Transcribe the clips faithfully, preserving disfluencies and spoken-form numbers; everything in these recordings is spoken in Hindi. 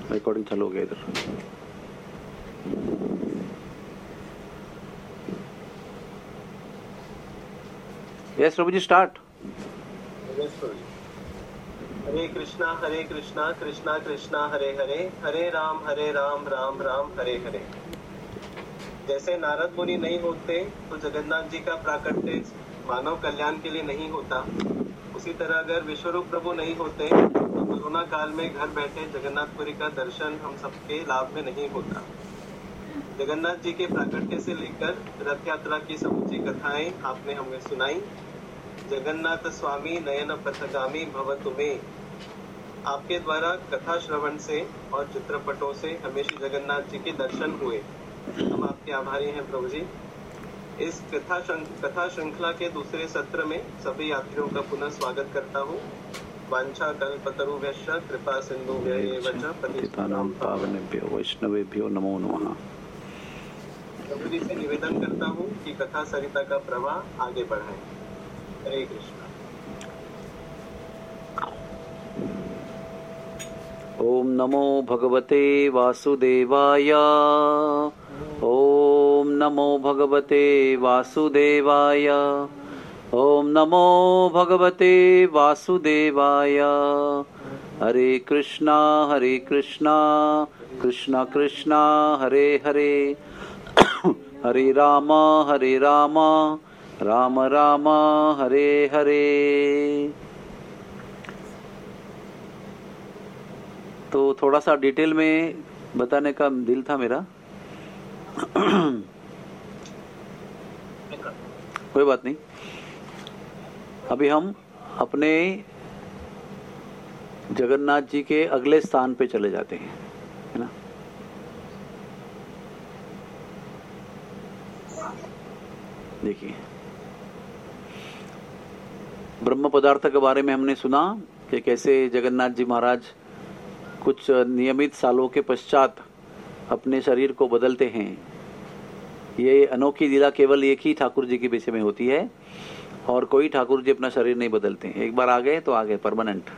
रिकॉर्डिंग चालू हो गया इधर। यस प्रभु जी, स्टार्ट। हरे कृष्णा हरे कृष्णा कृष्णा कृष्णा हरे हरे, हरे राम हरे राम राम राम हरे हरे। जैसे नारद मुनि नहीं होते तो जगन्नाथ जी का प्राकट्य मानव कल्याण के लिए नहीं होता, उसी तरह अगर विश्वरूप प्रभु नहीं होते तो कोरोना काल में घर बैठे जगन्नाथपुरी का दर्शन हम सबके लाभ में नहीं होता। जगन्नाथ जी के प्राकट्य से लेकर रथ यात्रा की समूची कथाएं आपने हमें सुनाई। जगन्नाथ स्वामी नयन पथगामी भवतु में, आपके द्वारा कथा श्रवण से और चित्रपटों से हमें श्री जगन्नाथ जी के दर्शन हुए। हम आपके आभारी हैं प्रभु जी। इस कथा कथा श्रृंखला के दूसरे सत्र में सभी यात्रियों का पुनः स्वागत करता हूँ। वांछा कल्पतरुभ्यश्च कृपा सिंधुभ्यैव च पतितानां पावनेभ्यो वैष्णवेभ्यो नमो नमः। प्रभु जी से निवेदन करता हूँ कि कथा सरिता का प्रवाह आगे बढ़ाएं। हरे कृष्णा। ओम नमो भगवते वासुदेवाय। ओम नमो भगवते वासुदेवाय। ओम नमो भगवते वासुदेवाय। हरे कृष्णा हरे कृष्णा कृष्णा कृष्णा हरे हरे, हरे राम हरे राम राम राम हरे हरे। तो थोड़ा सा डिटेल में बताने का दिल था मेरा। कोई बात नहीं, अभी हम अपने जगन्नाथ जी के अगले स्थान पे चले जाते हैं, है ना। देखिए, ब्रह्म पदार्थ के बारे में हमने सुना कि कैसे जगन्नाथ जी महाराज कुछ नियमित सालों के पश्चात अपने शरीर को बदलते हैं। ये अनोखी लीला केवल एक ही ठाकुर जी के विषय में होती है और कोई ठाकुर जी अपना शरीर नहीं बदलते हैं। एक बार आ गए तो आ गए परमानेंट।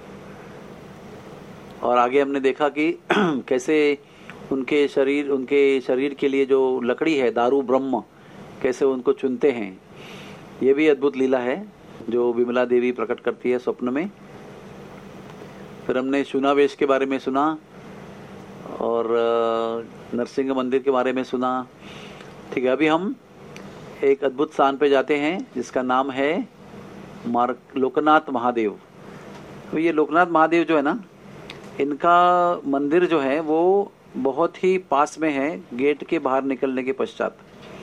और आगे हमने देखा कि कैसे उनके शरीर उनके शरीर के लिए जो लकड़ी है दारू ब्रह्म, कैसे उनको चुनते हैं। ये भी अद्भुत लीला है जो विमला देवी प्रकट करती है स्वप्न में। फिर हमने सुनावेश के बारे में सुना और नरसिंह मंदिर के बारे में सुना। ठीक है, अभी हम एक अद्भुत स्थान पे जाते हैं जिसका नाम है मार्ग लोकनाथ महादेव। तो ये लोकनाथ महादेव जो है ना, इनका मंदिर जो है वो बहुत ही पास में है, गेट के बाहर निकलने के पश्चात।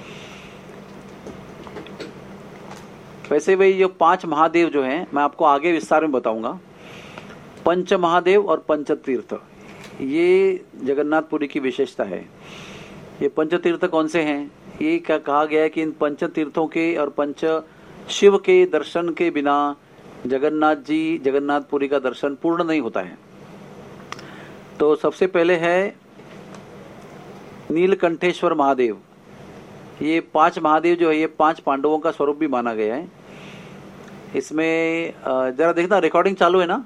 वैसे वही जो पांच महादेव जो हैं, मैं आपको आगे विस्तार में बताऊंगा। पंच महादेव और पंच तीर्थ, ये जगन्नाथपुरी की विशेषता है। ये पंच तीर्थ कौन से हैं? ये क्या कहा गया है कि इन पंच तीर्थों के और पंच शिव के दर्शन के बिना जगन्नाथ जी जगन्नाथपुरी का दर्शन पूर्ण नहीं होता है। तो सबसे पहले है नीलकंठेश्वर महादेव। ये पांच महादेव जो है ये पांच पांडवों का स्वरूप भी माना गया है। इसमें जरा देखना, रिकॉर्डिंग चालू है ना?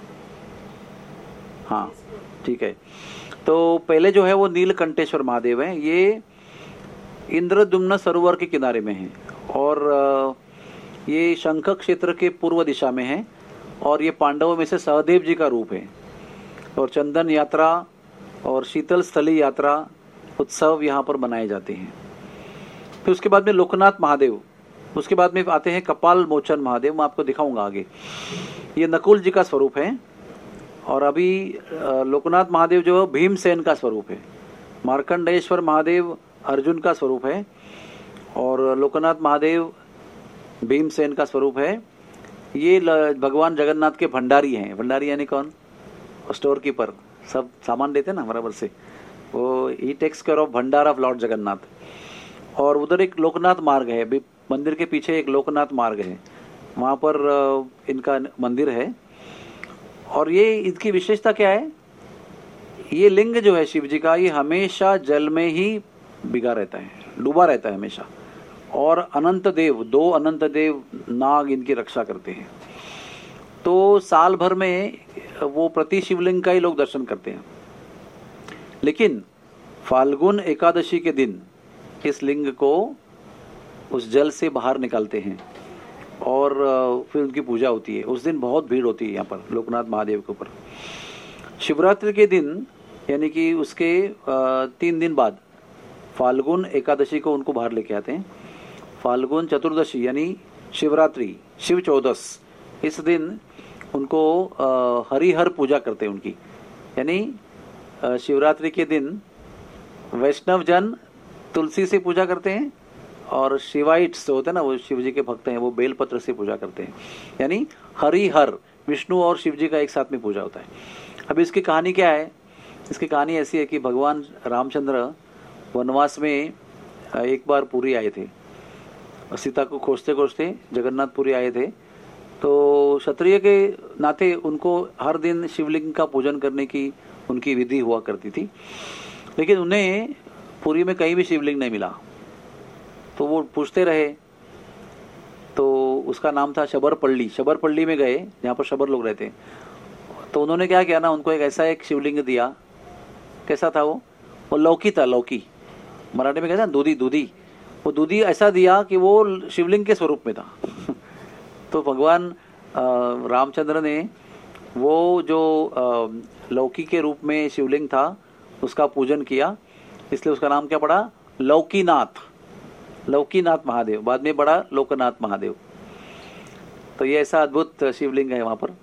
हाँ, ठीक है। तो पहले जो है वो नीलकंठेश्वर महादेव है। ये इंद्रद्युम्न सरोवर के किनारे में है और ये शंख क्षेत्र के पूर्व दिशा में है और ये पांडवों में से सहदेव जी का रूप है। और चंदन यात्रा और शीतल स्थली यात्रा उत्सव यहाँ पर मनाए जाते हैं। फिर उसके बाद में लोकनाथ महादेव, उसके बाद में आते हैं कपाल मोचन महादेव। मैं आपको दिखाऊंगा आगे। ये नकुल जी का स्वरूप है और अभी लोकनाथ महादेव जो भीमसेन का स्वरूप है। मार्कंडेश्वर महादेव अर्जुन का स्वरूप है और लोकनाथ महादेव भीमसेन का स्वरूप है। ये भगवान जगन्नाथ के भंडारी हैं। भंडारी यानी कौन? स्टोर कीपर, सब सामान देते ना बराबर से, वो ही टेक्स केयर ऑफ भंडार ऑफ लॉर्ड जगन्नाथ। और उधर एक लोकनाथ मार्ग है, मंदिर के पीछे एक लोकनाथ मार्ग है, वहाँ पर इनका मंदिर है। और ये इसकी विशेषता क्या है? ये लिंग जो है शिव जी का, ये हमेशा जल में ही बिगा रहता है, डूबा रहता है हमेशा। और अनंत देव, दो अनंत देव नाग इनकी रक्षा करते हैं। तो साल भर में वो प्रति शिवलिंग का ही लोग दर्शन करते हैं। लेकिन फाल्गुन एकादशी के दिन इस लिंग को उस जल से बाहर निकालते हैं और फिर उनकी पूजा होती है। उस दिन बहुत भीड़ होती है यहाँ पर लोकनाथ महादेव के ऊपर। शिवरात्रि के दिन यानी कि उसके तीन दिन बाद फाल्गुन एकादशी को उनको बाहर लेके आते हैं। फाल्गुन चतुर्दशी यानी शिवरात्रि, शिव चौदस, इस दिन उनको हरिहर पूजा करते हैं उनकी। यानी शिवरात्रि के दिन वैष्णव जन तुलसी से पूजा करते हैं और शिवाइट्स होते हैं ना, वो शिव जी के भक्त हैं, वो बेलपत्र से पूजा करते हैं। यानी हरिहर, विष्णु और शिव जी का एक साथ में पूजा होता है। अब इसकी कहानी क्या है? इसकी कहानी ऐसी है कि भगवान रामचंद्र वनवास में एक बार पुरी आए थे, सीता को खोजते खोजते जगन्नाथपुरी आए थे। तो क्षत्रिय के नाते उनको हर दिन शिवलिंग का पूजन करने की उनकी विधि हुआ करती थी, लेकिन उन्हें पुरी में कहीं भी शिवलिंग नहीं मिला। तो वो पूछते रहे, तो उसका नाम था शबरपल्ली। शबरपल्ली में गए, जहाँ पर शबर लोग रहते हैं। तो उन्होंने क्या किया ना, उनको एक ऐसा एक शिवलिंग दिया। कैसा था वो? वो लौकी था, लौकी, मराठी में कहते हैं दूधी, दूधी। वो दूधी ऐसा दिया कि वो शिवलिंग के स्वरूप में था। तो भगवान रामचंद्र ने वो जो लौकी के रूप में शिवलिंग था उसका पूजन किया, इसलिए उसका नाम क्या पड़ा? लौकीनाथ, लौकीनाथ महादेव। बाद में बड़ा लोकनाथ महादेव। तो ये ऐसा अद्भुत शिवलिंग है वहां पर।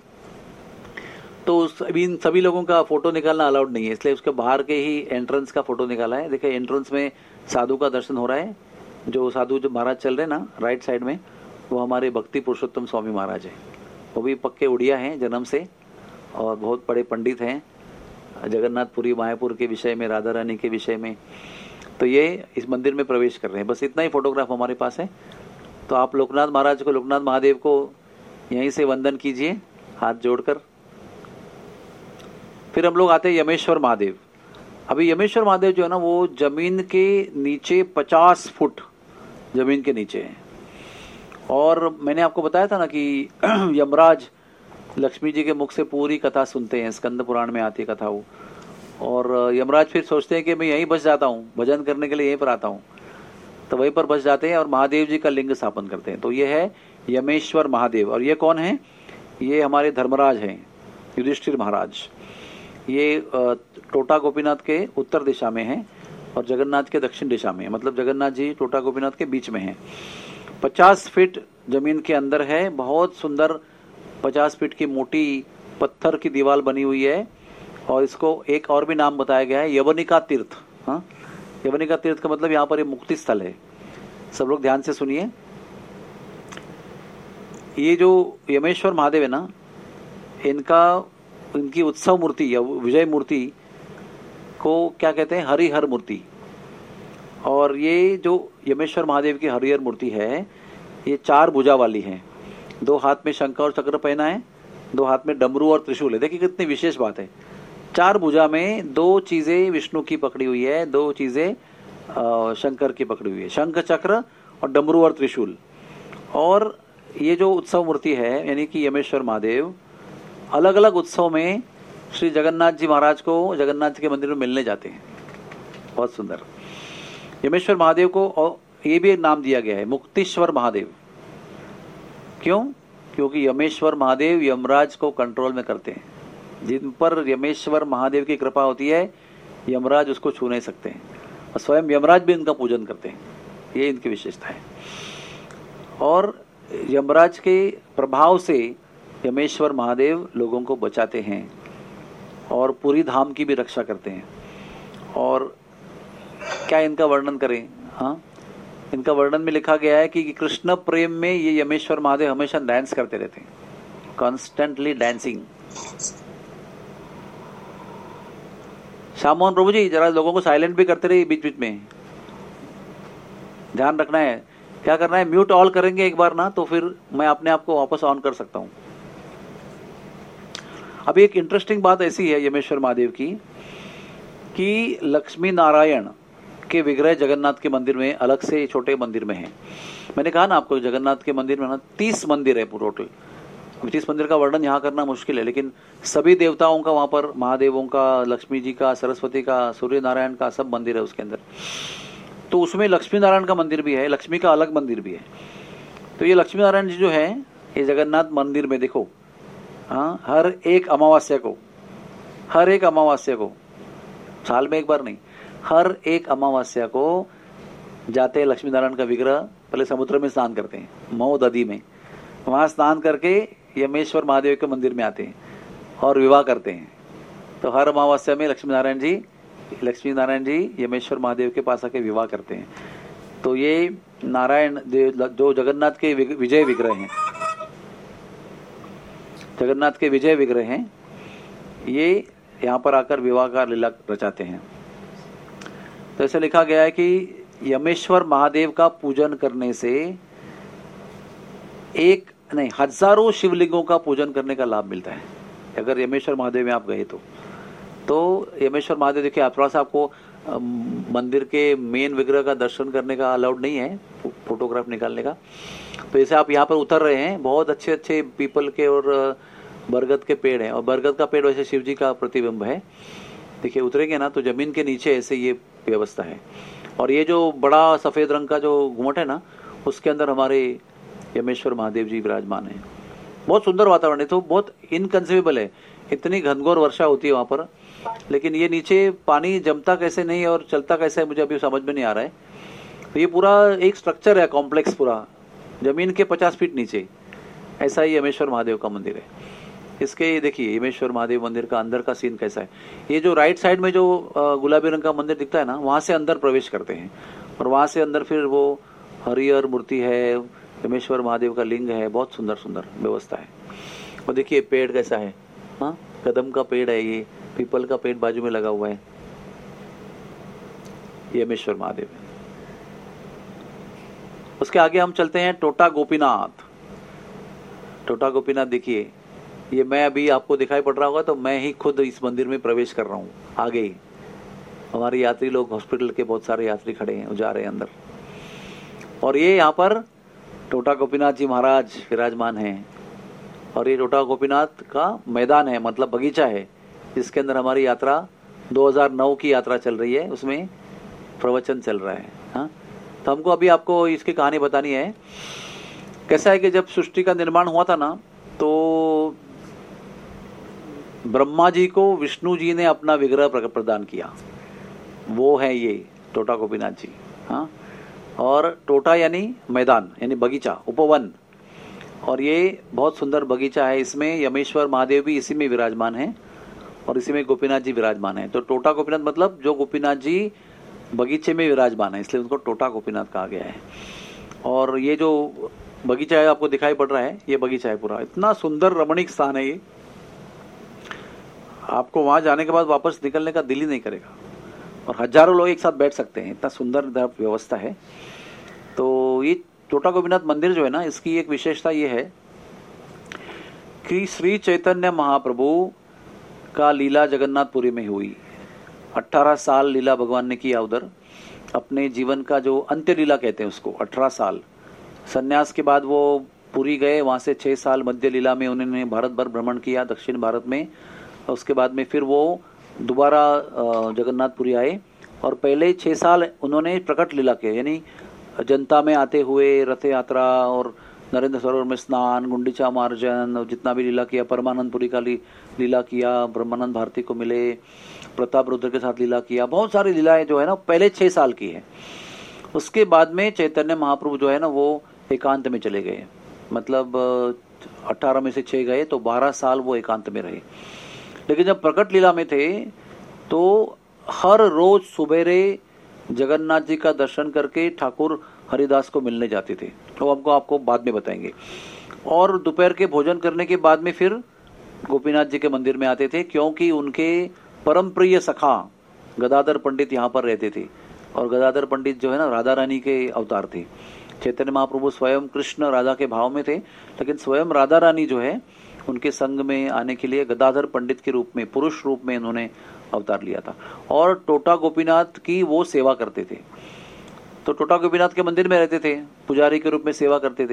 तो उस अभी इन सभी लोगों का फोटो निकालना अलाउड नहीं है, इसलिए उसके बाहर के ही एंट्रेंस का फोटो निकाला है। देखिए एंट्रेंस में साधु का दर्शन हो रहा है। जो साधु जो महाराज चल रहे हैं ना राइट साइड में, वो हमारे भक्ति पुरुषोत्तम स्वामी महाराज है। वो भी पक्के उड़िया हैं जन्म से और बहुत बड़े पंडित हैं जगन्नाथपुरी मायापुर के विषय में, राधा रानी के विषय में। तो ये इस मंदिर में प्रवेश कर रहे हैं। बस इतना ही फोटोग्राफ हमारे पास है। तो आप लोकनाथ महाराज को, लोकनाथ महादेव को यहीं से वंदन कीजिए हाथ जोड़कर। फिर हम लोग आते हैं यमेश्वर महादेव। अभी यमेश्वर महादेव जो है ना, वो जमीन के नीचे पचास फुट जमीन के नीचे है। और मैंने आपको बताया था ना कि यमराज लक्ष्मी जी के मुख से पूरी कथा सुनते हैं, स्कंद पुराण में आती है कथा वो। और यमराज फिर सोचते हैं कि मैं यहीं बस जाता हूँ, भजन करने के लिए यहीं पर आता हूँ। तो वहीं पर बस जाते हैं और महादेव जी का लिंग स्थापन करते हैं। तो ये है यमेश्वर महादेव। और ये कौन है? ये हमारे धर्मराज हैं, युधिष्ठिर महाराज। ये टोटा गोपीनाथ के उत्तर दिशा में है और जगन्नाथ के दक्षिण दिशा में है। मतलब जगन्नाथ जी टोटा गोपीनाथ के बीच में है। पचास फीट जमीन के अंदर है। बहुत सुंदर पचास फीट की मोटी पत्थर की दीवार बनी हुई है। और इसको एक और भी नाम बताया गया है, यवनिका तीर्थ। हाँ, यवनिका तीर्थ का मतलब यहाँ पर ये मुक्ति स्थल है। सब लोग ध्यान से सुनिए। ये जो यमेश्वर महादेव है ना, इनका इनकी उत्सव मूर्ति या विजय मूर्ति को क्या कहते हैं? हरिहर मूर्ति। और ये जो यमेश्वर महादेव की हरिहर मूर्ति है, ये चार भुजा वाली है। दो हाथ में शंख और चक्र पहना है, दो हाथ में डमरू और त्रिशूल है। देखिए कितनी विशेष बात है। चार भुजा में दो चीजें विष्णु की पकड़ी हुई है, दो चीजें शंकर की पकड़ी हुई है, शंख चक्र और डमरू और त्रिशूल। और ये जो उत्सव मूर्ति है यानी कि यमेश्वर महादेव अलग अलग उत्सव में श्री जगन्नाथ जी महाराज को जगन्नाथ जी के मंदिर में मिलने जाते हैं। बहुत सुंदर। यमेश्वर महादेव को और ये भी एक नाम दिया गया है, मुक्तीश्वर महादेव। क्यों? क्योंकि यमेश्वर महादेव यमराज को कंट्रोल में करते हैं। जिन पर यमेश्वर महादेव की कृपा होती है, यमराज उसको छू नहीं सकते हैं और स्वयं यमराज भी इनका पूजन करते हैं। ये इनकी विशेषता है। और यमराज के प्रभाव से यमेश्वर महादेव लोगों को बचाते हैं और पूरी धाम की भी रक्षा करते हैं। और क्या इनका वर्णन करें? हाँ, इनका वर्णन में लिखा गया है कि कृष्ण प्रेम में ये यमेश्वर महादेव हमेशा डांस करते रहते हैं, कॉन्स्टेंटली डांसिंग। श्याम मोहन प्रभु जी जरा लोगों को साइलेंट भी करते रहिए बीच बीच में, ध्यान रखना है। क्या करना है? म्यूट ऑल करेंगे एक बार ना, तो फिर मैं अपने आप को वापस ऑन कर सकता हूं। अभी एक इंटरेस्टिंग बात ऐसी है यमेश्वर महादेव की कि लक्ष्मी नारायण के विग्रह जगन्नाथ के मंदिर में अलग से छोटे मंदिर में है। मैंने कहा ना आपको जगन्नाथ के मंदिर में ना तीस मंदिर है टोटल। इस मंदिर का वर्णन यहाँ करना मुश्किल है, लेकिन सभी देवताओं का वहाँ पर, महादेवों का, लक्ष्मी जी का, सरस्वती का, सूर्य नारायण का सब मंदिर है उसके अंदर। तो उसमें लक्ष्मी नारायण का मंदिर भी है, लक्ष्मी का अलग मंदिर भी है। तो ये लक्ष्मी नारायण जी जो है ये जगन्नाथ मंदिर में देखो, हाँ, हर एक अमावस्या को, हर एक अमावस्या को, साल में एक बार नहीं, हर एक अमावस्या को जाते हैं लक्ष्मी नारायण का विग्रह, पहले समुद्र में स्नान करते हैं, मऊ नदी में, वहां स्नान करके यमेश्वर महादेव के मंदिर में आते हैं और विवाह करते हैं। तो हर अमावस्या में लक्ष्मी नारायण जी लक्ष्मी नारायण जी यमेश्वर महादेव के पास आके विवाह करते हैं। तो ये नारायण जो जगन्नाथ के विजय विग्रह हैं, जगन्नाथ के विजय विग्रह हैं, ये यहाँ पर आकर विवाह का लीला रचाते हैं। तो ऐसे लिखा गया है कि यमेश्वर महादेव का पूजन करने से एक नहीं हजारों शिवलिंगों का पूजन करने का लाभ मिलता है। अगर यमेश्वर महादेव में आप गए तो तो यमेश्वर महादेव देखिए, आप थोड़ा सा आपको मंदिर के मेन विग्रह का दर्शन करने का अलाउड नहीं है, फोटोग्राफ निकालने का। तो जैसे आप यहाँ पर उतर रहे हैं, बहुत अच्छे अच्छे पीपल के और बरगद के पेड़ हैं, और बरगद का पेड़ वैसे शिव जी का प्रतिबिंब है। देखिए उतरेंगे ना तो जमीन के नीचे ऐसे ये व्यवस्था है। और ये जो बड़ा सफेद रंग का जो घुमट है ना, उसके अंदर हमारे यमेश्वर महादेव जी विराजमान है। बहुत सुंदर वातावरण है, तो बहुत इनकंसेबल है, इतनी घनघोर वर्षा होती है वहां पर, लेकिन ये नीचे पानी जमता कैसे नहीं और चलता कैसे है मुझे अभी समझ में नहीं आ रहा है। तो ये पूरा एक स्ट्रक्चर है, कॉम्प्लेक्स, पूरा जमीन के पचास फीट नीचे, ऐसा ही यमेश्वर महादेव का मंदिर है। इसके देखिए यमेश्वर महादेव मंदिर का अंदर का सीन कैसा है। ये जो राइट साइड में जो गुलाबी रंग का मंदिर दिखता है ना, वहां से अंदर प्रवेश करते हैं, और वहां से अंदर फिर वो हरिहर मूर्ति है, यमेश्वर महादेव का लिंग है, बहुत सुंदर सुंदर व्यवस्था है। और देखिए पेड़ कैसा है, हाँ, कदम का पेड़ है, ये पीपल का पेड़ बाजू में लगा हुआ है, यमेश्वर महादेव। उसके आगे हम चलते हैं टोटा गोपीनाथ। टोटा गोपीनाथ देखिए, ये मैं अभी आपको दिखाई पड़ रहा होगा तो मैं ही खुद इस मंदिर में प्रवेश कर रहा हूँ। आगे ही हमारे यात्री लोग, हॉस्पिटल के बहुत सारे यात्री खड़े हैं, जा रहे हैं अंदर। और ये यहाँ पर टोटा गोपीनाथ जी महाराज विराजमान हैं, और ये टोटा गोपीनाथ का मैदान है, मतलब बगीचा है, जिसके अंदर हमारी यात्रा दो हज़ार नौ की यात्रा चल रही है, उसमें प्रवचन चल रहा है। हाँ, तो हमको अभी आपको इसकी कहानी बतानी है। कैसा है कि जब सृष्टि का निर्माण हुआ था ना, तो ब्रह्मा जी को विष्णु जी ने अपना विग्रह प्रदान किया, वो है ये टोटा गोपीनाथ जी। हाँ, और टोटा यानी मैदान, यानी बगीचा, उपवन, और ये बहुत सुंदर बगीचा है। इसमें यमेश्वर महादेव भी इसी में विराजमान है, और इसी में गोपीनाथ जी विराजमान है। तो टोटा गोपीनाथ मतलब जो गोपीनाथ जी बगीचे में विराजमान है, इसलिए उनको टोटा गोपीनाथ कहा गया है। और ये जो बगीचा है आपको दिखाई पड़ रहा है, ये बगीचा है पूरा, इतना सुंदर रमणीक स्थान है ये, आपको वहां जाने के बाद वापस निकलने का दिल ही नहीं करेगा, और हजारों लोग एक साथ बैठ सकते हैं, इतना सुंदर व्यवस्था है। तो ये टोटा गोपीनाथ मंदिर जो है ना, इसकी एक विशेषता ये है कि श्री चैतन्य महाप्रभु का लीला जगन्नाथपुरी में हुई। अठारह साल लीला भगवान ने किया उधर, अपने जीवन का जो अंत्य लीला कहते हैं उसको, अठारह साल। संन्यास के बाद वो पुरी गए, वहां से छह साल मध्य लीला में उन्होंने भारत भर भ्रमण किया, दक्षिण भारत में। उसके बाद में फिर वो दोबारा जगन्नाथपुरी आए, और पहले छह साल उन्होंने प्रकट लीला किया, यानी जनता में आते हुए रथ यात्रा और नरेंद्र सरोवर में स्नान, गुंडीचा मार्जन, जितना भी लीला किया, परमानंदपुरी का ली, लीला किया, ब्रह्मानंद भारती को मिले, प्रताप रुद्र के साथ लीला किया, बहुत सारी लीलाएं जो है ना पहले छह साल की है। उसके बाद में चैतन्य महाप्रभु जो है ना वो एकांत में चले गए, मतलब अठारह में से छह गए तो बारह साल वो एकांत में रहे। लेकिन जब प्रकट लीला में थे तो हर रोज सुबेरे जगन्नाथ जी का दर्शन करके ठाकुर हरिदास को मिलने जाते थे, तो हमको आपको बाद में बताएंगे। और दोपहर के भोजन करने के बाद में फिर गोपीनाथ जी के मंदिर में आते थे, क्योंकि उनके परम प्रिय सखा गदाधर पंडित यहाँ पर रहते थे, और गदाधर पंडित जो है ना राधा रानी के अवतार थे। चैतन्य महाप्रभु स्वयं कृष्ण राधा के भाव में थे, लेकिन स्वयं राधा रानी जो है उनके संग में आने के लिए गदाधर पंडित के रूप में, पुरुष रूप में इन्होंने अवतार लिया था, और टोटा गोपीनाथ की वो सेवा करते थे। तो टोटा गोपीनाथ के मंदिर में रहते थे, पुजारी के रूप में सेवा करते थे,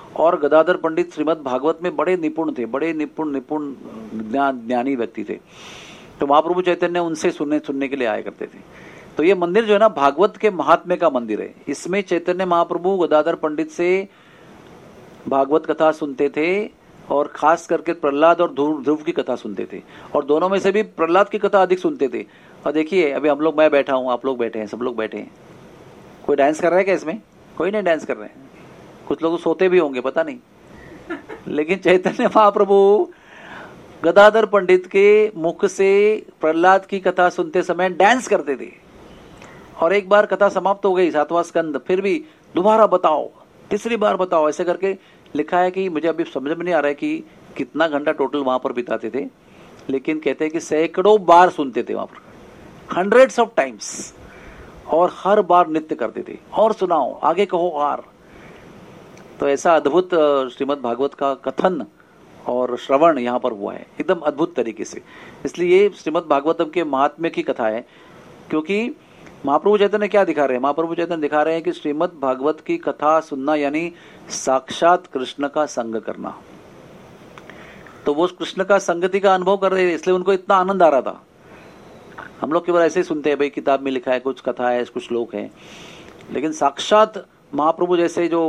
और गदाधर पंडित श्रीमद् भागवत में बड़े निपुण थे, बड़े निपुण निपुण ज्ञान ज्ञानी व्यक्ति थे। तो महाप्रभु चैतन्य उनसे सुनने सुनने के लिए आया करते थे। तो ये मंदिर जो है ना भागवत के महात्म्य का मंदिर है। इसमें चैतन्य महाप्रभु गदाधर पंडित से भागवत कथा सुनते थे और खास करके प्रहलाद और ध्रुव ध्रुव की कथा सुनते थे, और दोनों में से भी प्रहलाद की कथा अधिक सुनते थे। और देखिए अभी हम लोग, मैं बैठा हूँ, आप लोग बैठे हैं, सब लोग बैठे हैं, कोई डांस कर रहा है क्या इसमें? कोई नहीं डांस कर रहे हैं, कुछ लोग सोते भी होंगे पता नहीं, लेकिन चैतन्य महाप्रभु गदाधर पंडित के मुख से प्रहलाद की कथा सुनते समय डांस करते थे। और एक बार कथा समाप्त हो गई, सातवां स्कंद, फिर भी दोबारा बताओ, तीसरी बार बताओ, ऐसे करके लिखा है कि मुझे अभी समझ में नहीं आ रहा है कि कितना घंटा टोटल वहां पर बिताते थे, लेकिन कहते हैं कि सैकड़ों बार सुनते थे वहां पर, हंड्रेड्स ऑफ टाइम्स, और हर बार नृत्य करते थे, और सुनाओ, आगे कहो और। तो ऐसा अद्भुत श्रीमद् भागवत का कथन और श्रवण यहाँ पर हुआ है एकदम अद्भुत तरीके से। इसलिए ये श्रीमद् भागवतम के महात्म्य की कथा है, क्योंकि महाप्रभु चैतन्य क्या दिखा रहे हैं? महाप्रभु चैतन्य दिखा रहे हैं कि श्रीमद् भागवत की कथा सुनना यानी साक्षात कृष्ण का संग करना। तो वो कृष्ण का संगति का अनुभव कर रहे हैं, इसलिए उनको इतना आनंद आ रहा था। हम लोग केवल ऐसे ही सुनते हैं, भाई किताब में लिखा है, कुछ कथा है, कुछ श्लोक है, लेकिन साक्षात महाप्रभु जैसे जो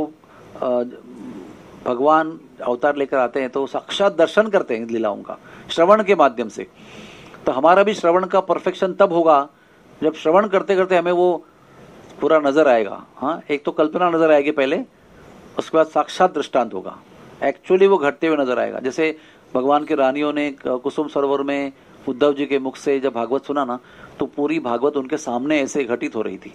भगवान अवतार लेकर आते हैं तो साक्षात दर्शन करते हैं लीलाओं का श्रवण के माध्यम से। तो हमारा भी श्रवण का परफेक्शन तब होगा जब श्रवण करते करते हमें वो पूरा नजर आएगा। हाँ, एक तो कल्पना नजर आएगी पहले, उसके बाद साक्षात दृष्टांत होगा, एक्चुअली वो घटते हुए नजर आएगा। जैसे भगवान की रानियों ने कुसुम सरोवर में उद्धव जी के मुख से जब भागवत सुना ना, तो पूरी भागवत उनके सामने ऐसे घटित हो रही थी।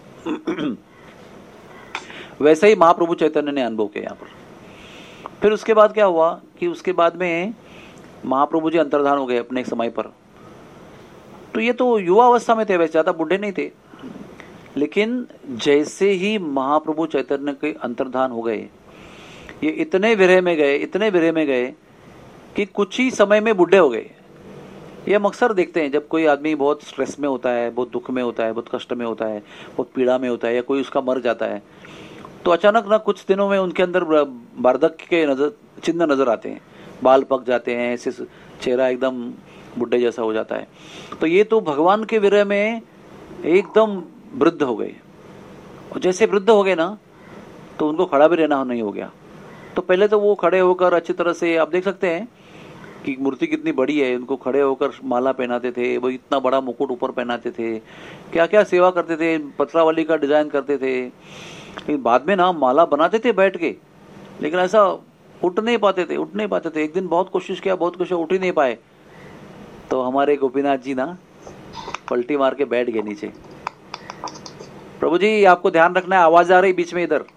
वैसे ही महाप्रभु चैतन्य ने अनुभव किया यहाँ पर। फिर उसके बाद क्या हुआ कि उसके बाद में महाप्रभु जी अंतर्धान हो गए अपने एक समय पर। तो ये तो युवा अवस्था में थे, वैसे ज्यादा बूढ़े नहीं थे, लेकिन जैसे ही महाप्रभु चैतन्य के अंतर्धान हो गए, ये इतने विरह में गए, इतने विरह में गए कि कुछ ही समय में बूढ़े हो गए। ये हम अक्सर देखते हैं, जब कोई आदमी बहुत स्ट्रेस में होता है, बहुत दुख में होता है, बहुत कष्ट में होता है, बहुत पीड़ा में होता है, या कोई उसका मर जाता है, तो अचानक ना कुछ दिनों में उनके अंदर वार्धक्य के नजर चिन्ह नजर आते हैं, बाल पक जाते हैं, ऐसे चेहरा एकदम बुढ़े जैसा हो जाता है। तो ये तो भगवान के विरह में एकदम वृद्ध हो गए, और जैसे वृद्ध हो गए ना तो उनको खड़ा भी रहना नहीं हो गया। तो पहले तो वो खड़े होकर अच्छी तरह से, आप देख सकते हैं कि मूर्ति कितनी बड़ी है, उनको खड़े होकर माला पहनाते थे, वो इतना बड़ा मुकुट ऊपर पहनाते थे, क्या क्या सेवा करते थे, पत्रावली का डिजाइन करते थे। बाद में ना माला बनाते थे बैठ के, लेकिन ऐसा उठ नहीं पाते थे, उठ नहीं पाते थे। एक दिन बहुत कोशिश किया, बहुत कोशिश, उठ ही नहीं पाए, तो हमारे गोपीनाथ जी ना पलटी मार के बैठ गए नीचे। प्रभु जी आपको ध्यान रखना है, आवाज आ रही बीच में इधर।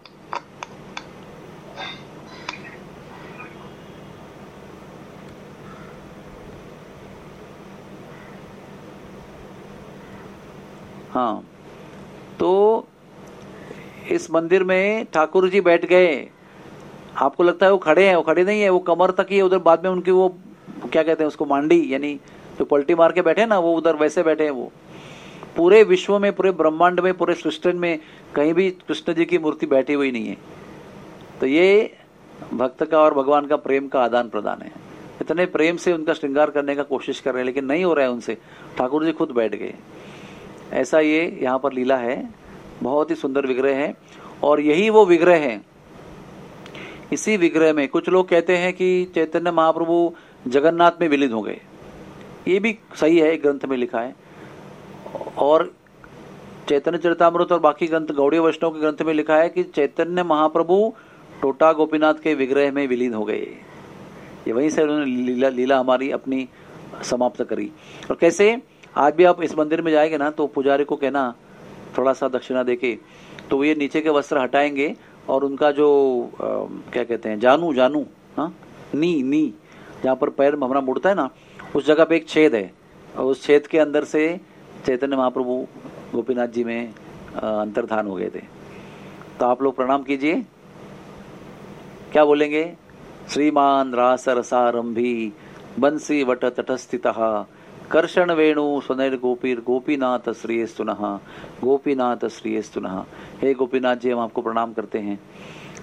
हाँ, तो इस मंदिर में ठाकुर जी बैठ गए। आपको लगता है वो खड़े हैं, वो खड़े नहीं है, वो कमर तक ही है। उधर बाद में उनकी वो क्या कहते हैं उसको, मांडी, यानी जो पलटी मार के बैठे ना, वो उधर वैसे बैठे हैं। वो पूरे विश्व में, पूरे ब्रह्मांड में, पूरे सृष्टि में कहीं भी कृष्ण जी की मूर्ति बैठी हुई नहीं है। तो ये भक्त का और भगवान का प्रेम का आदान प्रदान है। इतने प्रेम से उनका श्रृंगार करने का कोशिश कर रहे हैं, लेकिन नहीं हो रहा है उनसे। ठाकुर जी खुद बैठ गए। ऐसा ये यहाँ पर लीला है। बहुत ही सुंदर विग्रह है, और यही वो विग्रह है। इसी विग्रह में कुछ लोग कहते हैं कि चैतन्य महाप्रभु जगन्नाथ में विलीन हो गए। ये भी सही है, एक ग्रंथ में लिखा है। और चैतन्य चरितामृत और बाकी ग्रंथ, गौड़ीय वैष्णव के ग्रंथ में लिखा है कि चैतन्य महाप्रभु टोटा गोपीनाथ के विग्रह में विलीन हो गए। ये वहीं से उन्होंने लीला लीला हमारी अपनी समाप्त करी। और कैसे, आज भी आप इस मंदिर में जाएंगे ना, तो पुजारी को कहना थोड़ा सा दक्षिणा देके, तो ये नीचे के वस्त्र हटाएंगे और उनका जो आ, क्या कहते हैं, जानू जानू हाँ नी नी जहाँ पर पैर हमारा मुड़ता है ना, उस जगह पे एक छेद है, और उस छेद के अंदर से चैतन्य महाप्रभु गोपीनाथ जी में अंतर्धान हो गए थे। तो आप लोग प्रणाम कीजिए। क्या बोलेंगे? श्रीमान रास रसारंभी बंसी वट तटस्थितः कर्षण वेणु स्वनैर गोपीर गोपीनाथ श्रीयस्तुनः गोपीनाथ श्रीयस्तुनः। हे गोपीनाथ जी, हम आपको प्रणाम करते हैं।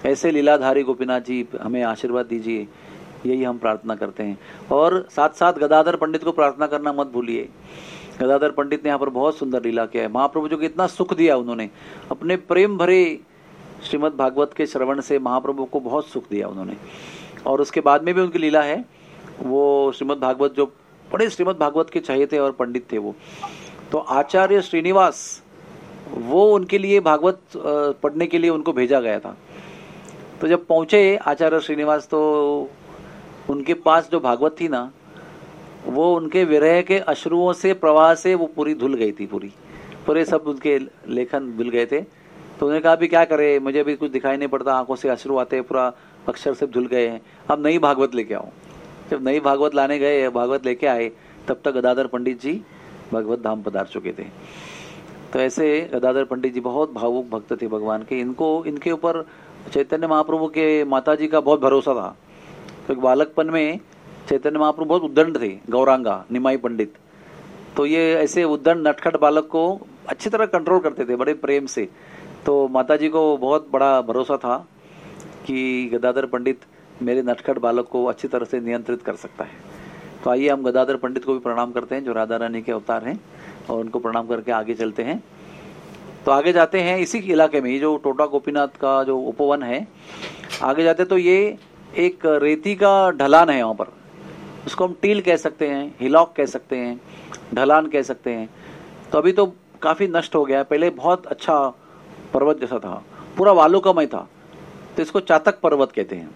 ऐसे लीलाधारी गोपीनाथ जी हमें आशीर्वाद दीजिए, यही हम प्रार्थना करते हैं। और साथ साथ गदाधर पंडित को प्रार्थना करना मत भूलिए। गदाधर पंडित ने यहाँ पर बहुत सुंदर लीला किया है। महाप्रभु जी को इतना सुख दिया उन्होंने, अपने प्रेम भरे श्रीमद् भागवत के श्रवण से महाप्रभु को बहुत सुख दिया उन्होंने। और उसके बाद में भी उनकी लीला है, वो श्रीमद् भागवत जो बड़े श्रीमद् भागवत के चहेते और पंडित थे वो, तो आचार्य श्रीनिवास वो उनके लिए भागवत पढ़ने के लिए उनको भेजा गया था। तो जब पहुंचे आचार्य श्रीनिवास तो उनके पास जो भागवत थी ना, वो उनके विरह के अश्रुओं से प्रवाह से वो पूरी धुल गई थी, पूरी पूरे सब उनके लेखन धुल गए थे। तो उन्होंने कहा भी क्या करे, मुझे भी कुछ दिखाई नहीं पड़ता, आंखों से अश्रु आते, पूरा अक्षर से धुल गए हैं, अब नई भागवत लेके आओ। जब नई भागवत लाने गए, भागवत लेके आए, तब तक गदाधर पंडित जी भगवत धाम पधार चुके थे। तो ऐसे गदाधर पंडित जी बहुत भावुक भक्त थे भगवान के। इनको इनके ऊपर चैतन्य महाप्रभु के माता जी का बहुत भरोसा था। तो एक बालकपन में चैतन्य महाप्रभु बहुत उद्दंड थे, गौरांगा निमाई पंडित। तो ये ऐसे उद्दंड नटखट बालक को अच्छी तरह कंट्रोल करते थे बड़े प्रेम से। तो माता जी को बहुत बड़ा भरोसा था कि गदाधर पंडित मेरे नटखट बालक को अच्छी तरह से नियंत्रित कर सकता है। तो आइए हम गदाधर पंडित को भी प्रणाम करते हैं जो राधा रानी के अवतार हैं, और उनको प्रणाम करके आगे चलते हैं। तो आगे जाते हैं इसी इलाके में, ये जो टोटा गोपीनाथ का जो उपवन है, आगे जाते तो ये एक रेती का ढलान है यहाँ पर, उसको हम टील कह सकते हैं, हिलॉक कह सकते हैं, ढलान कह सकते हैं। तो अभी तो काफी नष्ट हो गया है, पहले बहुत अच्छा पर्वत जैसा था, पूरा वालुकामय था। तो इसको चातक पर्वत कहते हैं।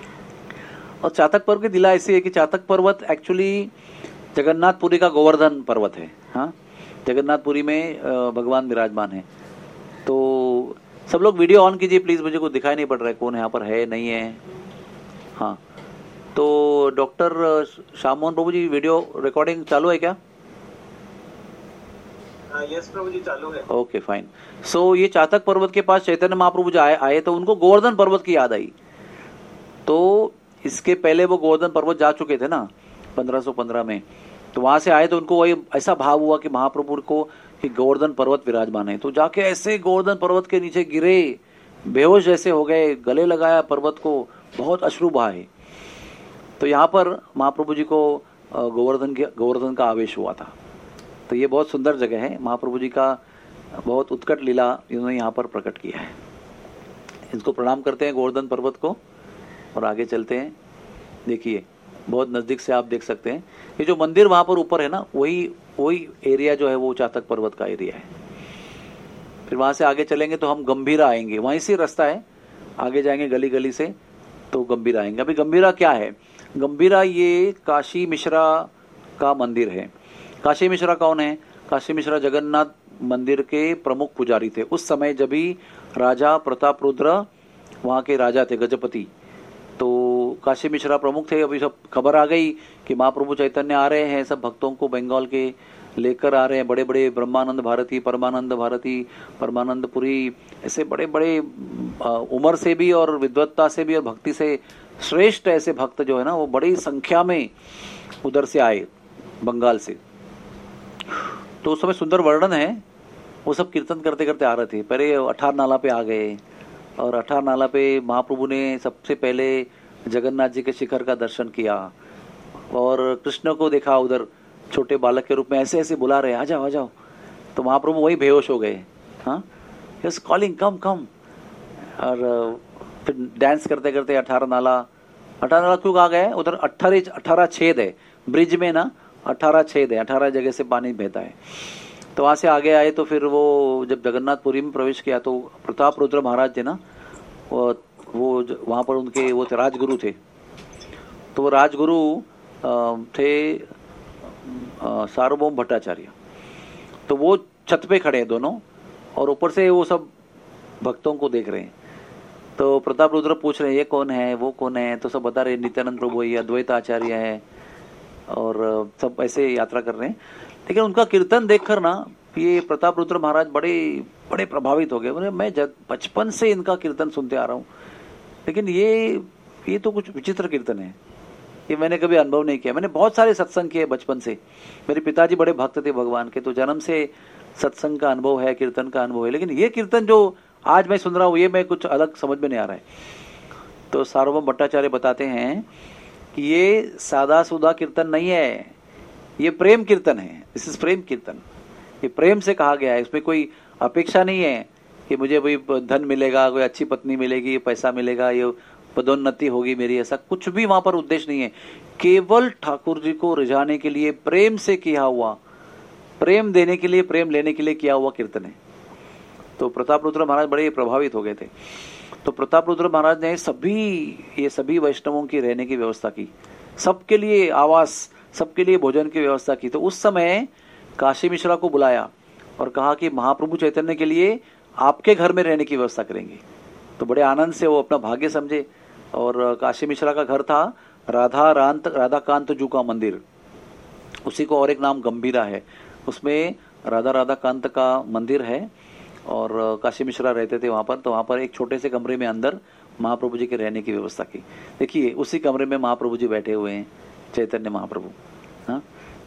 और चातक पर्वत की दिला ऐसी है कि चातक पर्वत एक्चुअली जगन्नाथपुरी का गोवर्धन पर्वत है। हाँ, जगन्नाथपुरी में भगवान विराजमान है। तो सब लोग वीडियो ऑन कीजिए प्लीज, मुझे कुछ दिखाई नहीं पड़ रहा है कौन यहाँ पर है नहीं है। हाँ, तो डॉक्टर श्याम मोहन प्रभु जी वीडियो रिकॉर्डिंग चालू है क्या? यस प्रभु जी चालू है। Okay fine. सो ये चातक पर्वत के पास चैतन्य महाप्रभु जी आए आए तो उनको गोवर्धन पर्वत की याद आई। तो इसके पहले वो गोवर्धन पर्वत जा चुके थे ना पंद्रह सौ पंद्रह में, तो वहां से आए तो उनको वही ऐसा भाव हुआ कि महाप्रभु को कि गोवर्धन पर्वत विराजमान है। तो जाके ऐसे गोवर्धन पर्वत के नीचे गिरे, बेहोश जैसे हो गए, गले लगाया पर्वत को, बहुत अश्रु बहाए। तो यहाँ पर महाप्रभु जी को गोवर्धन के गोवर्धन का आवेश हुआ था। तो ये बहुत सुंदर जगह है, महाप्रभु जी का बहुत उत्कट लीला इन्होंने यहाँ पर प्रकट किया है। इसको प्रणाम करते हैं गोवर्धन पर्वत को और आगे चलते हैं। देखिए बहुत नजदीक से आप देख सकते हैं, ये जो मंदिर वहां पर ऊपर है ना, वही वही एरिया जो है वो चातक पर्वत का एरिया है। फिर वहां से आगे चलेंगे तो हम गंभीरा आएंगे, वहीं से रास्ता है, आगे जाएंगे गली गली से तो गंभीरा आएंगे। अभी गंभीरा क्या है? गंभीरा ये काशी मिश्रा का मंदिर है। काशी मिश्रा कौन है? काशी मिश्रा जगन्नाथ मंदिर के प्रमुख पुजारी थे उस समय, जब भी राजा प्रताप रुद्र वहाँ के राजा थे, गजपति। तो काशी मिश्रा प्रमुख थे। अभी सब खबर आ गई कि महाप्रभु चैतन्य आ रहे हैं, सब भक्तों को बंगाल के लेकर आ रहे हैं, बड़े बड़े ब्रह्मानंद भारती, परमानंद भारती, परमानंद पुरी, ऐसे बड़े बड़े उम्र से भी और विद्वत्ता से भी और भक्ति से श्रेष्ठ ऐसे भक्त जो है ना, वो बड़ी संख्या में उधर से आए बंगाल से। तो उस समय सुंदर वर्णन है, वो सब कीर्तन करते करते आ रहे थे। पहले अठार नाला पे आ गए और अठार नाला पे महाप्रभु ने सबसे पहले जगन्नाथ जी के शिखर का दर्शन किया और कृष्ण को देखा उधर छोटे बालक के रूप में, ऐसे ऐसे बुला रहे, आ जाओ आ जाओ। तो महाप्रभु वही बेहोश हो गए। हाँ, यस कॉलिंग कम कम। और फिर डांस करते करते अठारह नाला, अठारह नाला क्यों आ गए? उधर अठारह अठारह छेद है ब्रिज में ना, अठारह छेद है, अठारह जगह से पानी बहता है। तो वहां से आगे आए तो फिर वो जब जगन्नाथपुरी में प्रवेश किया तो प्रताप रुद्र महाराज थे ना, वो वो वहां पर उनके वो राजगुरु थे। तो वो राजगुरु थे सार्वभौम भट्टाचार्य। तो वो छत पे खड़े हैं दोनों और ऊपर से वो सब भक्तों को देख रहे हैं। तो प्रताप रुद्र पूछ रहे हैं ये कौन है, वो कौन है? तो सब बता रहे नित्यानंद प्रभु ये अद्वैत आचार्य है, और सब ऐसे यात्रा कर रहे हैं। लेकिन उनका कीर्तन देखकर ना ये प्रताप रुद्र महाराज बड़े बड़े प्रभावित हो गए। बोले मैं बचपन से इनका कीर्तन सुनते आ रहा हूँ, लेकिन ये ये तो कुछ विचित्र कीर्तन है, ये मैंने कभी अनुभव नहीं किया। मैंने बहुत सारे सत्संग किए बचपन से, मेरे पिताजी बड़े भक्त थे भगवान के, तो जन्म से सत्संग का अनुभव है, कीर्तन का अनुभव है, लेकिन ये कीर्तन जो आज मैं सुन रहा हूँ, ये मैं कुछ अलग समझ में नहीं आ रहा है। तो सार्वभौम भट्टाचार्य बताते हैं कि ये सादा सुदा कीर्तन नहीं है, ये प्रेम कीर्तन है। दिस इज प्रेम कीर्तन। ये प्रेम से कहा गया है, इसमें कोई अपेक्षा नहीं है कि मुझे कोई धन मिलेगा, कोई अच्छी पत्नी मिलेगी, पैसा मिलेगा, ये पदोन्नति होगी मेरी, ऐसा कुछ भी वहां पर उद्देश्य नहीं है। केवल ठाकुर जी को रिझाने के लिए प्रेम से किया हुआ, प्रेम देने के लिए, प्रेम लेने के लिए किया हुआ कीर्तन है। तो प्रताप रुद्र महाराज बड़े प्रभावित हो गए थे। तो प्रताप रुद्र महाराज ने सभी ये सभी वैष्णवों की रहने की व्यवस्था की, सबके लिए आवास, सबके लिए भोजन की व्यवस्था की। तो उस समय काशी मिश्रा को बुलाया और कहा कि महाप्रभु चैतन्य के लिए आपके घर में रहने की व्यवस्था करेंगे। तो बड़े आनंद से वो अपना भाग्य समझे। और काशी मिश्रा का घर था राधा रांत राधाकांत जू का मंदिर, उसी को और एक नाम गंभीरा है, उसमें राधा राधाकांत का मंदिर है और काशी मिश्रा रहते थे वहां पर। तो वहां पर एक छोटे से कमरे में अंदर महाप्रभु जी के रहने की व्यवस्था की। देखिए उसी कमरे में महाप्रभु जी बैठे हुए हैं, चैतन्य महाप्रभु। हाँ,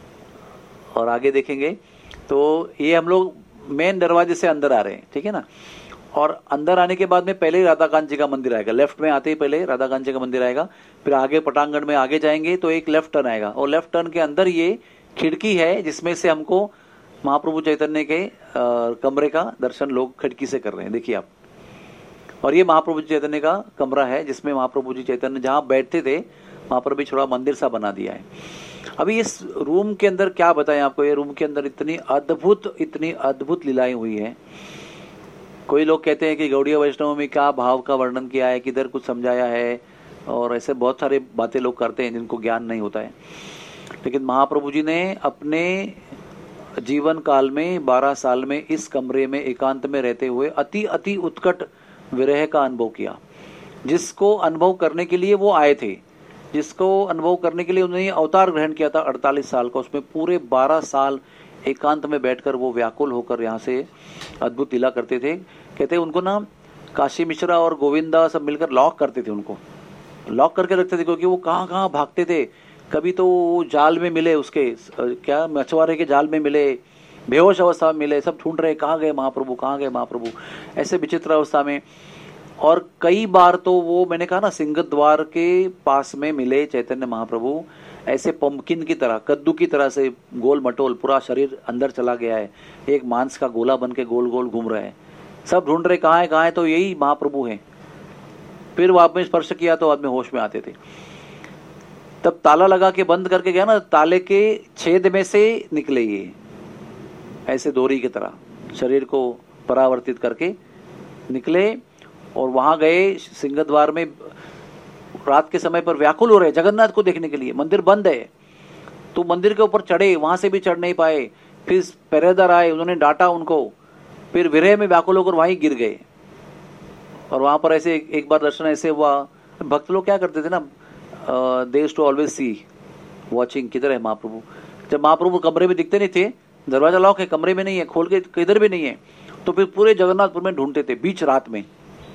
और आगे देखेंगे तो ये हम लोग मेन दरवाजे से अंदर आ रहे हैं, ठीक है ना। और अंदर आने के बाद में पहले ही राधाकांत जी का मंदिर आएगा, लेफ्ट में आते ही पहले राधाकांत जी का मंदिर आएगा। फिर आगे पटांगण में आगे जाएंगे तो एक लेफ्ट टर्न आएगा, और लेफ्ट टर्न के अंदर ये खिड़की है जिसमें से हमको महाप्रभु चैतन्य के कमरे का दर्शन लोग खिड़की से कर रहे हैं, देखिए आप। और ये महाप्रभु जी चैतन्य का कमरा है जिसमें महाप्रभु जी चैतन्य जहां बैठते थे वहां पर भी छोटा मंदिर सा बना दिया है। अभी इस रूम के अंदर क्या बताएं आपको, ये रूम के अंदर इतनी अद्भुत इतनी अद्भुत लीलाएं हुई है। कोई लोग कहते हैं कि गौड़ीय वैष्णव में क्या भाव का वर्णन किया है, किधर कुछ समझाया है, और ऐसे बहुत सारे बातें लोग करते हैं जिनको ज्ञान नहीं होता है। लेकिन महाप्रभु जी ने अपने जीवन काल में बारह साल में इस कमरे में एकांत में रहते हुए अति अति उत्कट विरह का अनुभव किया, जिसको अनुभव करने के लिए वो आए थे, जिसको अनुभव करने के लिए उन्होंने अवतार ग्रहण किया था अड़तालीस साल का, उसमें पूरे बारह साल एकांत में बैठकर वो व्याकुल होकर यहाँ से अद्भुत लीला करते थे। कहते उनको ना काशी मिश्रा और गोविंदा सब मिलकर लॉक करते थे, उनको लॉक करके रखते थे, क्योंकि वो कहाँ कहाँ भागते थे। कभी तो जाल में मिले, उसके क्या मछुआरे के जाल में मिले, बेहोश अवस्था में मिले, सब ढूंढ रहे कहाँ गए महाप्रभु, कहाँ गए महाप्रभु, ऐसे विचित्र अवस्था में। और कई बार तो वो मैंने कहा ना सिंह द्वार के पास में मिले चैतन्य महाप्रभु, ऐसे पंपकिन की तरह, कद्दू की तरह से गोल मटोल, पूरा शरीर अंदर चला गया है, एक मांस का गोला बन के गोल गोल घूम रहे हैं, सब ढूंढ रहे कहाँ है कहाँ है, तो यही महाप्रभु हैं। फिर वो आप में स्पर्श किया तो आदमी होश में आते थे। तब ताला लगा के बंद करके गया ना, ताले के छेद में से निकले ये ऐसे डोरी की तरह शरीर को परावर्तित करके निकले, और वहां गए सिंह द्वार में रात के समय पर व्याकुल हो रहे जगन्नाथ को देखने के लिए। मंदिर बंद है तो मंदिर के ऊपर चढ़े, वहां से भी चढ़ नहीं पाए। फिर पहरेदार आए, उन्होंने डांटा उनको, फिर विरह में व्याकुल होकर वहीं गिर गए। और वहां पर ऐसे एक, एक बार दर्शन ऐसे हुआ, भक्त लोग क्या करते थे ना, they used to always see watching किधर है महाप्रभु। जब महाप्रभु कमरे में दिखते नहीं थे, दरवाजा लॉक है, कमरे में नहीं है, खोल के किधर भी नहीं है, तो फिर पूरे जगन्नाथपुर में ढूंढते थे बीच रात में।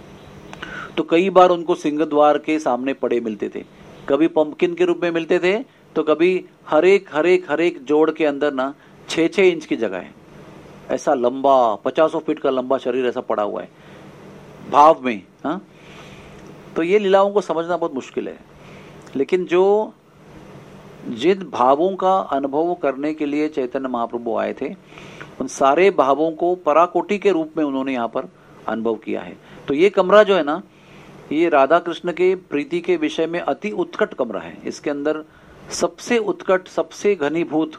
तो कई बार उनको सिंह द्वार के सामने पड़े मिलते थे, कभी पंपकिन के रूप में मिलते थे, तो कभी हर एक हर एक हर एक जोड़ के अंदर ना छह छह इंच की जगह है, ऐसा लंबा पचासों फीट का लंबा शरीर ऐसा पड़ा हुआ है भाव में। हाँ, तो ये लीलाओं को समझना बहुत मुश्किल है, लेकिन जो जिन भावों का अनुभव करने के लिए चैतन्य महाप्रभु आए थे, उन सारे भावों को पराकोटि के रूप में उन्होंने यहाँ पर अनुभव किया है। तो ये कमरा जो है ना, ये राधा कृष्ण के प्रीति के विषय में अति उत्कट कमरा है। इसके अंदर सबसे उत्कट, सबसे घनीभूत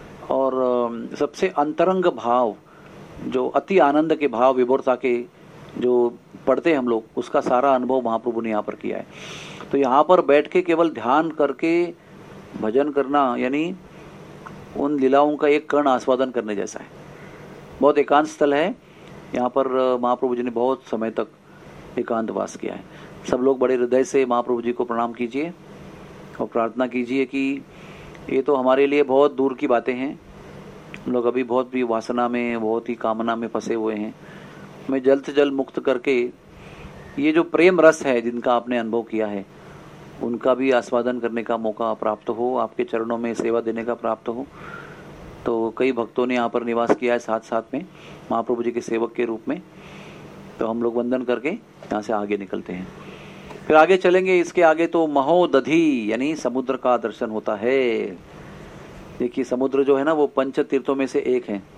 और सबसे अंतरंग भाव, जो अति आनंद के भाव, विभोरता के जो पढ़ते हम लोग, उसका सारा अनुभव महाप्रभु ने यहाँ पर किया है। तो यहाँ पर बैठ के केवल ध्यान करके भजन करना, यानी उन लीलाओं का एक कण आस्वादन करने जैसा है। बहुत एकांत स्थल है, यहाँ पर महाप्रभु जी ने बहुत समय तक एकांत वास किया है। सब लोग बड़े हृदय से महाप्रभु जी को प्रणाम कीजिए और प्रार्थना कीजिए कि ये तो हमारे लिए बहुत दूर की बातें हैं, हम लोग अभी बहुत भी वासना में, बहुत ही कामना में फंसे हुए हैं। मैं जल्द से जल्द मुक्त करके ये जो प्रेम रस है जिनका आपने अनुभव किया है, उनका भी आस्वादन करने का मौका प्राप्त हो, आपके चरणों में सेवा देने का प्राप्त हो। तो कई भक्तों ने यहाँ पर निवास किया है साथ साथ में महाप्रभु जी के सेवक के रूप में। तो हम लोग वंदन करके यहाँ से आगे निकलते हैं। फिर आगे चलेंगे, इसके आगे तो महोदधि यानी समुद्र का दर्शन होता है। देखिए समुद्र जो है ना वो पंच तीर्थों में से एक है,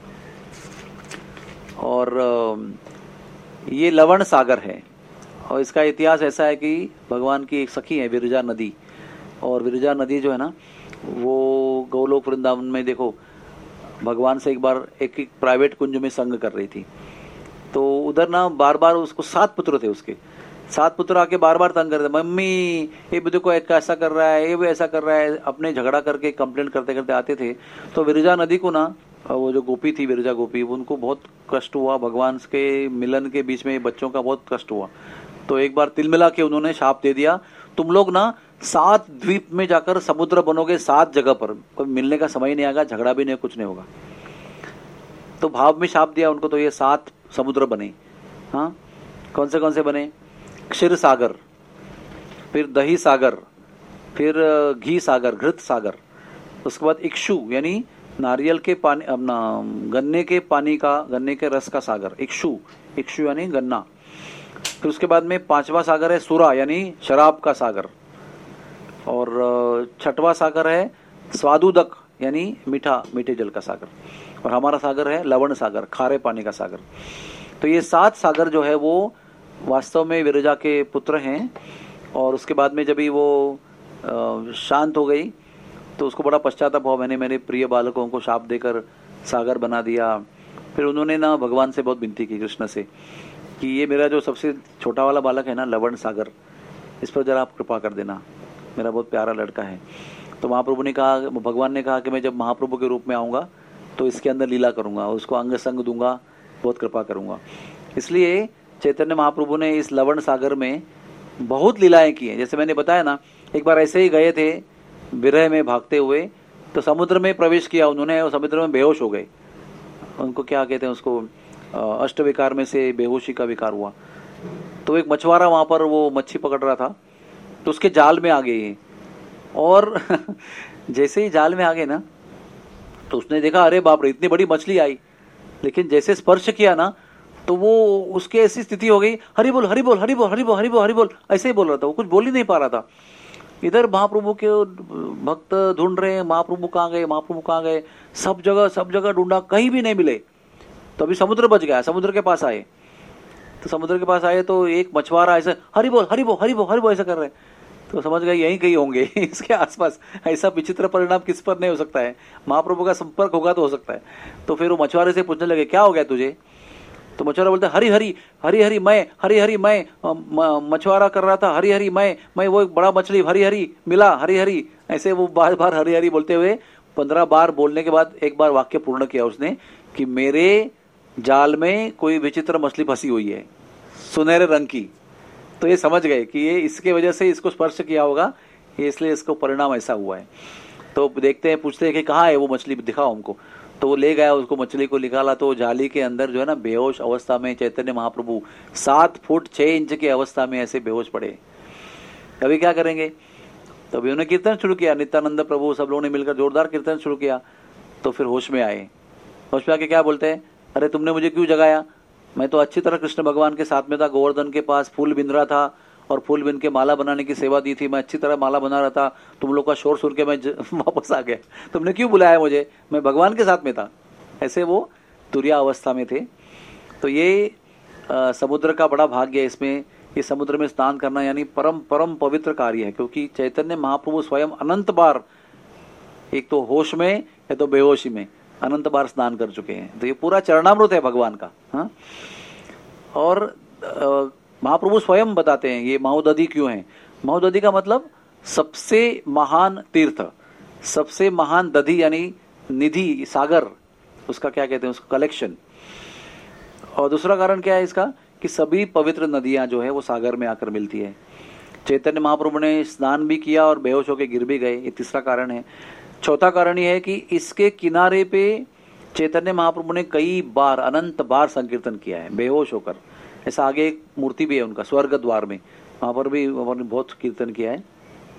और ये लवण सागर है। और इसका इतिहास ऐसा है कि भगवान की एक सखी है विरजा नदी, और विरजा नदी जो है ना वो गोलोक वृंदावन में देखो भगवान से एक बार एक, एक प्राइवेट कुंज में संग कर रही थी। तो उधर ना बार बार उसको सात पुत्र थे, उसके सात पुत्र आके बार बार तंग करते, मम्मी ये भी देखो एक ऐसा कर रहा है, ये भी ऐसा कर रहा है, अपने झगड़ा करके कंप्लेंट करते करते आते थे। तो विरजा नदी को ना वो जो गोपी थी विरजा गोपी, उनको बहुत कष्ट हुआ, भगवान के मिलन के बीच में बच्चों का बहुत कष्ट हुआ। तो एक बार तिल मिला के उन्होंने शाप दे दिया, तुम लोग ना सात द्वीप में जाकर समुद्र बनोगे, सात जगह पर, कोई मिलने का समय नहीं आएगा, झगड़ा भी नहीं, कुछ नहीं होगा। तो भाव में शाप दिया उनको, तो ये सात समुद्र बने। हाँ, कौन से कौन से बने? क्षीर सागर, फिर दही सागर, फिर घी सागर, घृत सागर, उसके बाद इक्षु यानी नारियल के पानी, अपना गन्ने के पानी का, गन्ने के रस का सागर, इक्षु, इक्षु यानी गन्ना। फिर उसके बाद में पांचवा सागर है सुरा यानी शराब का सागर, और छठवा सागर है स्वादुदक यानी मीठा, मीठे जल का सागर, और हमारा सागर है लवण सागर, खारे पानी का सागर। तो ये सात सागर जो है वो वास्तव में विरजा के पुत्र हैं। और उसके बाद में जब ही वो शांत हो गई तो उसको बड़ा पश्चाताप हुआ, मैंने मेरे प्रिय बालकों को शाप देकर सागर बना दिया। फिर उन्होंने ना भगवान से बहुत विनती की, कृष्ण से, कि ये मेरा जो सबसे छोटा वाला बालक है ना लवण सागर, इस पर जरा आप कृपा कर देना, मेरा बहुत प्यारा लड़का है। तो महाप्रभु ने कहा, भगवान ने कहा कि मैं जब महाप्रभु के रूप में आऊँगा तो इसके अंदर लीला करूँगा, उसको अंग संग दूंगा, बहुत कृपा करूँगा। इसलिए चैतन्य महाप्रभु ने इस लवण सागर में बहुत लीलाएं की हैं। जैसे मैंने बताया ना, एक बार ऐसे ही गए थे विरह में भागते हुए, तो समुद्र में प्रवेश किया उन्होंने, और समुद्र में बेहोश हो गए। उनको क्या कहते हैं, उसको अष्ट विकार में से बेहोशी का विकार हुआ। तो एक मछुआरा वहां पर वो मच्छी पकड़ रहा था, तो उसके जाल में आ गए, और जैसे ही जाल में आ गए ना तो उसने देखा अरे बाप रे इतनी बड़ी मछली आई, लेकिन जैसे स्पर्श किया ना तो वो उसकी ऐसी स्थिति हो गई, हरि बोल हरि बोल हरि बोल हरि बोल हरि बोल हरि बोल, ऐसे ही बोल रहा था, वो कुछ बोल ही नहीं पा रहा था। इधर महाप्रभु के भक्त ढूंढ रहे हैं, महाप्रभु कहाँ गए, महाप्रभु कहाँ गए, सब जगह सब जगह ढूंढा, कहीं भी नहीं मिले। तो अभी समुद्र बच गया, समुद्र के पास आए, तो समुद्र के पास आए तो एक मछुआरा ऐसे हरि बोल हरि बोल हरि बोल हरि बोल ऐसा कर रहे, तो समझ गए यहीं कहीं होंगे इसके आसपास। ऐसा विचित्र परिणाम किस पर नहीं हो सकता है, महाप्रभु का संपर्क होगा तो हो सकता है। तो फिर वो मछुआरे से पूछने लगे क्या हो गया तुझे? तो मछुआरा बोलता हरी हरी हरी हरी मैं हरी हरी मैं मछुआरा कर रहा था, हरी हरी मैं मैं वो एक बड़ा मछली हरी हरी मिला, हरी हरी, ऐसे वो बार बार हरी हरी बोलते हुए पंद्रह बार बोलने के बाद एक बार वाक्य पूर्ण किया उसने कि मेरे जाल में कोई विचित्र मछली फंसी हुई है सुनहरे रंग की। तो ये समझ गए कि ये इसके वजह से इसको स्पर्श किया होगा, ये इसलिए इसको परिणाम ऐसा हुआ है। तो देखते हैं, पूछते हैं कि कहाँ है वो मछली, दिखाओ हमको। तो वो ले गया, उसको मछली को निकाला, तो जाली के अंदर जो है ना बेहोश अवस्था में चैतन्य महाप्रभु सात फुट छह इंच की अवस्था में ऐसे बेहोश पड़े। अभी क्या करेंगे? तो अभी उन्होंने कीर्तन शुरू किया, नित्यानंद प्रभु सब लोगों ने मिलकर जोरदार कीर्तन शुरू किया। तो फिर होश में आए, होश में आके क्या बोलते हैं, अरे तुमने मुझे क्यों जगाया, मैं तो अच्छी तरह कृष्ण भगवान के साथ में था, गोवर्धन के पास फूल बिन रहा था और फूल बिन के माला बनाने की सेवा दी थी, मैं अच्छी तरह माला बना रहा था, तुम लोग का शोर सुन के मैं वापस आ गया, तुमने क्यों बुलाया मुझे, मैं भगवान के साथ में था। ऐसे वो तुरिया अवस्था में थे। तो ये आ, समुद्र का बड़ा भाग्य है इसमें, ये समुद्र में स्नान करना यानी परम परम पवित्र कार्य है, क्योंकि चैतन्य महाप्रभु स्वयं अनंत बार, एक तो होश में या तो बेहोशी में अनंत बार स्नान कर चुके हैं। तो ये पूरा चरणामृत है भगवान का। हाँ, और आ, महाप्रभु स्वयं बताते हैं ये महोदधि क्यों है। महोदधि का मतलब सबसे महान तीर्थ, सबसे महान दधि यानी निधि, सागर, उसका क्या कहते हैं, उसका कलेक्शन। और दूसरा कारण क्या है इसका, कि सभी पवित्र नदियां जो है वो सागर में आकर मिलती है। चैतन्य महाप्रभु ने स्नान भी किया और बेहोश होकर गिर भी गए, ये तीसरा कारण है। चौथा कारण ये है कि इसके किनारे पे चैतन्य महाप्रभु ने कई बार, अनंत बार संकीर्तन किया है बेहोश होकर। ऐसा आगे एक मूर्ति भी है उनका स्वर्ग द्वार में, वहां पर भी उन्होंने बहुत कीर्तन किया है।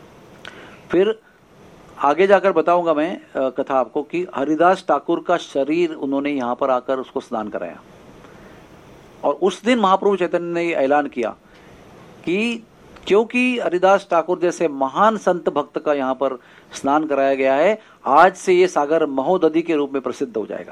फिर आगे जाकर बताऊंगा मैं आ, कथा आपको कि हरिदास ठाकुर का शरीर उन्होंने यहाँ पर आकर उसको स्नान कराया। और उस दिन महाप्रभु चैतन्य ने ऐलान किया कि क्योंकि हरिदास ठाकुर जैसे महान संत भक्त का यहाँ पर स्नान कराया गया है, आज से ये सागर महोदधि के रूप में प्रसिद्ध हो जाएगा।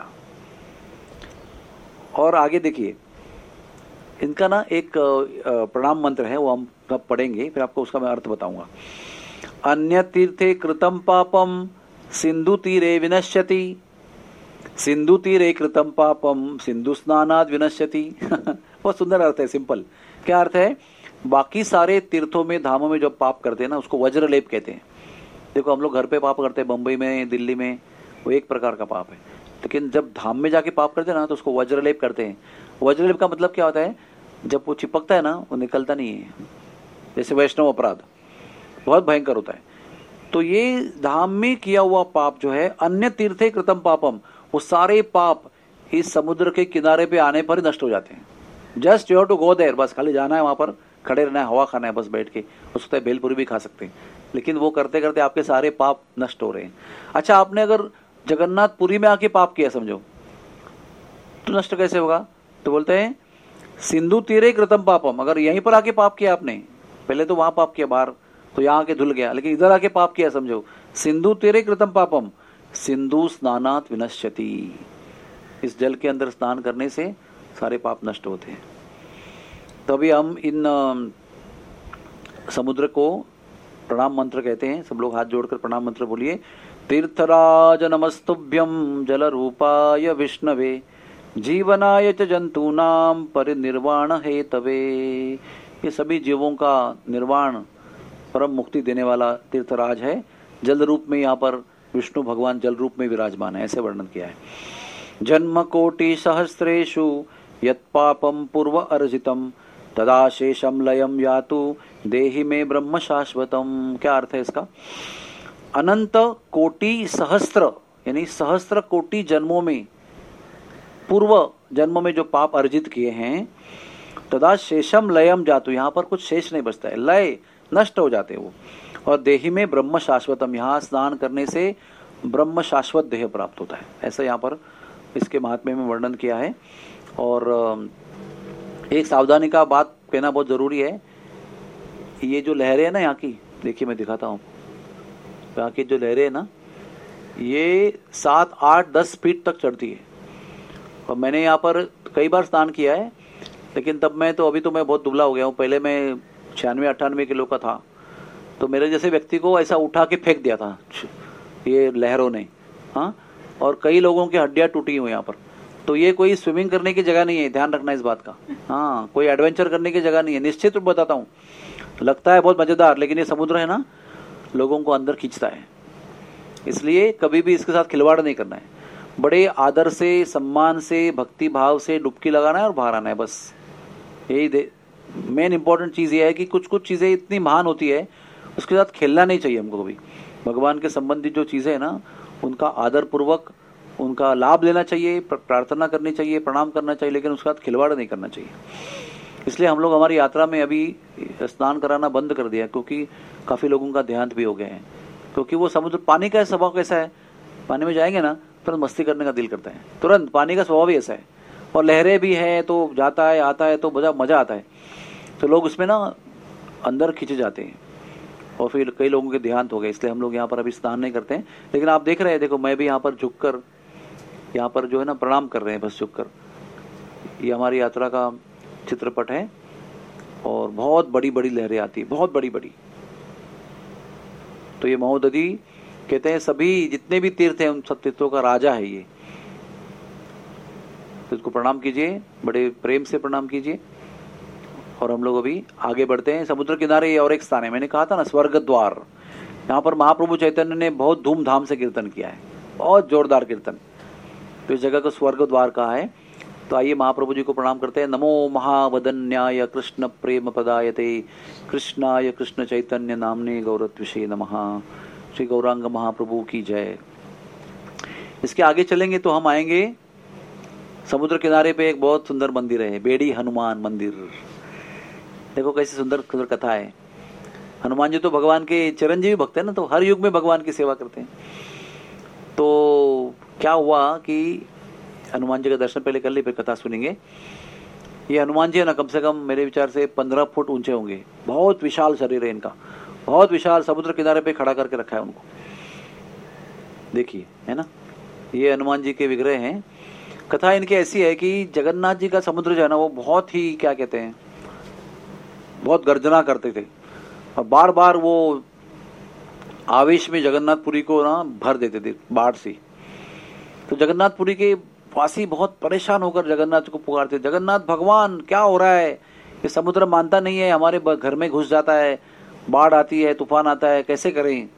और आगे देखिए, इनका ना एक प्रणाम मंत्र है, वो हम कब पढ़ेंगे, फिर आपको उसका मैं अर्थ बताऊंगा। अन्य तीर्थे कृतम पापम सिंधु तीरे विनश्यति, सिंधु तीरे कृतम पापम सिंधु स्नानाद विनश्यति। बहुत सुंदर अर्थ है, सिंपल। क्या अर्थ है? बाकी सारे तीर्थों में, धामों में जो पाप करते हैं ना, उसको वज्रलेप कहते हैं। देखो हम लोग घर पे पाप करते हैं, बंबई में, दिल्ली में, वो एक प्रकार का पाप है। लेकिन जब धाम में जाके पाप करते हैं ना, तो उसको वज्रलेप करते हैं। वज्रलेप का मतलब क्या होता है? जब वो चिपकता है ना, वो निकलता नहीं है। जैसे वैष्णव अपराध बहुत भयंकर होता है। तो ये धाम में किया हुआ पाप जो है, अन्य तीर्थे कृतम पापम, वो सारे पाप इस समुद्र के किनारे पे आने पर ही नष्ट हो जाते हैं। Just you have to go there, बस खाली जाना है, वहां पर खड़े रहना है, हवा खाना है बस बैठ के। हो सकता है भेलपुरी भी खा सकते हैं, लेकिन वो करते करते आपके सारे पाप नष्ट हो रहे हैं। अच्छा, आपने अगर जगन्नाथपुरी में आके पाप किया समझो, तो नष्ट कैसे होगा? तो बोलते हैं सिंधु तीरे कृतम पापम। अगर यहीं पर आके पाप किया आपने, पहले तो वहां पाप किया बाहर, तो यहाँ आके धुल गया, लेकिन इधर आके पाप किया समझो, सिंधु तीरे कृतम पापम सिंधु स्नानात विनश्यति। इस जल के अंदर स्नान करने से सारे पाप नष्ट होते हैं। तभी हम इन समुद्र को प्रणाम मंत्र कहते हैं। सब लोग हाथ जोड़कर प्रणाम मंत्र बोलिए। तीर्थराज नमस्तुभ्यं जल रूपाय विष्णवे जीवनाय च जंतूनाम परिनिर्वाण हेतवे। ये सभी जीवों का निर्वाण, परम मुक्ति देने वाला तीर्थराज है। जल रूप में यहाँ पर विष्णु भगवान जल रूप में विराजमान है, ऐसे वर्णन किया है। जन्म कोटि सहस्रेषु यत् पापम पूर्व अर्जितम तदा शेषम लयम यातु देहि में ब्रह्म शाश्वतम। क्या अर्थ है इसका? अनंत कोटि सहस्त्र, यानी सहस्त्र कोटि जन्मों में, पूर्व जन्म में जो पाप अर्जित किए हैं, तदा शेषम लयम जातु, यहाँ पर कुछ शेष नहीं बचता है, लय नष्ट हो जाते हैं वो। और देहि में ब्रह्म शाश्वतम, यहाँ स्नान करने से ब्रह्म शाश्वत देह प्राप्त होता है, ऐसा यहाँ पर इसके महात्म्य में वर्णन किया है। और एक सावधानी का बात कहना बहुत जरूरी है। ये जो लहरें है ना यहाँ की, देखिए मैं दिखाता हूँ, यहाँ की जो लहरें है ना, ये सात आठ दस फीट तक चढ़ती है। और मैंने यहाँ पर कई बार स्नान किया है, लेकिन तब मैं तो, अभी तो मैं बहुत दुबला हो गया हूँ, पहले मैं छियानवे अट्ठानवे किलो का था, तो मेरे जैसे व्यक्ति को ऐसा उठा के फेंक दिया था ये लहरों ने। हाँ, और कई लोगों की हड्डियां टूटी हुई यहाँ पर। तो ये कोई स्विमिंग करने की जगह नहीं है, ध्यान रखना इस बात का। हाँ, कोई एडवेंचर करने की जगह नहीं है, निश्चित रूप बताता हूँ। लगता है बहुत मजेदार, लेकिन ये समुद्र है ना, लोगों को अंदर खींचता है। इसलिए कभी भी इसके साथ खिलवाड़ नहीं करना है। बड़े आदर से, सम्मान से, भक्ति भाव से डुबकी लगाना है और बाहर आना है, बस। यही मेन इंपॉर्टेंट चीज ये है कि कुछ कुछ चीजें इतनी महान होती है, उसके साथ खेलना नहीं चाहिए हमको कभी। भगवान के संबंधित जो चीजें है ना, उनका आदर पूर्वक उनका लाभ लेना चाहिए, प्रार्थना करनी चाहिए, प्रणाम करना चाहिए, लेकिन उसके साथ खिलवाड़ नहीं करना चाहिए। इसलिए हम लोग हमारी यात्रा में अभी स्नान कराना बंद कर दिया, क्योंकि काफी लोगों का देहांत भी हो गया है। क्योंकि वो समुद्र, पानी का स्वभाव कैसा है, पानी में जाएंगे ना तुरंत मस्ती करने का दिल करता है, तुरंत। पानी का स्वभाव ही ऐसा है, और लहरें भी है, तो जाता है आता है तो मजा मजा आता है। तो लोग उसमें ना अंदर खींचे जाते हैं, और फिर कई लोगों के देहांत हो गए। इसलिए हम लोग यहाँ पर अभी स्नान नहीं करते हैं। लेकिन आप देख रहे हैं, देखो मैं भी यहाँ पर झुककर, यहाँ पर जो है ना प्रणाम कर रहे हैं, बस झुककर। ये हमारी यात्रा का चित्रपट है, और बहुत बड़ी बड़ी लहरें आती है, बहुत बड़ी बड़ी। तो ये महोदधि कहते हैं, सभी जितने भी तीर्थ हैं उन सब तीर्थों का राजा है ये। तो इसको प्रणाम कीजिए, बड़े प्रेम से प्रणाम कीजिए। और हम लोग अभी आगे बढ़ते हैं। समुद्र किनारे ये और एक स्थान है, मैंने कहा था ना, स्वर्ग द्वार। यहाँ पर महाप्रभु चैतन्य ने बहुत धूमधाम से कीर्तन किया है, बहुत जोरदार कीर्तन। तो इस जगह को स्वर्ग द्वार कहा है। तो आइए महाप्रभु जी को प्रणाम करते हैं। नमो महावदन्याय कृष्ण प्रेम पदायते कृष्णाय कृष्ण चैतन्य नामने गौरत्विषे नमः। श्री गौरांग महाप्रभु की जय। इसके आगे चलेंगे तो हम आएंगे समुद्र किनारे पे एक बहुत सुंदर मंदिर है, बेड़ी हनुमान मंदिर। देखो कैसी सुंदर सुंदर कथा है। हनुमान जी तो भगवान के चिरंजीवी भक्त है ना, तो हर युग में भगवान की सेवा करते हैं। तो क्या हुआ कि हनुमान जी का दर्शन पहले कर ली, फिर कथा सुनेंगे। ये हनुमान जी है ना, कम से कम मेरे विचार से पंद्रह फुट ऊंचे होंगे, बहुत विशाल शरीर है इनका, बहुत विशाल। समुद्र किनारे पे खड़ा करके रखा है उनको, देखिए, है ना। ये हनुमान जी के विग्रह हैं। कथा इनकी ऐसी है कि जगन्नाथ जी का समुद्र जो है ना, वो बहुत ही क्या कहते हैं, बहुत गर्जना करते थे और बार बार वो आवेश में जगन्नाथपुरी को ना भर देते थे बाढ़ से। तो जगन्नाथपुरी के वासी बहुत परेशान होकर जगन्नाथ को पुकारते, जगन्नाथ भगवान क्या हो रहा है, ये समुद्र मानता नहीं है, हमारे घर में घुस जाता है, बाढ़ आती है, तूफान आता है, कैसे करें।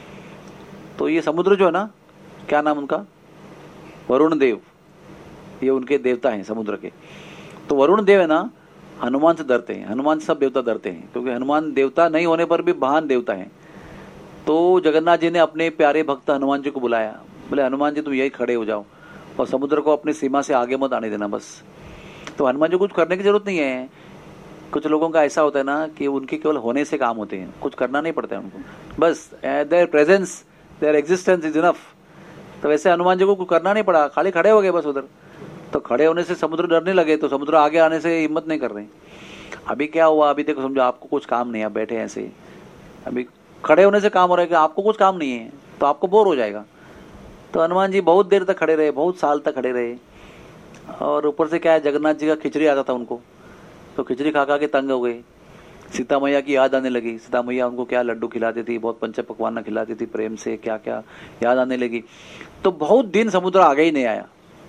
तो ये समुद्र जो है ना, क्या नाम उनका, वरुण देव, ये उनके देवता हैं समुद्र के। तो वरुण देव है ना, हनुमान से डरते हैं, हनुमान से सब देवता डरते हैं, क्योंकि हनुमान देवता नहीं होने पर भी महान देवता हैं। तो जगन्नाथ जी ने अपने प्यारे भक्त हनुमान जी को बुलाया, बोले हनुमान जी तुम यही खड़े हो जाओ और समुद्र को अपनी सीमा से आगे मत आने देना बस। तो हनुमान जी को कुछ करने की जरूरत नहीं है। कुछ लोगों का ऐसा होता है ना कि उनके केवल होने से काम होते हैं, कुछ करना नहीं पड़ता है उनको, बस there presence, there existence is enough. तो वैसे हनुमान जी को कुछ करना नहीं पड़ा, खाली खड़े हो गए बस उधर। तो खड़े होने से समुद्र डरने लगे, तो समुद्र आगे आने से हिम्मत नहीं कर रहे। अभी क्या हुआ, अभी देखो समझो आपको कुछ काम नहीं है, आप बैठे ऐसे, अभी खड़े होने से काम हो रहा है कि आपको कुछ काम नहीं है तो आपको बोर हो जाएगा। तो हनुमान जी बहुत देर तक खड़े रहे, बहुत साल तक खड़े रहे। और ऊपर से क्या है, जगन्नाथ जी का खिचड़ी आता था उनको, तो खिचड़ी खा खा के तंग हो गए। सीता मैया की याद आने लगी, सीता मैया उनको क्या लड्डू खिलाती थी, बहुत पंच पकवान खिलाती थी प्रेम से, क्या क्या याद आने लगी। तो बहुत दिन समुद्र आगे ही नहीं आया।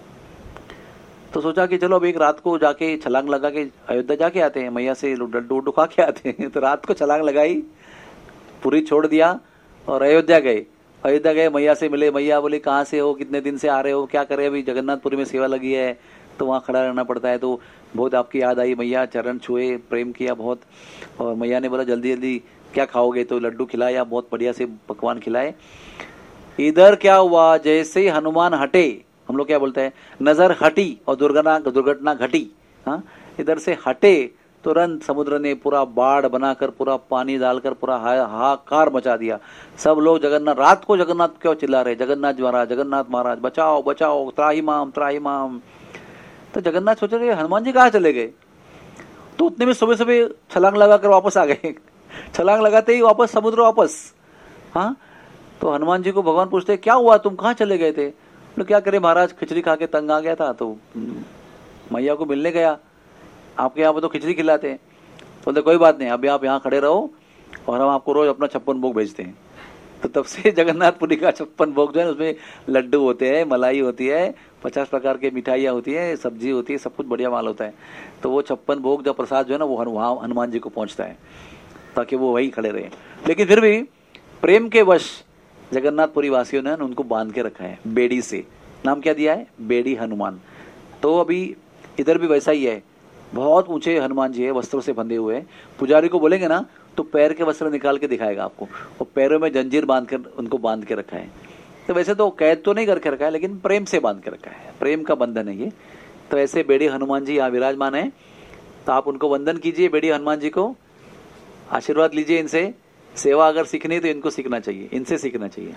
तो सोचा कि चलो अब एक रात को जाके छलांग लगा के अयोध्या जाके आते हैं, मैया से लड्डू उड्डू खा के आते हैं। तो रात को छलांग लगाई, पुरी छोड़ दिया और अयोध्या गए। अयोध्या गए, मैया से मिले, मैया बोले कहाँ से हो, कितने दिन से आ रहे हो, क्या करे, अभी जगन्नाथपुरी में सेवा लगी है तो वहाँ खड़ा रहना पड़ता है, तो बहुत आपकी याद आई मैया, चरण छुए, प्रेम किया बहुत। और मैया ने बोला जल्दी जल्दी क्या खाओगे, तो लड्डू खिलाया, बहुत बढ़िया से पकवान खिलाए। इधर क्या हुआ, जैसे हनुमान हटे, हम लोग क्या बोलते हैं, नजर हटी और दुर्घटना दुर्घटना घटी। हाँ, इधर से हटे तुरंत समुद्र ने पूरा बाढ़ बनाकर, पूरा पानी डालकर पूरा हाहाकार मचा दिया। सब लोग जगन्नाथ, रात को जगन्नाथ क्यों चिल्ला रहे, जगन्नाथ महाराज, जगन्नाथ महाराज बचाओ बचाओ, त्राही माम त्राही माम। तो जगन्नाथ सोच रहे हनुमान जी कहाँ चले गए। तो उतने में सुबह सुबह छलांग लगाकर वापस आ गए। छलांग लगाते ही वापस समुद्र वापस। हाँ, तो हनुमान जी को भगवान पूछते क्या हुआ, तुम कहाँ चले गए थे। तो क्या करे महाराज, खिचड़ी खा के तंग आ गया था, तो मैया को मिलने गया, आपके यहाँ पे तो खिचड़ी खिलाते हैं। बोलते कोई बात नहीं, अभी आप यहाँ खड़े रहो और हम आपको रोज अपना छप्पन भोग भेजते हैं। तो तब से जगन्नाथपुरी का छप्पन भोग जो है उसमें लड्डू होते हैं, मलाई होती है, पचास प्रकार के मिठाइयाँ होती है, सब्जी होती है, सब कुछ बढ़िया माल होता है। तो वो छप्पन भोग जब प्रसाद जो है ना वो वहाँ हनुमान जी को पहुँचता है ताकि वो वही खड़े रहे। लेकिन फिर भी प्रेम के वश जगन्नाथपुरी वासियों ने उनको बांध के रखा है बेड़ी से। नाम क्या दिया है, बेड़ी हनुमान। तो अभी इधर भी वैसा ही है, बहुत ऊंचे हनुमान जी है, वस्त्रों से बंधे हुए हैं। पुजारी को बोलेंगे ना तो पैर के वस्त्र निकाल के दिखाएगा आपको, और पैरों में जंजीर बांध कर उनको बांध के रखा है। तो वैसे तो कैद तो नहीं करके रखा है, लेकिन प्रेम से बांध के रखा है, प्रेम का बंधन है ये। तो ऐसे बेड़ी हनुमान जी यहाँ विराजमान है, तो आप उनको वंदन कीजिए, बेड़ी हनुमान जी को आशीर्वाद लीजिए इनसे। सेवा अगर सीखनी है तो इनको सीखना चाहिए, इनसे सीखना चाहिए।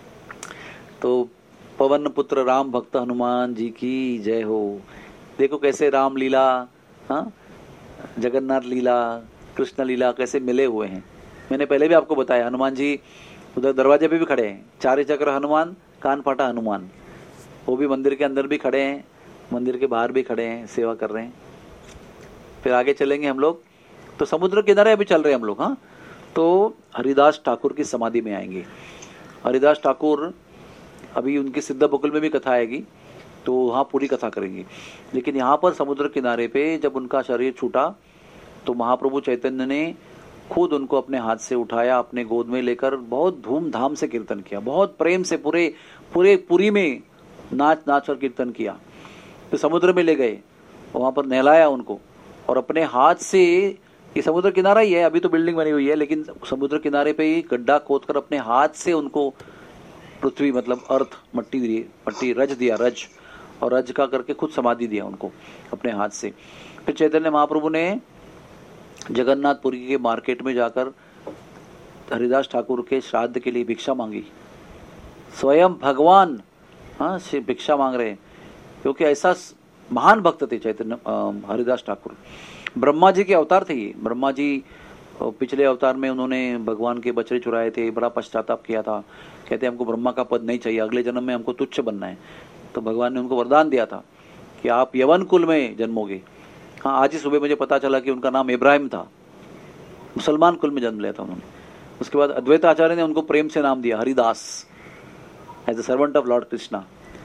तो पवन पुत्र राम भक्त हनुमान जी की जय हो। देखो कैसे राम लीला, हाँ, जगन्नाथ लीला, कृष्ण लीला कैसे मिले हुए हैं। मैंने पहले भी आपको बताया, हनुमान जी उधर दरवाजे पे भी खड़े हैं, चारे चक्र हनुमान, कान फाटा हनुमान। वो भी मंदिर के अंदर भी खड़े हैं, मंदिर के बाहर भी खड़े हैं, सेवा कर रहे हैं। फिर आगे चलेंगे हम लोग, तो समुद्र किनारे अभी चल रहे हैं हम लोग। हाँ, तो हरिदास ठाकुर की समाधि में आएंगे। हरिदास ठाकुर अभी उनकी सिद्ध बकुल में भी कथा आएगी, तो वहाँ पूरी कथा करेंगे। लेकिन यहाँ पर समुद्र किनारे पे जब उनका शरीर छूटा तो महाप्रभु चैतन्य ने खुद उनको अपने हाथ से उठाया, अपने गोद में लेकर बहुत धूमधाम से कीर्तन किया, बहुत प्रेम से पूरे पूरे पुरी में नाच नाच कर कीर्तन किया। तो समुद्र में ले गए, वहाँ पर नहलाया उनको, और अपने हाथ से, ये समुद्र किनारा ही है, अभी तो बिल्डिंग बनी हुई है, लेकिन समुद्र किनारे पे ही गड्ढा खोद कर अपने हाथ से उनको पृथ्वी मतलब अर्थ मट्टी दी, मट्टी रज दिया, रज, और रज का करके खुद समाधि दिया उनको अपने हाथ से। फिर चैतन्य महाप्रभु ने जगन्नाथपुरी के मार्केट में जाकर हरिदास ठाकुर के श्राद्ध के लिए भिक्षा मांगी। स्वयं भगवान हाँ से भिक्षा मांग रहे हैं, क्योंकि ऐसा महान भक्त थे चैतन्य अ, हरिदास ठाकुर। ब्रह्मा जी के अवतार थे ये। ब्रह्मा जी अ, पिछले अवतार में उन्होंने भगवान के बछड़े चुराए थे, बड़ा पश्चाताप किया था, कहते हमको ब्रह्मा का पद नहीं चाहिए, अगले जन्म में हमको तुच्छ बनना है। तो भगवान ने उनको वरदान दिया था कि आप यवन कुल में जन्मोगे। हाँ, आज ही सुबह मुझे पता चला कि उनका नाम इब्राहिम था, मुसलमान कुल में जन्म लिया था उन्होंने। उसके बाद अद्वैत आचार्य ने उनको प्रेम से नाम दिया Haridas, as a servant of Lord Krishna.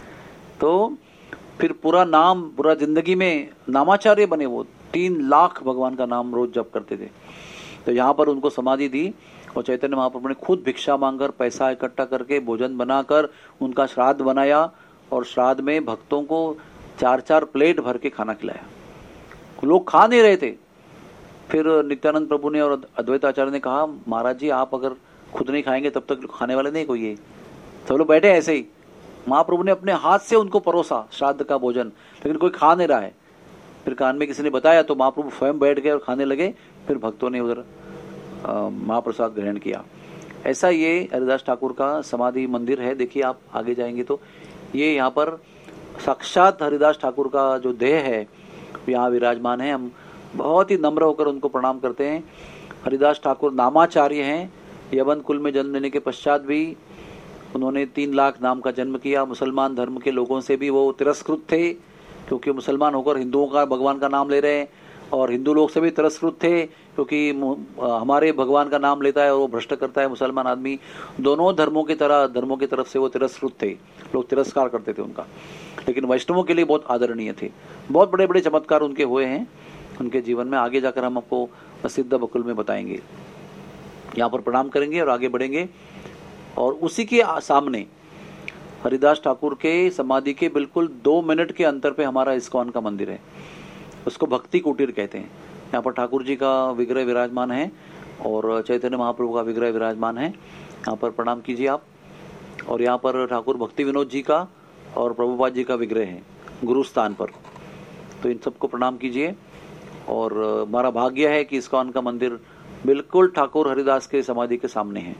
तो फिर पूरा नाम, पूरा जिंदगी में नामाचार्य बने वो, तीन लाख भगवान का नाम रोज जप करते थे। तो यहाँ पर उनको समाधि दी और चैतन्य महाप्रभु ने खुद भिक्षा मांगकर, पैसा इकट्ठा करके, भोजन बनाकर उनका श्राद्ध बनाया और श्राद्ध में भक्तों को चार चार प्लेट भर के खाना खिलाया। लोग खा नहीं रहे थे। फिर नित्यानंद प्रभु ने और अद्वैत आचार्य ने कहा, महाराज जी आप अगर खुद नहीं खाएंगे तब तक खाने वाले नहीं कोई है। सब लोग बैठे ऐसे ही। महाप्रभु ने अपने हाथ से उनको परोसा श्राद्ध का भोजन, लेकिन कोई खा नहीं रहा है। फिर कान में किसी ने बताया तो महाप्रभु स्वयं बैठ गए और खाने लगे। फिर भक्तों ने उधर महाप्रसाद ग्रहण किया। ऐसा ये हरिदास ठाकुर का समाधि मंदिर है। देखिए आप आगे जाएंगे तो ये यहाँ पर साक्षात हरिदास ठाकुर का जो देह है यहाँ विराजमान है। हम बहुत ही नम्र होकर उनको प्रणाम करते हैं। हरिदास ठाकुर नामाचार्य हैं। यवन कुल में जन्म लेने के पश्चात भी उन्होंने तीन लाख नाम का जन्म किया। मुसलमान धर्म के लोगों से भी वो तिरस्कृत थे, क्योंकि मुसलमान होकर हिंदुओं का भगवान का नाम ले रहे हैं, और हिंदू लोग से भी तिरस्कृत थे क्योंकि हमारे भगवान का नाम लेता है और वो भ्रष्ट करता है मुसलमान आदमी। दोनों धर्मों की तरह धर्मों की तरफ से वो तिरस्कृत थे, लोग तिरस्कार करते थे उनका। लेकिन वैष्णवों के लिए बहुत आदरणीय थे। बहुत बड़े बड़े चमत्कार उनके हुए हैं उनके जीवन में। आगे जाकर हम आपको सिद्ध बकुल में बताएंगे। यहाँ पर प्रणाम करेंगे और आगे बढ़ेंगे। और उसी के सामने हरिदास ठाकुर के समाधि के बिल्कुल दो मिनट के अंतर पे हमारा इस्कॉन का मंदिर है। उसको भक्ति कुटीर कहते हैं। यहाँ पर ठाकुर जी का विग्रह विराजमान है और चैतन्य महाप्रभु का विग्रह विराजमान है। यहाँ पर प्रणाम कीजिए आप। और यहाँ पर ठाकुर भक्ति विनोद जी का और प्रभुपाद जी का विग्रह है गुरु स्थान पर। तो इन सबको प्रणाम कीजिए। और हमारा भाग्य है कि इस्कॉन का मंदिर बिल्कुल ठाकुर हरिदास के समाधि के सामने है।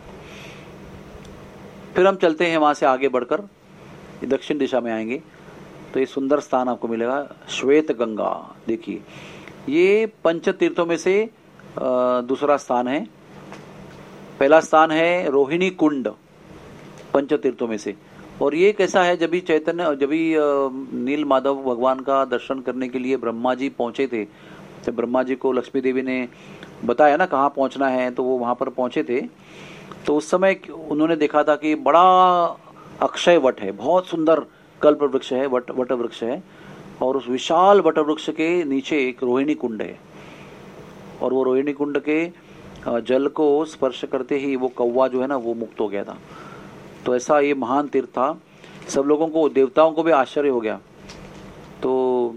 फिर हम चलते हैं वहां से आगे बढ़कर दक्षिण दिशा में आएंगे तो ये सुंदर स्थान आपको मिलेगा, श्वेत गंगा। देखिए ये पंच तीर्थों में से दूसरा स्थान है। पहला स्थान है रोहिणी कुंड, पंच तीर्थों में से। और ये कैसा है, जब भी चैतन्य जब भी नील माधव भगवान का दर्शन करने के लिए ब्रह्मा जी पहुंचे थे, जब ब्रह्मा जी को लक्ष्मी देवी ने बताया ना कहाँ पहुंचना है, तो वो वहां पर पहुंचे थे। तो उस समय उन्होंने देखा था कि बड़ा अक्षय वट है, बहुत सुंदर कल्प वृक्ष है, वट वट वृक्ष है। और उस विशाल वट वृक्ष के नीचे एक रोहिणी कुंड है। और वो रोहिणी कुंड के जल को स्पर्श करते ही वो कौवा जो है ना वो मुक्त हो गया था। तो ऐसा ये महान तीर्थ था। सब लोगों को, देवताओं को भी आश्चर्य हो गया। तो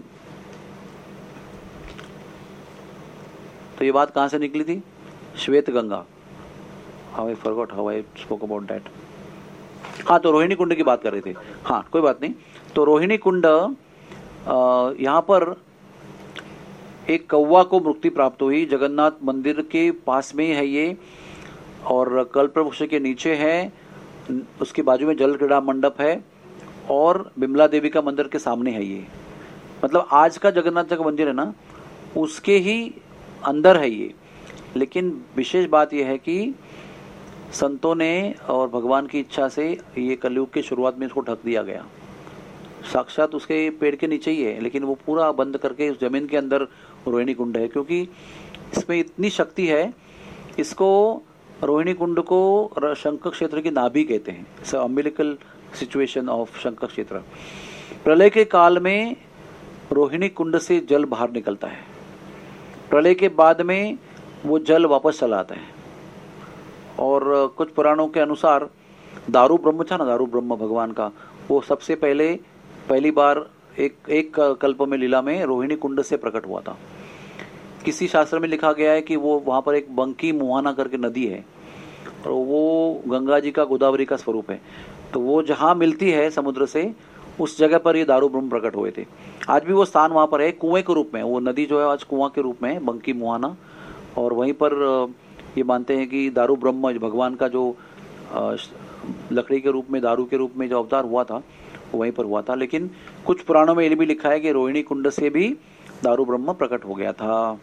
तो ये बात कहाँ से निकली थी? श्वेत Ganga. How I forgot how I spoke about that. हाँ, तो रोहिणी कुंड की बात कर रहे थे। हाँ, कोई बात नहीं। तो रोहिणी कुंड, यहाँ पर एक कौवा को मुक्ति प्राप्त हुई। जगन्नाथ मंदिर के पास में है ये, और कल्पवृक्ष के नीचे है। उसके बाजू में जल क्रीड़ा मंडप है और बिमला देवी का मंदिर के सामने है ये। मतलब आज का जगन्नाथ जी का मंदिर है ना, उसके ही अंदर है ये। लेकिन विशेष बात यह है कि संतों ने और भगवान की इच्छा से ये कलयुग की शुरुआत में इसको ढक दिया गया। साक्षात उसके पेड़ के नीचे ही है, लेकिन वो पूरा बंद करके उस जमीन के अंदर रोहिणी कुंड है, क्योंकि इसमें इतनी शक्ति है। इसको रोहिणी कुंड को शंख क्षेत्र की नाभि कहते हैं, अम्बिलिकल सिचुएशन ऑफ शंख क्षेत्र। प्रलय के काल में रोहिणी कुंड से जल बाहर निकलता है। प्रलय के बाद में वो जल वापस चला आता है। और कुछ पुराणों के अनुसार दारू ब्रह्म था ना, दारू ब्रह्म भगवान का, वो सबसे पहले पहली बार एक एक कल्प में लीला में रोहिणी कुंड से प्रकट हुआ था। किसी शास्त्र में लिखा गया है कि वो वहां पर एक बंकी मुहाना करके नदी है और वो गंगा जी का गोदावरी का स्वरूप है। तो वो जहाँ मिलती है समुद्र से, उस जगह पर ये दारू ब्रह्म प्रकट हुए थे। आज भी वो स्थान वहां पर है, कुएं के रूप में। वो नदी जो है आज कुआं के रूप में है, बंकी मुहाना। और वहीं पर ये मानते हैं कि दारू ब्रह्म भगवान का जो लकड़ी के रूप में, दारू के रूप में जो अवतार हुआ था वो वहीं पर हुआ था। लेकिन कुछ पुराणों में ये भी लिखा है कि रोहिणी कुंड से भी दारू ब्रह्म प्रकट हो गया था।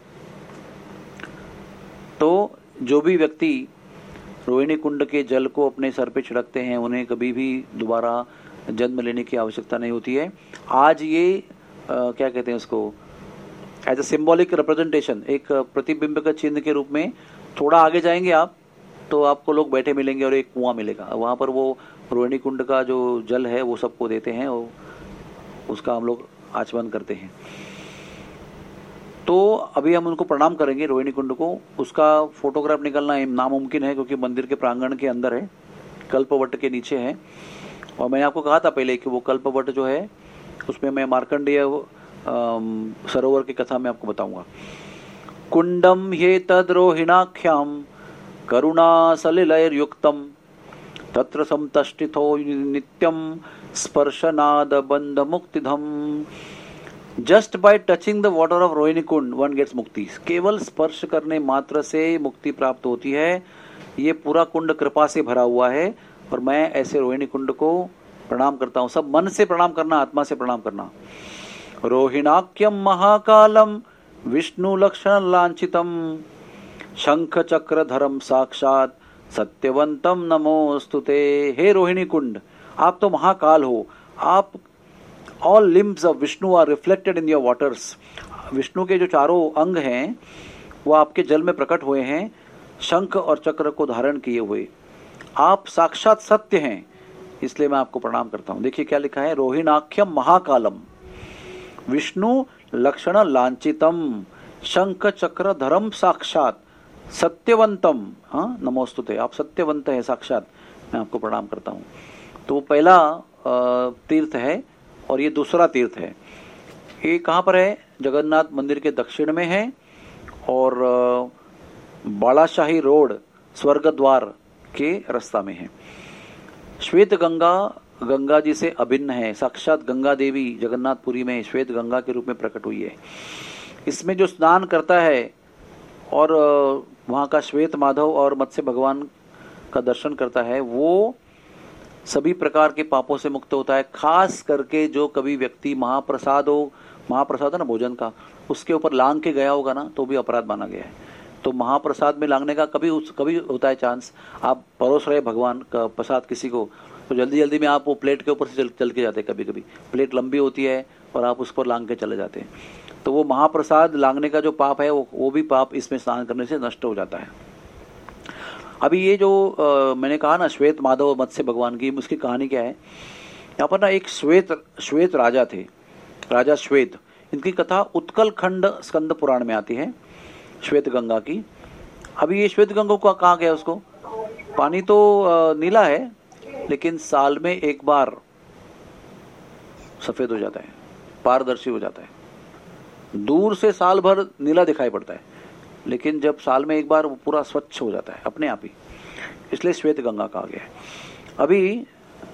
तो जो भी व्यक्ति रोहिणी कुंड के जल को अपने सर पे छिड़कते हैं उन्हें कभी भी दोबारा जन्म लेने की आवश्यकता नहीं होती है। आज ये आ, क्या कहते हैं उसको, एज अ सिंबॉलिक रिप्रेजेंटेशन, एक प्रतिबिंब का चिन्ह के रूप में थोड़ा आगे जाएंगे आप तो आपको लोग बैठे मिलेंगे और एक कुआं मिलेगा, वहाँ पर वो रोहिणी कुंड का जो जल है वो सबको देते हैं और उसका हम लोग आचमन करते हैं। तो अभी हम उनको प्रणाम करेंगे रोहिणी कुंड को। उसका फोटोग्राफ निकलना नामुमकिन है क्योंकि मंदिर के प्रांगण के अंदर है, कल्पवट के नीचे है। और मैंने आपको कहा था पहले कि वो कल्पवट जो है उसमें मैं मार्कंडेय सरोवर की कथा में आपको बताऊंगा। कुंडम हे तद रोहिणाख्याम करुणा सलिलैर्युक्तम तत्र समतष्टितो नित्यम स्पर्शनाद बंध मुक्तिधम। Just by touching the water of Rohini Kund one gets मुक्ति। केवल स्पर्श करने मात्र से मुक्ति प्राप्त होती है। ये पूरा कुंड कृपा से भरा हुआ है और मैं ऐसे रोहिणी कुंड को प्रणाम करता हूँ। सब मन से प्रणाम करना, आत्मा से प्रणाम करना। रोहिणाख्यम महाकालम विष्णु लक्षण लांछितम शंख चक्र धरम साक्षात सत्यवंतम नमोस्तुते। हे रोहिणी कुंड, आप तो महाकाल हो। आप all limbs of Vishnu are reflected in your waters. Vishnu के जो चारों अंग हैं वो आपके जल में प्रकट हुए हैं, शंख और चक्र को धारण किए हुए। आप साक्षात सत्य हैं, इसलिए मैं आपको प्रणाम करता हूं। देखिए क्या लिखा है, रोहिणाख्यम महाकालम विष्णु लक्षण लांछितम शंख चक्र धरम साक्षात सत्यवंतम। हाँ, नमोस्तुते। आप सत्यवंत है साक्षात, मैं आपको प्रणाम करता हूँ। तो पहला तीर्थ है और ये दूसरा तीर्थ है। ये कहाँ पर है? जगन्नाथ मंदिर के दक्षिण में है और बालाशाही रोड स्वर्ग द्वार के रास्ता में है। श्वेत गंगा गंगा जी से अभिन्न है। साक्षात गंगा देवी जगन्नाथपुरी में श्वेत गंगा के रूप में प्रकट हुई है। इसमें जो स्नान करता है और वहाँ का श्वेत माधव और मत्स्य भगवान का दर्शन करता है वो सभी प्रकार के पापों से मुक्त होता है। खास करके जो कभी व्यक्ति महाप्रसाद हो, महाप्रसाद है ना भोजन का, उसके ऊपर लांग के गया होगा ना तो भी अपराध माना गया है। तो महाप्रसाद में लांगने का कभी उस कभी होता है चांस, आप परोस रहे भगवान का प्रसाद किसी को तो जल्दी जल्दी में आप वो प्लेट के ऊपर से चल, चल के जाते हैं। कभी कभी प्लेट लंबी होती है और आप उस पर लांग के चले जाते हैं। तो वो महाप्रसाद लांगने का जो पाप है वो, वो भी पाप इसमें स्नान करने से नष्ट हो जाता है। अभी ये जो आ, मैंने कहा ना श्वेत माधव मत्स्य भगवान की, उसकी कहानी क्या है? यहाँ पर ना एक श्वेत श्वेत राजा थे, राजा श्वेत। इनकी कथा उत्कल खंड स्कंद पुराण में आती है, श्वेत गंगा की। अभी ये श्वेत गंगा को कहाँ गया? उसको पानी तो आ, नीला है लेकिन साल में एक बार सफेद हो जाता है, पारदर्शी हो जाता है। दूर से साल भर नीला दिखाई पड़ता है लेकिन जब साल में एक बार वो पूरा स्वच्छ हो जाता है अपने आप ही, इसलिए श्वेत गंगा कहा गया है। अभी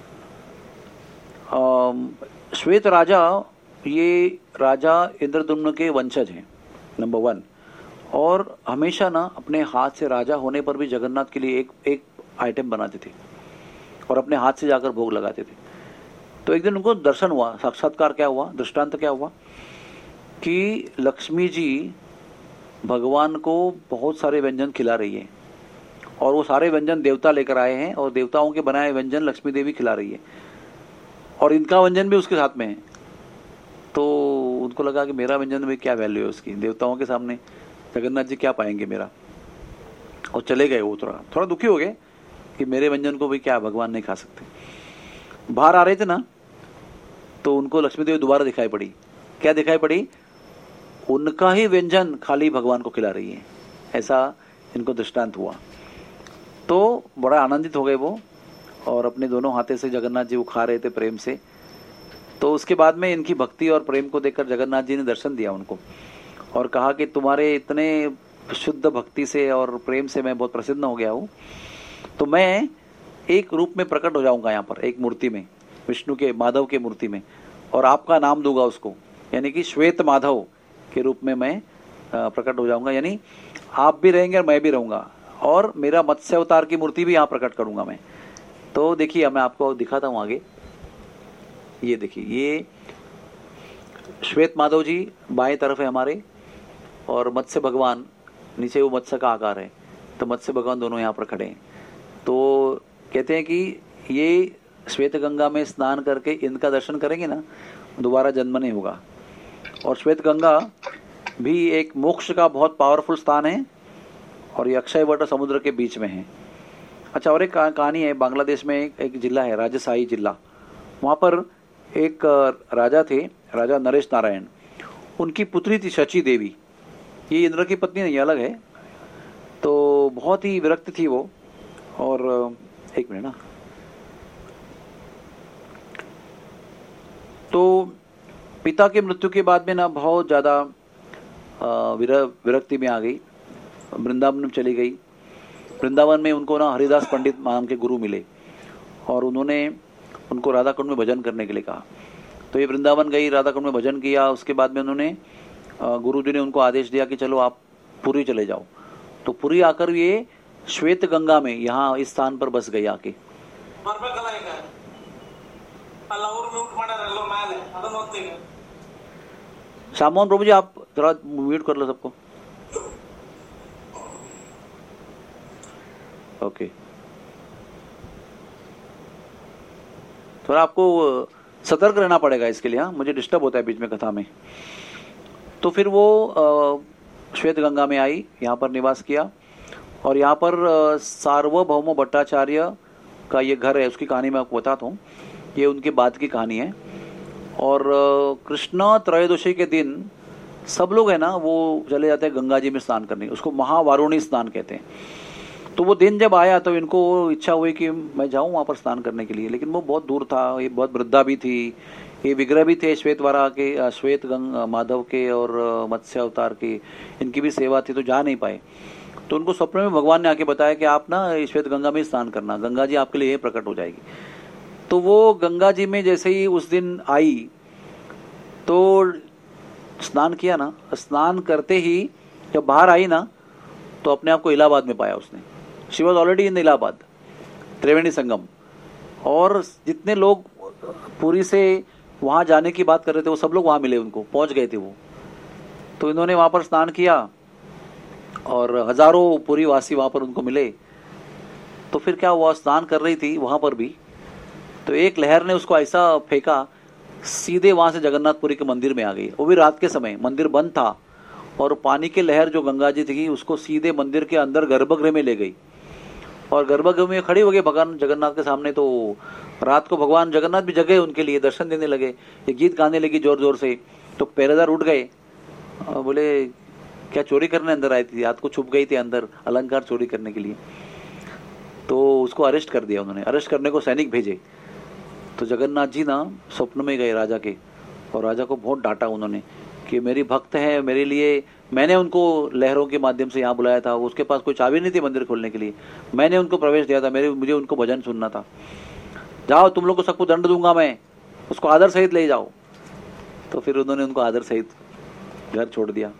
श्वेत राजा, ये राजा इंद्रद्युम्न के वंशज हैं नंबर वन, और हमेशा ना अपने हाथ से राजा होने पर भी जगन्नाथ के लिए एक एक आइटम बनाते थे और अपने हाथ से जाकर भोग लगाते थे। तो एक दिन उनको दर्शन हुआ, साक्षात्कार क्या हुआ, दृष्टांत क्या हुआ कि लक्ष्मी जी भगवान को बहुत सारे व्यंजन खिला रही है और वो सारे व्यंजन देवता लेकर आए हैं और देवताओं के बनाए व्यंजन लक्ष्मी देवी खिला रही है और इनका व्यंजन भी उसके साथ में है। तो उनको लगा कि मेरा व्यंजन में क्या वैल्यू है उसकी, देवताओं के सामने जगन्नाथ जी क्या पाएंगे मेरा, और चले गए। वो थोड़ा थोड़ा दुखी हो गए कि मेरे व्यंजन को भी क्या भगवान नहीं खा सकते। बाहर आ रहे थे ना तो उनको लक्ष्मी देवी दोबारा दिखाई पड़ी। क्या दिखाई पड़ी? उनका ही व्यंजन खाली भगवान को खिला रही है। ऐसा इनको दृष्टांत हुआ तो बड़ा आनंदित हो गए वो और अपने दोनों हाथे से जगन्नाथ जी को खा रहे थे प्रेम से। तो उसके बाद में इनकी भक्ति और प्रेम को देखकर जगन्नाथ जी ने दर्शन दिया उनको और कहा कि तुम्हारे इतने शुद्ध भक्ति से और प्रेम से मैं बहुत प्रसन्न हो गया हूँ, तो मैं एक रूप में प्रकट हो जाऊंगा यहाँ पर, एक मूर्ति में, विष्णु के माधव के मूर्ति में, और आपका नाम दूंगा उसको, यानी कि श्वेत माधव के रूप में मैं प्रकट हो जाऊंगा। यानी आप भी रहेंगे और मैं भी रहूंगा और मेरा मत्स्य अवतार की मूर्ति भी यहाँ प्रकट करूंगा मैं। तो देखिए मैं आपको दिखाता हूँ आगे। ये देखिए, ये श्वेत माधव जी बाएं तरफ है हमारे, और मत्स्य भगवान नीचे, वो मत्स्य का आकार है, तो मत्स्य भगवान दोनों यहाँ पर खड़े हैं। तो कहते हैं कि ये श्वेत गंगा में स्नान करके इनका दर्शन करेंगे ना, दोबारा जन्म नहीं होगा। और श्वेत गंगा भी एक मोक्ष का बहुत पावरफुल स्थान है, और ये अक्षयवट समुद्र के बीच में है। अच्छा, और एक कहानी है, बांग्लादेश में एक, एक जिला है राजशाही जिला, वहाँ पर एक राजा थे, राजा नरेश नारायण, उनकी पुत्री थी शची देवी। ये इंद्र की पत्नी नहीं, अलग है। तो बहुत ही विरक्त थी वो, और एक मिनट ना, तो पिता की मृत्यु के बाद में ना बहुत ज़्यादा विरक्ति में आ गई, वृंदावन में चली गई। वृंदावन में उनको ना हरिदास पंडित नाम के गुरु मिले, और उन्होंने उनको राधा कुंड में भजन करने के लिए कहा। तो ये वृंदावन गई, राधा कुंड में भजन किया। उसके बाद में उन्होंने गुरु जी ने उनको आदेश दिया कि चलो आप पुरी चले जाओ। तो पुरी आकर ये श्वेत गंगा में यहाँ इस स्थान पर बस गई आके। श्यामोहन प्रभु जी आप थोड़ा म्यूट कर लो सबको। ओके, थोड़ा आपको सतर्क रहना पड़ेगा इसके लिए, हाँ, मुझे डिस्टर्ब होता है बीच में कथा में। तो फिर वो श्वेत गंगा में आई, यहाँ पर निवास किया, और यहाँ पर सार्वभौम भट्टाचार्य का ये घर है, उसकी कहानी मैं आपको बताता हूँ। ये उनके बाद की कहानी है। और कृष्ण त्रयोदशी के दिन सब लोग है ना वो चले जाते हैं गंगा जी में स्नान करने, उसको महावारुणी स्नान कहते हैं। तो वो दिन जब आया तो इनको इच्छा हुई कि मैं जाऊं वहाँ पर स्नान करने के लिए, लेकिन वो बहुत दूर था, ये बहुत वृद्धा भी थी, ये विग्रह भी थे श्वेत वारा के, श्वेत गंग माधव के और मत्स्य अवतार के, इनकी भी सेवा थी, तो जा नहीं पाए। तो उनको स्वप्न में भगवान ने आके बताया कि आप ना श्वेत गंगा में स्नान करना, गंगा जी आपके लिए प्रकट हो जाएगी। तो वो गंगा जी में जैसे ही उस दिन आई तो स्नान किया ना, स्नान करते ही जब बाहर आई ना तो अपने आप को इलाहाबाद में पाया उसने। She was already in Allahabad, Triveni Sangam. और जितने लोग पुरी से वहाँ जाने की बात कर रहे थे वो सब लोग वहाँ मिले, उनको पहुँच गए थे वो। तो इन्होंने वहाँ पर स्नान किया और हजारों पुरी वासी वहाँ पर उनको मिले। तो फिर क्या हुआ, स्नान कर रही थी वहाँ पर भी, तो एक लहर ने उसको ऐसा फेंका, सीधे वहाँ से जगन्नाथपुरी के मंदिर में आ गई। वो भी रात के समय, मंदिर बंद था, और पानी की लहर जो गंगा जी थी उसको सीधे मंदिर के अंदर गर्भगृह में ले गई, और गर्भगृह में खड़ी हो गई भगवान जगन्नाथ के सामने। तो रात को भगवान जगन्नाथ भी जगे, उनके लिए दर्शन देने लगे, ये गीत गाने लगी जोर जोर से। तो पहरेदार उठ गए, बोले क्या चोरी करने अंदर आई थी, रात को छुप गई थी अंदर अलंकार चोरी करने के लिए। तो उसको अरेस्ट कर दिया उन्होंने, अरेस्ट करने को सैनिक भेजे। तो जगन्नाथ जी ना स्वप्न में गए राजा के, और राजा को बहुत डांटा उन्होंने कि मेरी भक्त है, मेरे लिए, मैंने उनको लहरों के माध्यम से यहाँ बुलाया था, उसके पास कोई चाबी नहीं थी मंदिर खोलने के लिए, मैंने उनको प्रवेश दिया था, मेरे मुझे उनको भजन सुनना था, जाओ तुम लोग को सबको दंड दूंगा मैं, उसको आदर सहित ले जाओ। तो फिर उन्होंने उनको आदर सहित घर छोड़ दिया।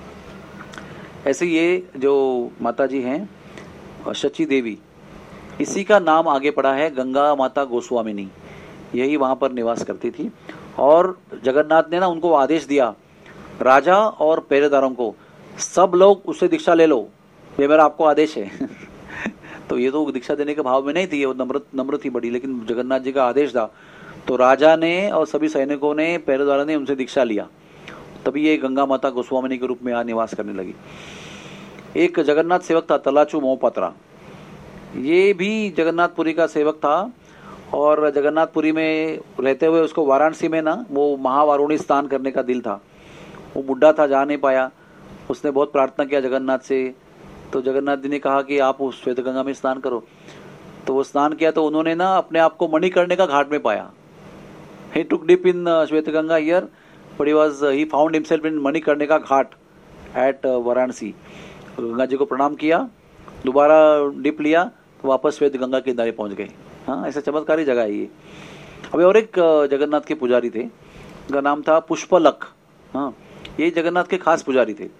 ऐसे ये जो माता जी हैं शची देवी, इसी का नाम आगे पड़ा है गंगा माता गोस्वामिनी, यही वहाँ पर निवास करती थी। और जगन्नाथ ने ना उनको आदेश दिया, राजा और पहरेदारों को, सब लोग उससे दीक्षा ले लो, ये मेरा आपको आदेश है। तो ये तो दीक्षा देने के भाव में नहीं थी, वो नम्र नम्र थी बड़ी, लेकिन जगन्नाथ जी का आदेश था। तो राजा ने और सभी सैनिकों ने, पहरेदारों ने उनसे दीक्षा लिया, तभी ये गंगा माता गोस्वामिनी के रूप में यहाँ निवास करने लगी। एक जगन्नाथ सेवक था तलाचू मोहपात्रा, ये भी जगन्नाथपुरी का सेवक था, और जगन्नाथपुरी में रहते हुए उसको वाराणसी में ना वो महावारुणी स्नान करने का दिल था। वो बुढ़ा था, जा नहीं पाया, उसने बहुत प्रार्थना किया जगन्नाथ से। तो जगन्नाथ जी ने कहा कि आप उस श्वेत गंगा में स्नान करो। तो वो स्नान किया, तो उन्होंने ना अपने आप को मणिकर्णिका घाट में पाया। ही टुक डिप इन श्वेत Ganga here, but he was he found himself in Manikarnika Ghat eight Varanasi. Ganga ji को प्रणाम किया, दोबारा डिप लिया, तो वापस श्वेत गंगा के किनारे पहुंच गए। हाँ, ऐसा चमत्कारी जगह है ये। अभी और एक जगन्नाथ के पुजारी थे, उनका नाम था पुष्पलक। हाँ, ये जगन्नाथ के खास पुजारी थे।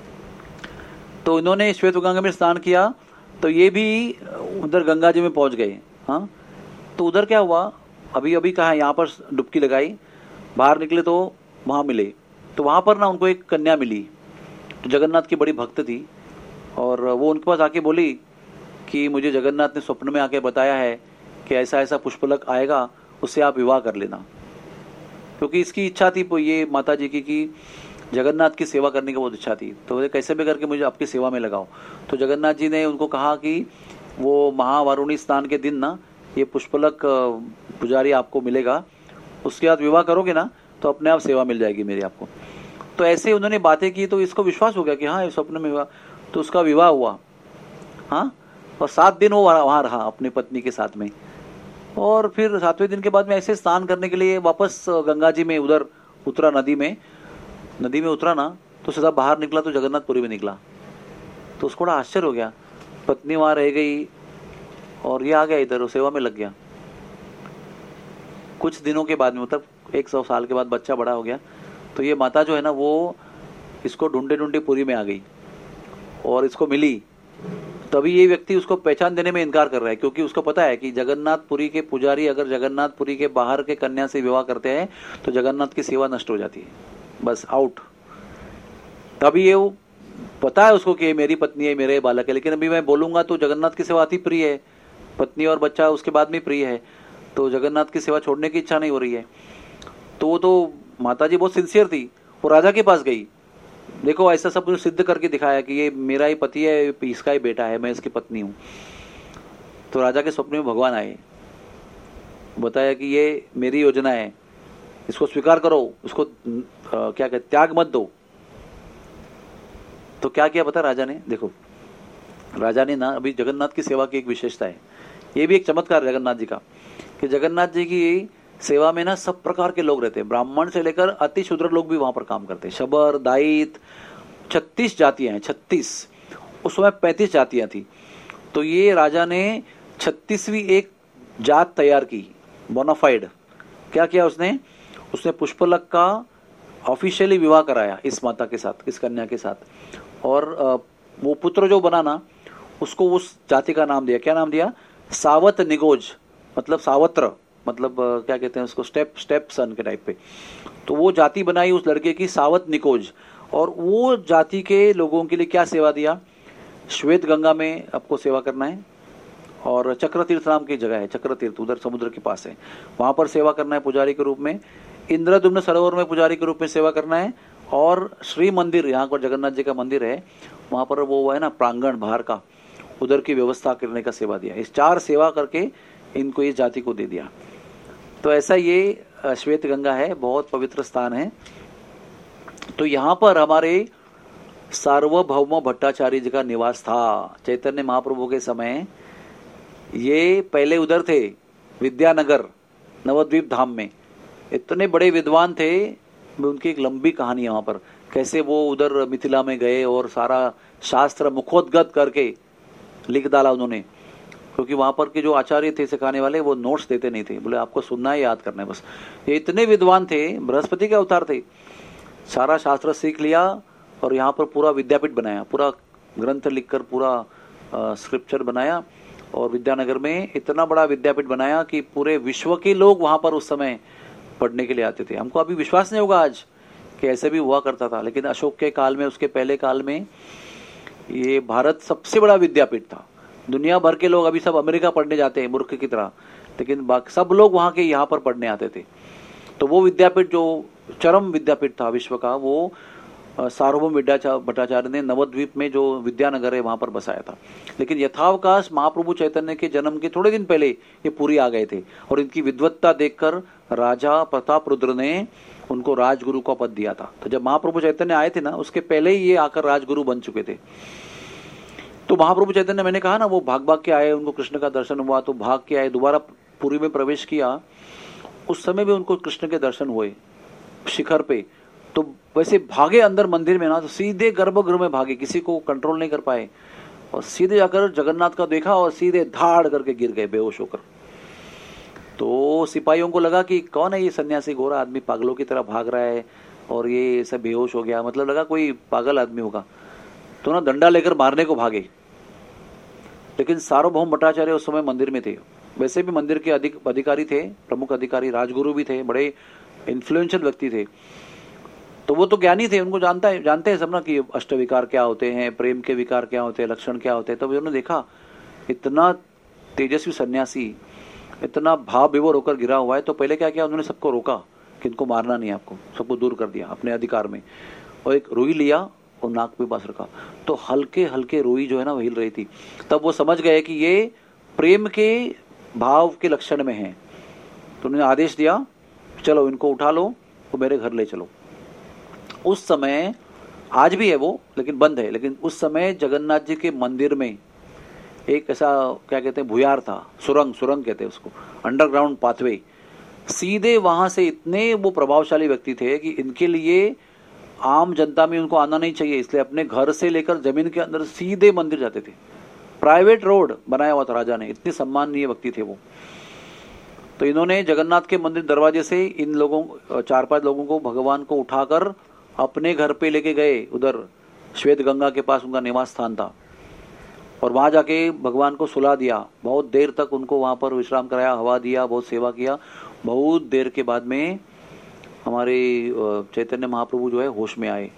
तो इन्होंने श्वेत गंगा में स्नान किया, तो ये भी उधर गंगा जी में पहुंच गए। हाँ, तो उधर क्या हुआ, अभी अभी कहा यहाँ पर डुबकी लगाई, बाहर निकले तो वहाँ मिले। तो वहाँ पर ना उनको एक कन्या मिली, तो जगन्नाथ की बड़ी भक्त थी, और वो उनके पास आके बोली कि मुझे जगन्नाथ ने स्वप्न में आके बताया है कि ऐसा ऐसा पुष्पलक आएगा, उससे आप विवाह कर लेना। क्योंकि इसकी इच्छा थी ये माता जी की कि जगन्नाथ की सेवा करने की बहुत इच्छा थी, तो कैसे भी करके मुझे आपकी सेवा में लगाओ। तो जगन्नाथ जी ने उनको कहा कि वो महावारुणी स्नान के दिन ना ये पुष्पलक पुजारी आपको मिलेगा, उसके बाद विवाह करोगे ना तो अपने आप सेवा मिल जाएगी मेरी आपको। तो ऐसे उन्होंने बातें की, तो इसको विश्वास हो गया कि हाँ ये स्वप्न में हुआ। तो उसका विवाह हुआ, हाँ, और सात दिन वो वहाँ रहा अपनी पत्नी के साथ में। और फिर सातवें दिन के बाद में ऐसे स्नान करने के लिए वापस गंगा जी में उधर उतरा, नदी में नदी में उतरा ना, तो सीधा बाहर निकला तो जगन्नाथपुरी में निकला। तो उसको बड़ा आश्चर्य हो गया, पत्नी वहां रह गई और ये आ गया इधर, सेवा में लग गया। कुछ दिनों के बाद में, मतलब एक सौ साल के बाद बच्चा बड़ा हो गया, तो ये माता जो है ना वो इसको ढूंढे ढूंढे पुरी में आ गई और इसको मिली। तभी ये व्यक्ति उसको पहचान देने में इनकार कर रहा है, क्योंकि उसको पता है कि जगन्नाथपुरी के पुजारी अगर जगन्नाथपुरी के बाहर के कन्या से विवाह करते हैं तो जगन्नाथ की सेवा नष्ट हो जाती है, बस आउट। तभी ये वो पता है उसको कि ये मेरी पत्नी है, मेरे बालक है, लेकिन अभी मैं बोलूंगा तो जगन्नाथ की सेवा अति प्रिय है, पत्नी और बच्चा उसके बाद में प्रिय है, तो जगन्नाथ की सेवा छोड़ने की इच्छा नहीं हो रही है। तो वो तो माता जी बहुत सिंसियर थी, वो राजा के पास गई, देखो ऐसा सब कुछ सिद्ध करके दिखाया कि ये मेरा ही पति है, इसका ही बेटा है, मैं इसकी पत्नी हूँ। तो राजा के स्वप्न में भगवान आए, बताया कि ये मेरी योजना है, इसको स्वीकार करो, उसको आ, क्या कहते त्याग मत दो। तो क्या किया पता राजा ने, देखो राजा ने ना, अभी जगन्नाथ की सेवा की एक विशेषता है, ये भी एक चमत्कार है जगन्नाथ जी का, कि जगन्नाथ जी की सेवा में ना सब प्रकार के लोग रहते हैं, ब्राह्मण से लेकर अति शूद्र लोग भी वहां पर काम करते हैं। शबर, दायित, छत्तीस जातियां हैं, छत्तीस, उस समय पैंतीस जातियां थी। तो ये राजा ने छत्तीसवीं एक जात तैयार की, बोनाफाइड। क्या किया उसने उसने पुष्पलक का ऑफिशियली विवाह कराया इस माता के साथ, इस कन्या के साथ, और वो पुत्र जो बना ना उसको उस जाति का नाम दिया, क्या नाम दिया, सावत निगोज, मतलब सावत्र, मतलब क्या कहते हैं उसको, स्टेप स्टेप सन के टाइप पे। तो वो जाति बनाई उस लड़के की, सावत निकोज। और वो जाति के लोगों के लिए क्या सेवा दिया, श्वेत गंगा में आपको सेवा करना है, और चक्र तीर्थ नाम की जगह है, चक्र तीर्थ उधर समुद्र के पास है, वहां पर सेवा करना है पुजारी के रूप में। इंद्रदुम्न सरोवर में पुजारी के रूप में सेवा करना है, और श्री मंदिर, यहाँ पर जगन्नाथ जी का मंदिर है, वहां पर वो है ना प्रांगण बाहर का, उधर की व्यवस्था करने का सेवा दिया। इस चार सेवा करके इनको इस जाति को दे दिया। तो ऐसा ये श्वेत गंगा है, बहुत पवित्र स्थान है। तो यहाँ पर हमारे सार्वभौम भट्टाचार्य जी का निवास था चैतन्य महाप्रभु के समय। ये पहले उधर थे विद्यानगर नवद्वीप धाम में, इतने बड़े विद्वान थे, उनकी एक लंबी कहानी है वहां पर, कैसे वो उधर मिथिला में गए और सारा शास्त्र मुखोद्गत करके लिख डाला उन्होंने, क्योंकि वहां पर के जो आचार्य थे सिखाने वाले वो नोट्स देते नहीं थे, बोले आपको सुनना है, याद करना है बस। ये इतने विद्वान थे, बृहस्पति के अवतार थे, सारा शास्त्र सीख लिया और यहाँ पर पूरा विद्यापीठ बनाया, पूरा ग्रंथ लिखकर पूरा स्क्रिप्चर बनाया, और विद्यानगर में इतना बड़ा विद्यापीठ बनाया कि पूरे विश्व के लोग वहां पर उस समय पढ़ने के लिए आते थे। हमको अभी विश्वास नहीं होगा आज कि ऐसे भी हुआ करता था, लेकिन अशोक के काल में, उसके पहले काल में ये भारत सबसे बड़ा विद्यापीठ था। दुनिया भर के लोग अभी सब अमेरिका पढ़ने जाते हैं मूर्ख की तरह, लेकिन बाकी सब लोग वहां के यहाँ पर पढ़ने आते थे। तो वो विद्यापीठ जो चरम विद्यापीठ था विश्व का, वो सार्वभौम भट्टाचार्य ने नवद्वीप में जो विद्यानगर है वहां पर बसाया था। लेकिन यथावकाश महाप्रभु चैतन्य के जन्म के थोड़े दिन पहले ये पूरी आ गए थे, और इनकी विद्वत्ता देखकर राजा प्रताप रुद्र ने उनको राजगुरु का पद दिया था। तो जब महाप्रभु चैतन्य आए थे ना, उसके पहले ही ये आकर राजगुरु बन चुके थे। तो महाप्रभु चैतन्य, मैंने कहा ना, वो भाग भाग के आए, उनको कृष्ण का दर्शन हुआ तो भाग के आए, दोबारा पुरी में प्रवेश किया। उस समय भी उनको कृष्ण के दर्शन हुए शिखर पे। तो वैसे भागे अंदर मंदिर में ना, तो सीधे गर्भगृह में भागे, किसी को कंट्रोल नहीं कर पाए, और सीधे जाकर जगन्नाथ का देखा और सीधे धाड़ करके गिर गए बेहोश होकर। तो सिपाहियों को लगा कि कौन है ये सन्यासी गोरा आदमी, पागलों की तरह भाग रहा है और ये सब बेहोश हो गया, मतलब लगा कोई पागल आदमी होगा। तो ना डंडा लेकर मारने को भागे। लेकिन सार्वभौम भट्टाचार्य उस समय मंदिर में थे, वैसे भी मंदिर के अधिक अधिकारी थे, प्रमुख अधिकारी, राजगुरु भी थे, बड़े इन्फ्लुएंशियल व्यक्ति थे। तो वो तो ज्ञानी थे, उनको जानता है जानते हैं सब ना कि अष्ट विकार क्या होते हैं, प्रेम के विकार क्या होते हैं, लक्षण क्या होते हैं। तब उन्होंने देखा इतना तेजस्वी सन्यासी इतना भाव विभोर होकर गिरा हुआ है, तो पहले क्या किया, उन्होंने सबको रोका कि इनको मारना नहीं, आपको सबको दूर कर दिया अपने अधिकार में, और एक रुई लिया और नाक पे पास रखा, तो हल्के हल्के रुई जो है ना वो हिल रही थी। तब वो समझ गए कि ये प्रेम के भाव के लक्षण में है। तो उन्होंने आदेश दिया, चलो इनको उठा लो तो मेरे घर ले चलो। उस समय, आज भी है वो लेकिन बंद है, लेकिन उस समय जगन्नाथ जी के मंदिर में एक ऐसा क्या कहते हैं भुयार था, सुरंग सुरंग कहते हैं उसको, अंडरग्राउंड पाथवे। सीधे वहां से इतने वो प्रभावशाली व्यक्ति थे कि इनके लिए आम जनता में उनको आना नहीं चाहिए, इसलिए अपने घर से लेकर जमीन के अंदर सीधे मंदिर जाते थे। प्राइवेट रोड बनाया हुआ था राजा ने, इतने सम्माननीय व्यक्ति थे वो। तो इन्होंने जगन्नाथ के मंदिर दरवाजे से इन लोगों चार पांच लोगों को भगवान को उठाकर अपने घर पे लेके गए। उधर श्वेत गंगा के पास उनका निवास स्थान था, और वहां जाके भगवान को सुला दिया। बहुत देर तक उनको वहां पर विश्राम कराया, हवा दिया, बहुत सेवा किया। बहुत देर के बाद में हमारे चैतन्य महाप्रभु जो है होश में आए।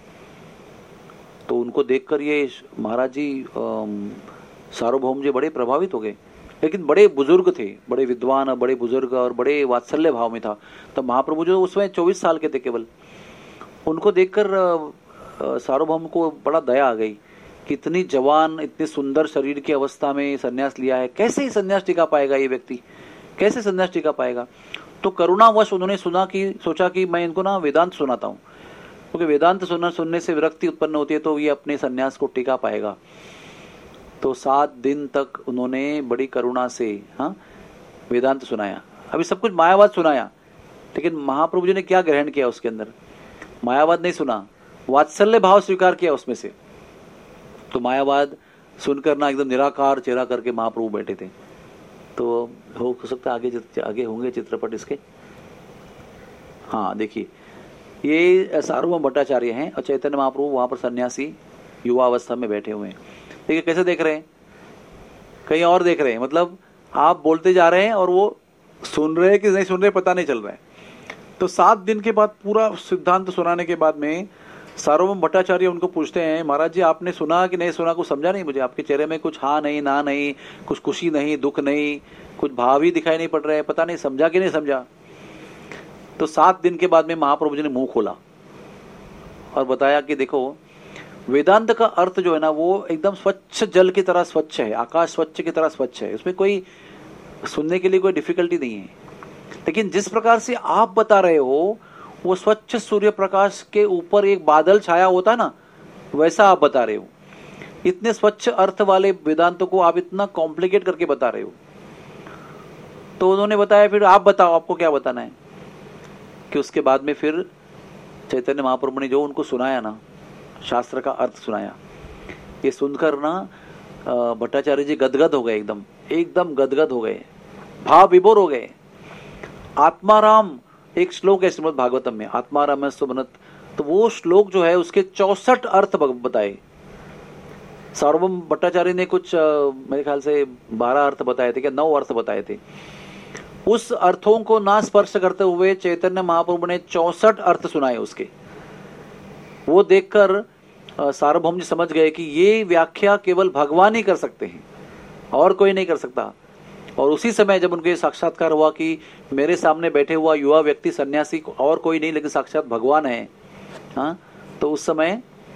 तो उनको देखकर ये महाराज जी सार्वभौम जी बड़े प्रभावित हो गए, लेकिन बड़े बुजुर्ग थे, बड़े विद्वान और बड़े बुजुर्ग और बड़े वात्सल्य भाव में था। तब महाप्रभु जो उसमें चौबीस साल के थे केवल, उनको देखकर सार्वभौम को बड़ा दया आ गई कि इतनी जवान इतने सुंदर शरीर की अवस्था में संन्यास लिया है, कैसे ही संन्यास टिका पाएगा ये व्यक्ति, कैसे संन्यास टिका पाएगा। तो करुणावश उन्होंने सुना कि सोचा कि मैं इनको ना वेदांत सुनाता हूँ, क्योंकि वेदांत सुनना सुनने से विरक्ति उत्पन्न होती है, तो ये अपने संन्यास को टिका पाएगा। तो सात दिन तक उन्होंने बड़ी करुणा से हाँ वेदांत सुनाया। अभी सब कुछ मायावाद सुनाया, लेकिन महाप्रभु जी ने क्या ग्रहण किया उसके अंदर, मायावाद नहीं सुना, वात्सल्य भाव स्वीकार किया उसमें से। तो मायावाद सुनकर ना एकदम निराकार चेहरा करके महाप्रभु बैठे थे। तो हो सकता है आगे आगे होंगे चित्रपट इसके। हाँ देखिए, ये सार्वभौम भट्टाचार्य हैं और चैतन्य महाप्रभु वहां पर सन्यासी युवा अवस्था में बैठे हुए हैं। देखिए कैसे देख रहे हैं, कहीं और देख रहे हैं, मतलब आप बोलते जा रहे हैं और वो सुन रहे हैं कि नहीं सुन रहे पता नहीं चल रहा है। तो सात दिन के बाद पूरा सिद्धांत सुनाने के बाद में सार्वभौम भट्टाचार्य उनको पूछते हैं, महाराज जी आपने सुना कि नहीं सुना, कुछ समझा नहीं मुझे, आपके चेहरे में कुछ हाँ नहीं ना नहीं, कुछ खुशी नहीं दुख नहीं, कुछ भाव ही दिखाई नहीं पड़ रहे हैं, पता नहीं समझा कि नहीं समझा। तो सात दिन के बाद में महाप्रभु जी ने मुंह खोला और बताया कि देखो वेदांत का अर्थ जो है ना वो एकदम स्वच्छ जल की तरह स्वच्छ है, आकाश स्वच्छ की तरह स्वच्छ है, उसमें कोई सुनने के लिए कोई डिफिकल्टी नहीं है। लेकिन जिस प्रकार से आप बता रहे हो वो स्वच्छ सूर्य प्रकाश के ऊपर एक बादल छाया होता ना, वैसा आप बता रहे हो। इतने स्वच्छ अर्थ वाले वेदांतों को आप इतना कॉम्प्लिकेट करके बता रहे हो। तो उन्होंने बताया फिर आप बताओ आपको क्या बताना है। कि उसके बाद में फिर चैतन्य महाप्रभु ने जो उनको सुनाया ना, शास्त्र का अर्थ सुनाया, ये सुनकर ना भट्टाचार्य जी गदगद हो गए, एकदम एकदम गदगद हो गए, भाव विभोर हो गए। आत्माराम एक श्लोक है श्रीमद् भागवतम में, आत्माराम सुमनत, तो वो श्लोक जो है उसके चौसठ अर्थ बताए। सार्वभौम भट्टाचार्य ने कुछ मेरे ख्याल से बारह अर्थ बताए थे, क्या नौ अर्थ बताए थे। उस अर्थों को ना स्पर्श करते हुए चैतन्य महाप्रभु ने चौसठ अर्थ सुनाए उसके। वो देखकर सार्वभौम जी समझ गए कि ये व्याख्या केवल भगवान ही कर सकते हैं और कोई नहीं कर सकता। और उसी समय जब उनके साक्षात्कार हुआ कि मेरे सामने बैठे हुआ युवा व्यक्ति सन्यासी और कोई नहीं लेकिन साक्षात भगवान है, हाँ, तो उस समय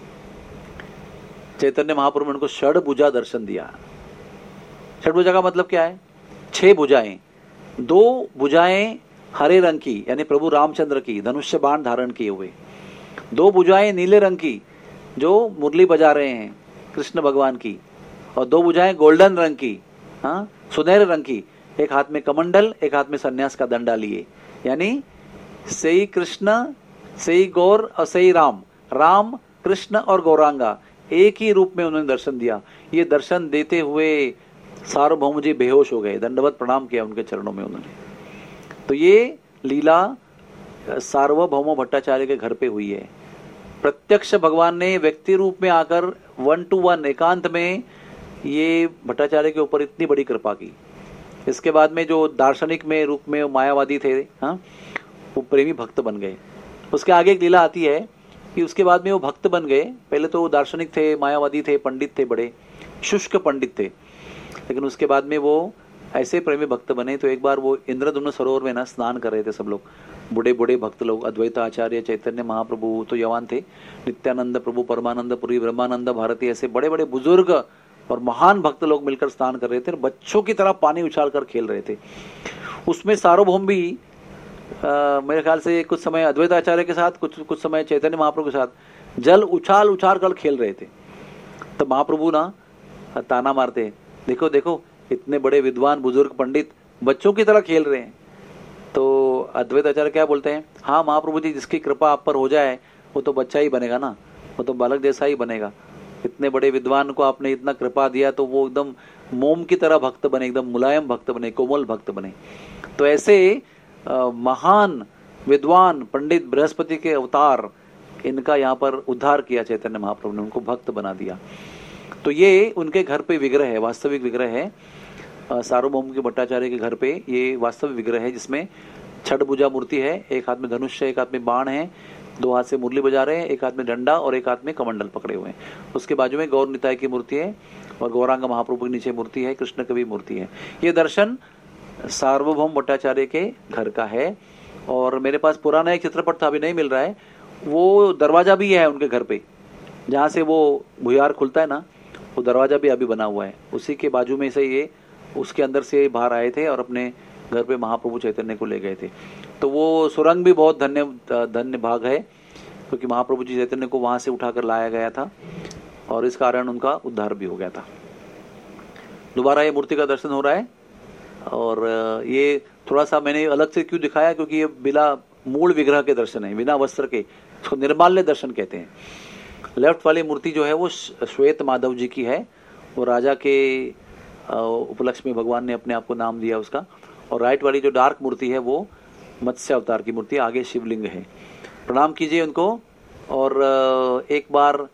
चैतन्य महाप्रभु ने उनको षडभुजा दर्शन दिया। षडभुजा का मतलब क्या है, छह भुजाएं, दो भुजाएं हरे रंग की यानी प्रभु रामचंद्र की धनुष्य बाण धारण किए हुए, दो भुजाएं नीले रंग की जो मुरली बजा रहे हैं कृष्ण भगवान की, और दो भुजाएं गोल्डन रंग की, हाँ, सुनहरे रंग की, एक हाथ में कमंडल एक हाथ में सन्यास का दंडा लिए, यानी सही कृष्ण सही गौर और सही राम, राम कृष्ण और गौरांगा एक ही रूप में उन्होंने दर्शन दिया। ये दर्शन देते हुए सार्वभौम जी बेहोश हो गए, दंडवत प्रणाम किया उनके चरणों में उन्होंने। तो ये लीला सार्वभौम भट्टाचार्य के घर पे हुई है। प्रत्यक्ष भगवान ने व्यक्ति रूप में आकर वन टू वन एकांत में ये भट्टाचार्य के ऊपर इतनी बड़ी कृपा की। इसके बाद में जो दार्शनिक में रूप में मायावादी थे, हाँ, वो प्रेमी भक्त बन गए। उसके आगे एक लीला आती है कि उसके बाद में वो भक्त बन गए। पहले तो वो दार्शनिक थे, मायावादी थे, पंडित थे, बड़े शुष्क पंडित थे, लेकिन उसके बाद में वो ऐसे प्रेमी भक्त बने। तो एक बार वो इंद्रद्युम्न सरोवर में ना स्नान कर रहे थे सब लोग, बूढ़े बूढ़े भक्त लोग, अद्वैत आचार्य, चैतन्य महाप्रभु तो यवान थे, नित्यानंद प्रभु, परमानंद पुरी, ब्रह्मानंद भारती, ऐसे बड़े बड़े बुजुर्ग और महान भक्त लोग मिलकर स्नान कर रहे थे, बच्चों की तरह पानी उछाल कर खेल रहे थे। उसमें सार्वभौम भी आ, मेरे ख्याल से कुछ समय अद्वैत आचार्य के साथ, कुछ कुछ समय चैतन्य महाप्रभु के साथ जल उछाल उछाल कर खेल रहे थे। तो महाप्रभु ना ताना मारते, देखो देखो इतने बड़े विद्वान बुजुर्ग पंडित बच्चों की तरह खेल रहे हैं। तो अद्वैत आचार्य क्या बोलते हैं, हाँ महाप्रभु जी, जिसकी कृपा आप पर हो जाए वो तो बच्चा ही बनेगा ना, वो तो बालक जैसा ही बनेगा। इतने बड़े विद्वान को आपने इतना कृपा दिया तो वो एकदम मोम की तरह भक्त बने, एकदम मुलायम भक्त बने, कोमल भक्त बने। तो ऐसे आ, महान विद्वान पंडित बृहस्पति के अवतार, इनका यहाँ पर उद्धार किया चैतन्य महाप्रभु ने, उनको भक्त बना दिया। तो ये उनके घर पे विग्रह है, वास्तविक विग्रह है, सार्वभौम के भट्टाचार्य के घर पे ये वास्तविक विग्रह है, जिसमें छठ भुजा मूर्ति है, एक हाथ में धनुष है, एक हाथ में बाण है, दो हाथ से मुरली बजा रहे हैं, एक हाथ में डंडा और एक हाथ में कमंडल पकड़े हुए हैं। उसके बाजू में गौर निताय की मूर्ति है और गौरांग महाप्रभु के नीचे मूर्ति है, कृष्ण की भी मूर्ति है। ये दर्शन सार्वभौम भट्टाचार्य के घर का है। और मेरे पास पुराना एक चित्रपट था, अभी नहीं मिल रहा है, वो दरवाजा भी है उनके घर पे, जहाँ से वो भुयार खुलता है ना, वो दरवाजा भी अभी बना हुआ है, उसी के बाजू में से ये, उसके अंदर से बाहर आए थे और अपने घर पे महाप्रभु चैतन्य को ले गए थे। तो वो सुरंग भी बहुत धन्य धन्य भाग है, क्योंकि महाप्रभु जी चैतन्य को वहां से उठाकर लाया गया था और इस कारण उनका उद्धार भी हो गया था। दोबारा ये मूर्ति का दर्शन हो रहा है। और ये थोड़ा सा मैंने अलग से क्यों दिखाया, क्योंकि ये बिना मूल विग्रह के दर्शन है, बिना वस्त्र के, इसको निर्माल्य दर्शन कहते हैं। लेफ्ट वाली मूर्ति जो है वो श्वेत माधव जी की है, वो राजा के उपलक्ष्य में भगवान ने अपने आप को नाम दिया उसका। और राइट वाली जो डार्क मूर्ति है वो मत्स्य अवतार की मूर्ति, आगे शिवलिंग है। प्रणाम कीजिए उनको और एक बार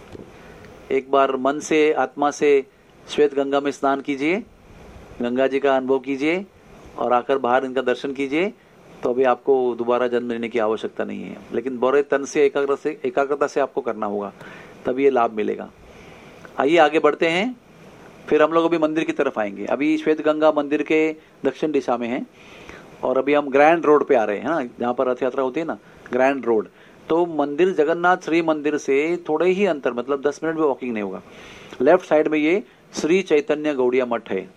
एक बार मन से, आत्मा से श्वेत गंगा में स्नान कीजिए, गंगा जी का अनुभव कीजिए और आकर बाहर इनका दर्शन कीजिए। तो अभी आपको दोबारा जन्म लेने की आवश्यकता नहीं है, लेकिन बड़े तन से एकाग्रता से एकाग्रता से आपको करना होगा, तभी ये लाभ मिलेगा। आइए आगे बढ़ते हैं, फिर हम लोग अभी मंदिर की तरफ आएंगे। अभी श्वेत गंगा मंदिर के दक्षिण दिशा में है और अभी हम ग्रैंड रोड पे आ रहे हैं ना, जहाँ पर रथ यात्रा होती है ना, ग्रैंड रोड। तो मंदिर जगन्नाथ श्री मंदिर से थोड़े ही अंतर, मतलब दस मिनट में वॉकिंग नहीं होगा, लेफ्ट साइड में ये श्री चैतन्य गौड़िया मठ है।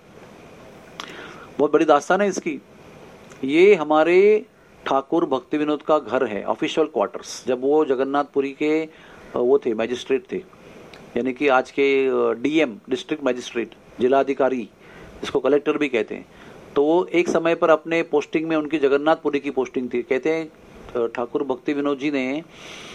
बहुत बड़ी दास्तान है इसकी। ये हमारे ठाकुर भक्ति विनोद का घर है, ऑफिशियल क्वार्टर्स। जब वो जगन्नाथपुरी के वो थे, मैजिस्ट्रेट थे, यानी कि आज के डीएम, डिस्ट्रिक्ट मैजिस्ट्रेट, जिलाधिकारी, जिसको कलेक्टर भी कहते हैं, तो वो एक समय पर अपने पोस्टिंग में, उनकी जगन्नाथपुरी की पोस्टिंग थी। कहते हैं ठाकुर भक्ति विनोद जी ने आ,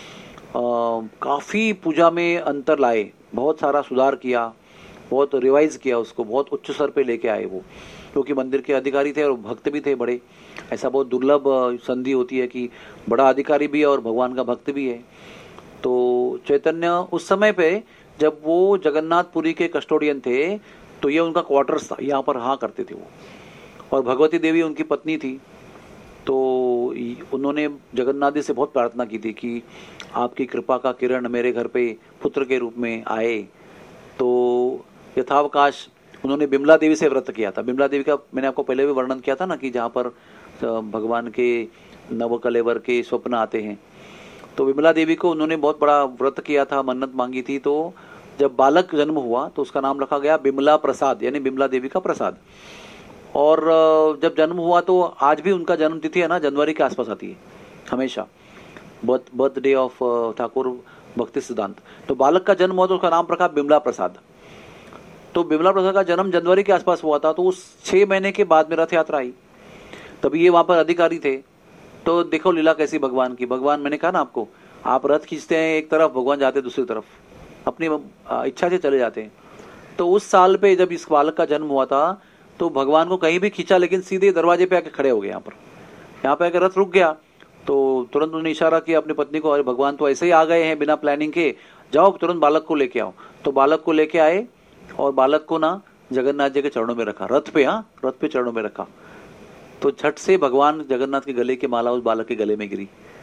काफी पूजा में अंतर लाए, बहुत सारा सुधार किया, बहुत रिवाइज किया उसको, बहुत उच्च स्तर पे लेके आए वो, क्योंकि मंदिर के अधिकारी थे और भक्त भी थे बड़े। ऐसा बहुत दुर्लभ संधि होती है कि बड़ा अधिकारी भी है और भगवान का भक्त भी है। तो चैतन्य उस समय पे जब वो जगन्नाथपुरी के कस्टोडियन थे, तो ये उनका क्वार्टर्स था, यहाँ पर हाँ करते थे वो। और भगवती देवी उनकी पत्नी थी, तो उन्होंने जगन्नाथ जी से बहुत प्रार्थना की थी कि आपकी कृपा का किरण मेरे घर पे पुत्र के रूप में आए। तो यथावकाश उन्होंने बिमला देवी से व्रत किया था। बिमला देवी का मैंने आपको पहले भी वर्णन किया था ना, कि जहाँ पर भगवान के नवकलेवर के स्वप्न आते हैं। तो बिमला देवी को उन्होंने बहुत बड़ा व्रत किया था, मन्नत मांगी थी। तो जब बालक जन्म हुआ तो उसका नाम रखा गया बिमला प्रसाद, यानी बिमला देवी का प्रसाद। और जब जन्म हुआ तो आज भी उनका जन्म तिथि है ना, जनवरी के आसपास आती है हमेशा, बर्थ बर्थडे ऑफ ठाकुर भक्ति सिद्धांत। तो बालक का जन्म हुआ तो उसका नाम रखा बिमला प्रसाद। तो बिमला प्रसाद का जन्म जनवरी के आसपास हुआ था। तो उस छह महीने के बाद में रथ यात्रा आई, तभी ये वहां पर अधिकारी थे। तो देखो लीला कैसी भगवान की। भगवान, मैंने कहा ना आपको, आप रथ खींचते हैं एक तरफ, भगवान जाते दूसरी तरफ, अपनी इच्छा से चले जाते हैं। तो उस साल पे जब इस बालक का जन्म हुआ था, तो भगवान को कहीं भी खींचा, लेकिन सीधे दरवाजे पे आके खड़े हो गए। यहाँ पर यहाँ पे आके रथ रुक गया, तो तुरंत उन्होंने इशारा किया अपनी पत्नी को, अरे भगवान तो ऐसे ही आ गए हैं बिना प्लानिंग के, जाओ तुरंत बालक को लेके आओ। तो बालक को लेके आए और बालक को ना जगन्नाथ जी के चरणों में रखा, रथ पे, हाँ रथ पे चरणों में रखा। तो झट से भगवान जगन्नाथ के गले की माला उस बालक के गले में गिरी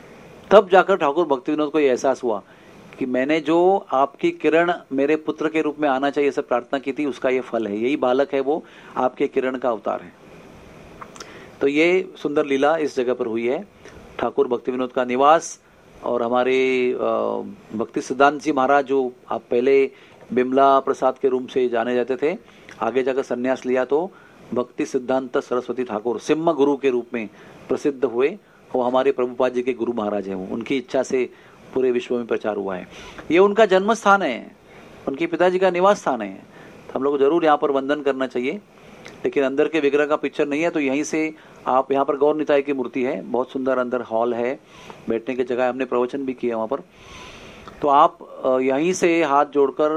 तब जाकर ठाकुर भक्ति विनोद को ये एहसास हुआ कि मैंने जो आपकी किरण मेरे पुत्र के रूप में आना चाहिए सब प्रार्थना की थी, उसका ये फल है, यही बालक है वो आपके किरण का अवतार है। तो ये सुंदर लीला इस जगह पर हुई है, ठाकुर भक्ति विनोद का निवास। और हमारे भक्ति सिद्धांत जी महाराज जो आप पहले बिमला प्रसाद के रूम से जाने जाते थे, आगे जाकर संन्यास लिया तो भक्ति सिद्धांत सरस्वती ठाकुर सिम्हा गुरु के रूप में प्रसिद्ध हुए। वो हमारे प्रभुपाद जी के गुरु महाराज हैं, वो उनकी इच्छा से पूरे विश्व में प्रचार हुआ है। ये उनका जन्म स्थान है, उनके पिताजी का निवास स्थान है, तो हम लोग को जरूर यहाँ पर वंदन करना चाहिए। लेकिन अंदर के विग्रह का पिक्चर नहीं है, तो यहीं से आप, यहाँ पर गौर निताई की मूर्ति है, बहुत सुंदर अंदर हॉल है, बैठने की जगह, हमने प्रवचन भी किया वहाँ पर। तो आप यहीं से हाथ जोड़कर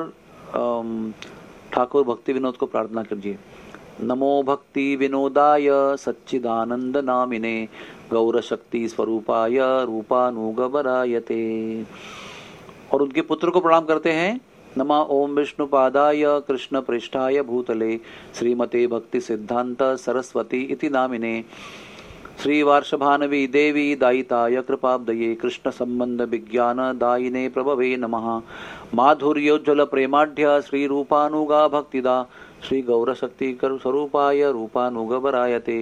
ठाकुर भक्ति विनोद को प्रार्थना कीजिए। नमो भक्ति विनोदाय सच्चिदानंद नामिने गौर शक्ति स्वरूपाय रूपानुगबरायते। और उनके पुत्र को प्रणाम करते हैं। नमा ओम विष्णुपादाय कृष्ण पृष्ठाय भूतले श्रीमते भक्ति सिद्धांत सरस्वती इति नामिने श्री वार्षभानवी देवी दायिताय कृपाब्दये कृष्ण संबंध विज्ञान दायिने प्रभवे नमः। माधुर्योज्वल प्रेमाढ्य श्री रूपानुगा भक्तिदा श्री गौर शक्ति स्वरूपाय रूपानुगबरायते।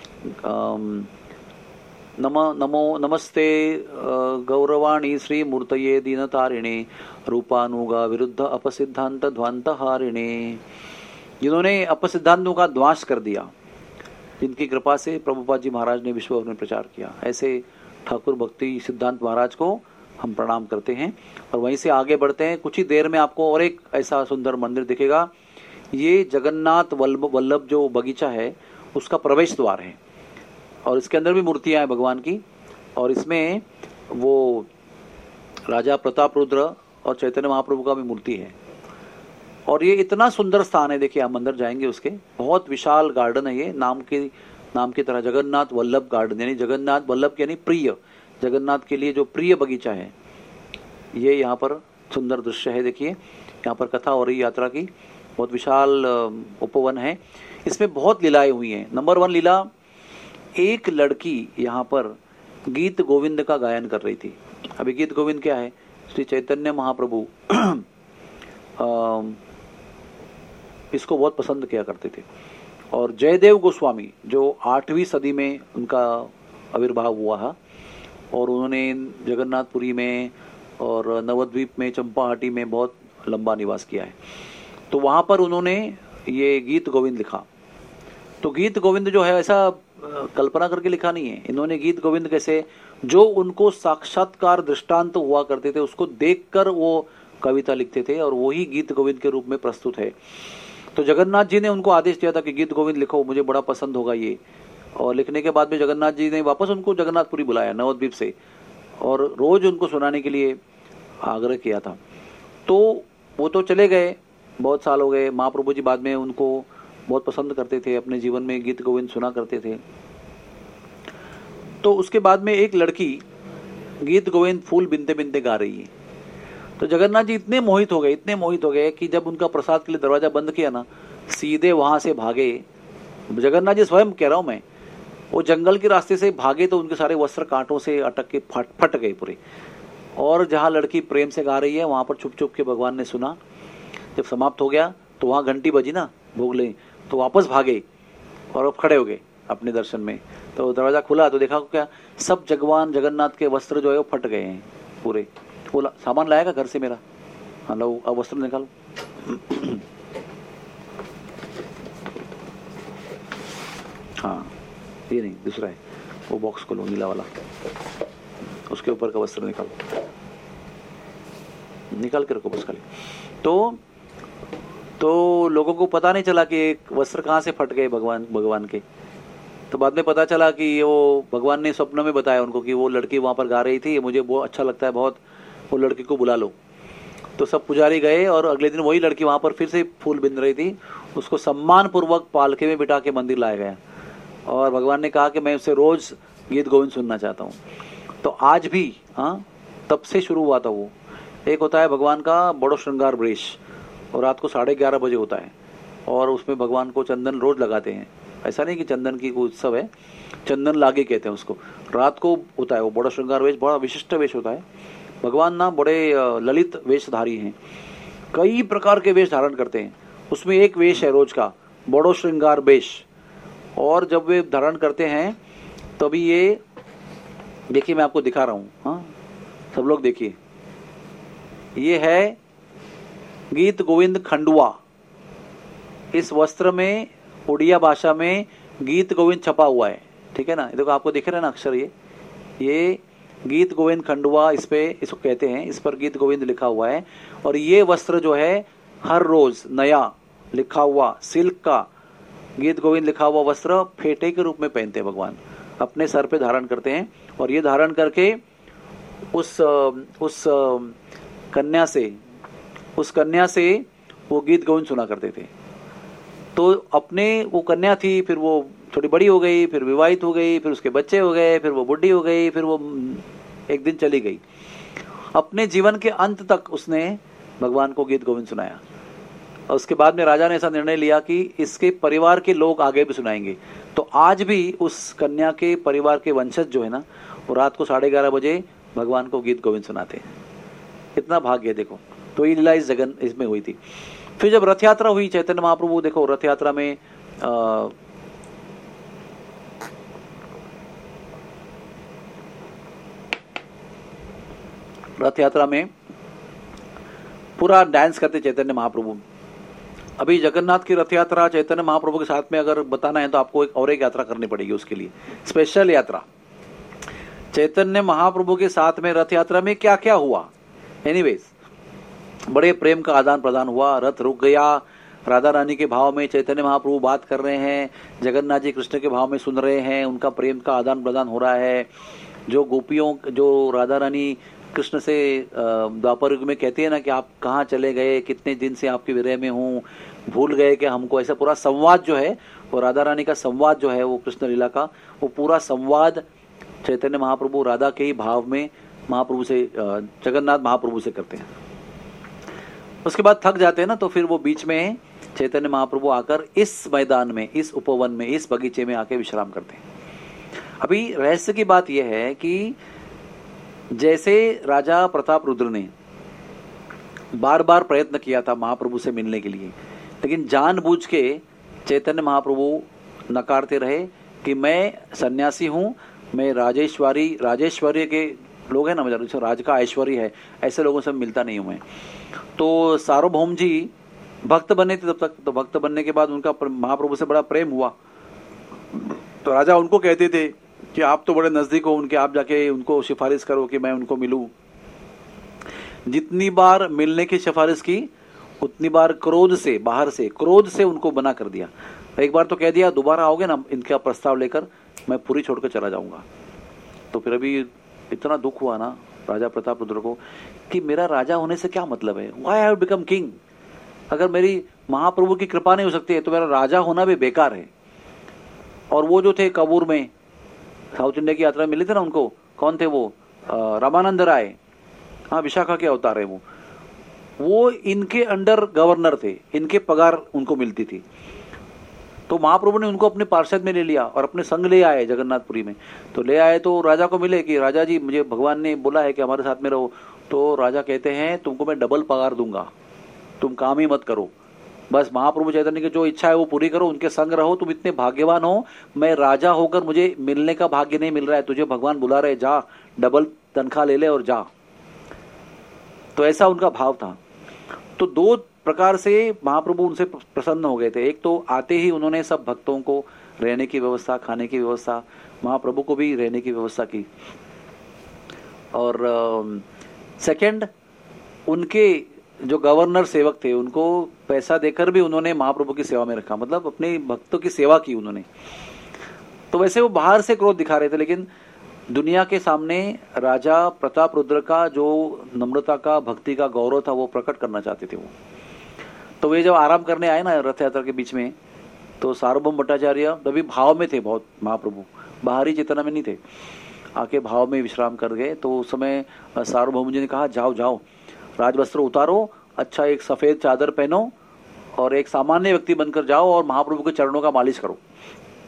नम नमो नमस्ते गौरवाणी श्री मूर्तये दीनतारिणे रूपानुगा विरुद्ध अपसिद्धांत ध्वांत हारिणे। जिन्होंने अपसिद्धांतों का ध्वांस कर दिया, जिनकी कृपा से प्रभुपाद जी महाराज ने विश्व में प्रचार किया, ऐसे ठाकुर भक्ति सिद्धांत महाराज को हम प्रणाम करते हैं। और वहीं से आगे बढ़ते हैं। कुछ ही देर में आपको और एक ऐसा सुंदर मंदिर दिखेगा। ये जगन्नाथ वल्लभ जो बगीचा है उसका प्रवेश द्वार है, और इसके अंदर भी मूर्तियां हैं भगवान की। और इसमें वो राजा प्रताप रुद्र और चैतन्य महाप्रभु का भी मूर्ति है। और ये इतना सुंदर स्थान है, देखिए आप अंदर जाएंगे, उसके बहुत विशाल गार्डन है। ये नाम के नाम की तरह जगन्नाथ वल्लभ गार्डन, यानी जगन्नाथ वल्लभ यानी प्रिय, जगन्नाथ के लिए जो प्रिय बगीचा है, ये यहाँ पर सुंदर दृश्य है। देखिए यहाँ पर कथा हो रही यात्रा की, बहुत विशाल उपवन है। इसमें बहुत लीलाएं हुई हैं। नंबर वन लीला, एक लड़की यहाँ पर गीत गोविंद का गायन कर रही थी। अभी गीत गोविंद क्या है? श्री चैतन्य महाप्रभु इसको बहुत पसंद किया करते थे। और जयदेव गोस्वामी जो आठवीं सदी में उनका आविर्भाव हुआ है, और उन्होंने जगन्नाथपुरी में और नवद्वीप में चंपाहाटी में बहुत लंबा निवास किया है। तो वहाँ पर उन्होंने ये गीत गोविंद लिखा। तो गीत गोविंद जो है ऐसा कल्पना करके लिखा नहीं है इन्होंने। गीत गोविंद कैसे, जो उनको साक्षात्कार दृष्टांत हुआ करते थे उसको देखकर वो कविता लिखते थे, और वही गीत गोविंद के रूप में प्रस्तुत है। तो जगन्नाथ जी ने उनको आदेश दिया था कि गीत गोविंद लिखो, मुझे बड़ा पसंद होगा ये। और लिखने के बाद में जगन्नाथ जी ने वापस उनको जगन्नाथपुरी बुलाया नवद्वीप से, और रोज उनको सुनाने के लिए आग्रह किया था। तो वो तो चले गए, बहुत साल हो गए। महाप्रभु जी बाद में उनको बहुत पसंद करते थे, अपने जीवन में गीत गोविंद सुना करते थे। तो उसके बाद में एक लड़की गीत गोविंद फूल बिनते बिनते गा रही है। तो जगन्नाथ जी इतने मोहित हो गए, इतने मोहित हो गए कि जब उनका प्रसाद के लिए दरवाजा बंद किया ना, सीधे वहां से भागे। जगन्नाथ जी स्वयं कह रहा हूं मैं, वो जंगल के रास्ते से भागे तो उनके सारे वस्त्र कांटों से अटक के फट फट गए पूरे। और जहां लड़की प्रेम से गा रही है वहां पर छुप छुप के भगवान ने सुना। जब समाप्त हो गया तो वहां घंटी बजी ना, भोग ले, तो वापस भागे और अब खड़े हो गए अपने दर्शन में। तो दरवाजा खुला तो देखा क्या, सब भगवान जगन्नाथ के वस्त्र जो है वो फट गए हैं पूरे। वो सामान लाएगा घर से मेरा, हाँ लो अब वस्त्र निकालो। हाँ ये नहीं, दूसरा है वो, बॉक्स खोलो नीला वाला, उसके ऊपर का वस्त्र निकालो, निकाल के रखो बस खाली। तो तो लोगों को पता नहीं चला कि एक वस्त्र कहाँ से फट गए भगवान भगवान के। तो बाद में पता चला कि वो भगवान ने स्वप्न में बताया उनको कि वो लड़की वहाँ पर गा रही थी, मुझे बहुत अच्छा लगता है बहुत, वो लड़की को बुला लो। तो सब पुजारी गए और अगले दिन वही लड़की वहाँ पर फिर से फूल बिन रही थी, उसको सम्मान पूर्वक पालके में बिठा के मंदिर लाया गया। और भगवान ने कहा कि मैं उससे रोज गीत गोविंद सुनना चाहता हूँ। तो आज भी हाँ तब से शुरू हुआ था वो। एक होता है भगवान का बड़ो श्रृंगार ब्रेश, और रात को साढ़े ग्यारह बजे होता है, और उसमें भगवान को चंदन रोज लगाते हैं, ऐसा नहीं कि चंदन की कोई उत्सव है, चंदन लागे कहते हैं उसको। रात को होता है वो बड़ा श्रृंगार वेश, बड़ा विशिष्ट वेश होता है। भगवान ना बड़े ललित वेशधारी हैं, कई प्रकार के वेश धारण करते हैं। उसमें एक वेश है रोज का, बड़ो श्रृंगार वेश। और जब वे धारण करते हैं तभी ये देखिए, मैं आपको दिखा रहा हूं, हाँ सब लोग देखिए, ये है गीत गोविंद खंडुआ। इस वस्त्र में उड़िया भाषा में गीत गोविंद छपा हुआ है, ठीक है ना। देखो आपको दिख रहा है ना अक्षर, ये ये गीत गोविंद खंडुआ इस पे इसको कहते हैं, इस पर गीत गोविंद लिखा हुआ है। और ये वस्त्र जो है हर रोज नया लिखा हुआ सिल्क का गीत गोविंद लिखा हुआ वस्त्र फेटे के रूप में पहनते हैं भगवान, अपने सर पे धारण करते हैं। और ये धारण करके उस उस कन्या से उस कन्या से वो गीत गोविंद सुना करते थे। तो अपने वो कन्या थी, फिर वो थोड़ी बड़ी हो गई, फिर विवाहित हो गई, फिर उसके बच्चे हो गए, फिर वो बुढ़ी हो गई, फिर वो एक दिन चली गई। अपने जीवन के अंत तक उसने भगवान को गीत गोविंद सुनाया। और उसके बाद में राजा ने ऐसा निर्णय लिया कि इसके परिवार के लोग आगे भी सुनाएंगे। तो आज भी उस कन्या के परिवार के वंशज जो है ना, वो रात को साढ़े ग्यारह बजे भगवान को गीत गोविंद सुनाते हैं। इतना भाग्य है देखो। तो ये लीला इस जगन इसमें हुई थी। फिर जब रथ यात्रा हुई चैतन्य महाप्रभु, देखो रथ यात्रा में आ, रथ यात्रा में पूरा डांस करते चैतन्य महाप्रभु। अभी जगन्नाथ की रथ यात्रा चैतन्य महाप्रभु के साथ में अगर बताना है तो आपको एक और एक यात्रा करनी पड़ेगी, उसके लिए स्पेशल यात्रा। चैतन्य महाप्रभु के साथ में रथ यात्रा में क्या क्या हुआ। एनीवेज, बड़े प्रेम का आदान प्रदान हुआ, रथ रुक गया, राधा रानी के भाव में चैतन्य महाप्रभु बात कर रहे हैं, जगन्नाथ जी कृष्ण के भाव में सुन रहे हैं, उनका प्रेम का आदान प्रदान हो रहा है। जो गोपियों, जो राधा रानी कृष्ण से द्वापर युग में कहती है ना कि आप कहाँ चले गए, कितने दिन से आपके विरह में हूँ, भूल गए कि हमको, ऐसा पूरा संवाद जो है वो राधा रानी का संवाद जो है वो कृष्ण लीला का वो पूरा संवाद चैतन्य महाप्रभु राधा के ही भाव में महाप्रभु से, जगन्नाथ महाप्रभु से करते हैं। उसके बाद थक जाते हैं ना, तो फिर वो बीच में चैतन्य महाप्रभु आकर इस मैदान में, इस उपवन में, इस बगीचे में आके विश्राम करते हैं। अभी रहस्य की बात यह है कि जैसे राजा प्रताप रुद्र ने बार बार प्रयत्न किया था महाप्रभु से मिलने के लिए, लेकिन जानबूझ के चैतन्य महाप्रभु नकारते रहे कि मैं सन्यासी हूँ, मैं राजेश्वरी राजेश्वरी के लोग हैं ना, मुझे राज का ऐश्वर्य है, ऐसे लोगों से मिलता नहीं हूँ मैं। तो सार्वभौम जी भक्त बने थे तब तक, तो भक्त बनने के बाद उनका महाप्रभु से बड़ा प्रेम हुआ। तो राजा उनको कहते थे कि आप तो बड़े नजदीक हो उनके, आप जाके उनको सिफारिश करो कि मैं उनको मिलूं। जितनी बार मिलने की सिफारिश की उतनी बार क्रोध से, बाहर से क्रोध से उनको बना कर दिया। एक बार तो कह दिया दोबारा आओगे ना इनका प्रस्ताव लेकर, मैं पूरी छोड़कर चला जाऊंगा। तो फिर अभी इतना दुख हुआ ना राजा प्रताप रुद्र को कि मेरा राजा होने से क्या मतलब है, why I have become king. अगर मेरी महाप्रभु की कृपा नहीं हो सकती है तो मेरा राजा होना भी बेकार है। और वो जो थे काबूर में साउथ इंडिया की यात्रा मिले थे ना उनको, कौन थे वो, रामानंद राय, हाँ विशाखा के अवतार है वो वो इनके अंडर गवर्नर थे, इनके पगार उनको मिलती थी। तो महाप्रभु ने उनको अपने पार्षद में ले लिया और अपने संग ले आए जगन्नाथपुरी में। तो ले आए तो राजा को मिले कि राजा जी मुझे भगवान ने बोला है कि हमारे साथ में रहो। तो राजा कहते हैं तुमको मैं डबल पगार दूंगा, तुम काम ही मत करो, बस महाप्रभु चैतन्य की जो इच्छा है वो पूरी करो, उनके संग रहो। तुम इतने भाग्यवान हो, मैं राजा होकर मुझे मिलने का भाग्य नहीं मिल रहा है, तुझे भगवान बुला रहे, जा डबल तनख्वाह ले ले और जा। तो ऐसा उनका भाव था। तो दो प्रकार से महाप्रभु उनसे प्रसन्न हो गए थे। एक तो आते ही उन्होंने सब भक्तों को रहने की व्यवस्था, खाने की व्यवस्था, महाप्रभु को भी रहने की व्यवस्था की। और सेकंड, उनके जो गवर्नर सेवक थे उनको पैसा देकर भी उन्होंने महाप्रभु की सेवा में रखा, मतलब अपने भक्तों की सेवा की उन्होंने। तो वैसे वो बाहर से क्रोध दिखा रहे थे, लेकिन दुनिया के सामने राजा प्रताप रुद्र का जो नम्रता का, भक्ति का गौरव था वो प्रकट करना चाहते थे वो। तो वे जब आराम करने आए ना रथ यात्रा के बीच में, तो सार्वभौम भट्टाचार्य तभी भाव में थे बहुत, महाप्रभु बाहरी चेतना में नहीं थे, आके भाव में विश्राम कर गए। तो उस समय सार्वभौम जी ने कहा जाओ जाओ राजवस्त्र उतारो, अच्छा एक सफेद चादर पहनो और एक सामान्य व्यक्ति बनकर जाओ और महाप्रभु के चरणों का मालिश करो।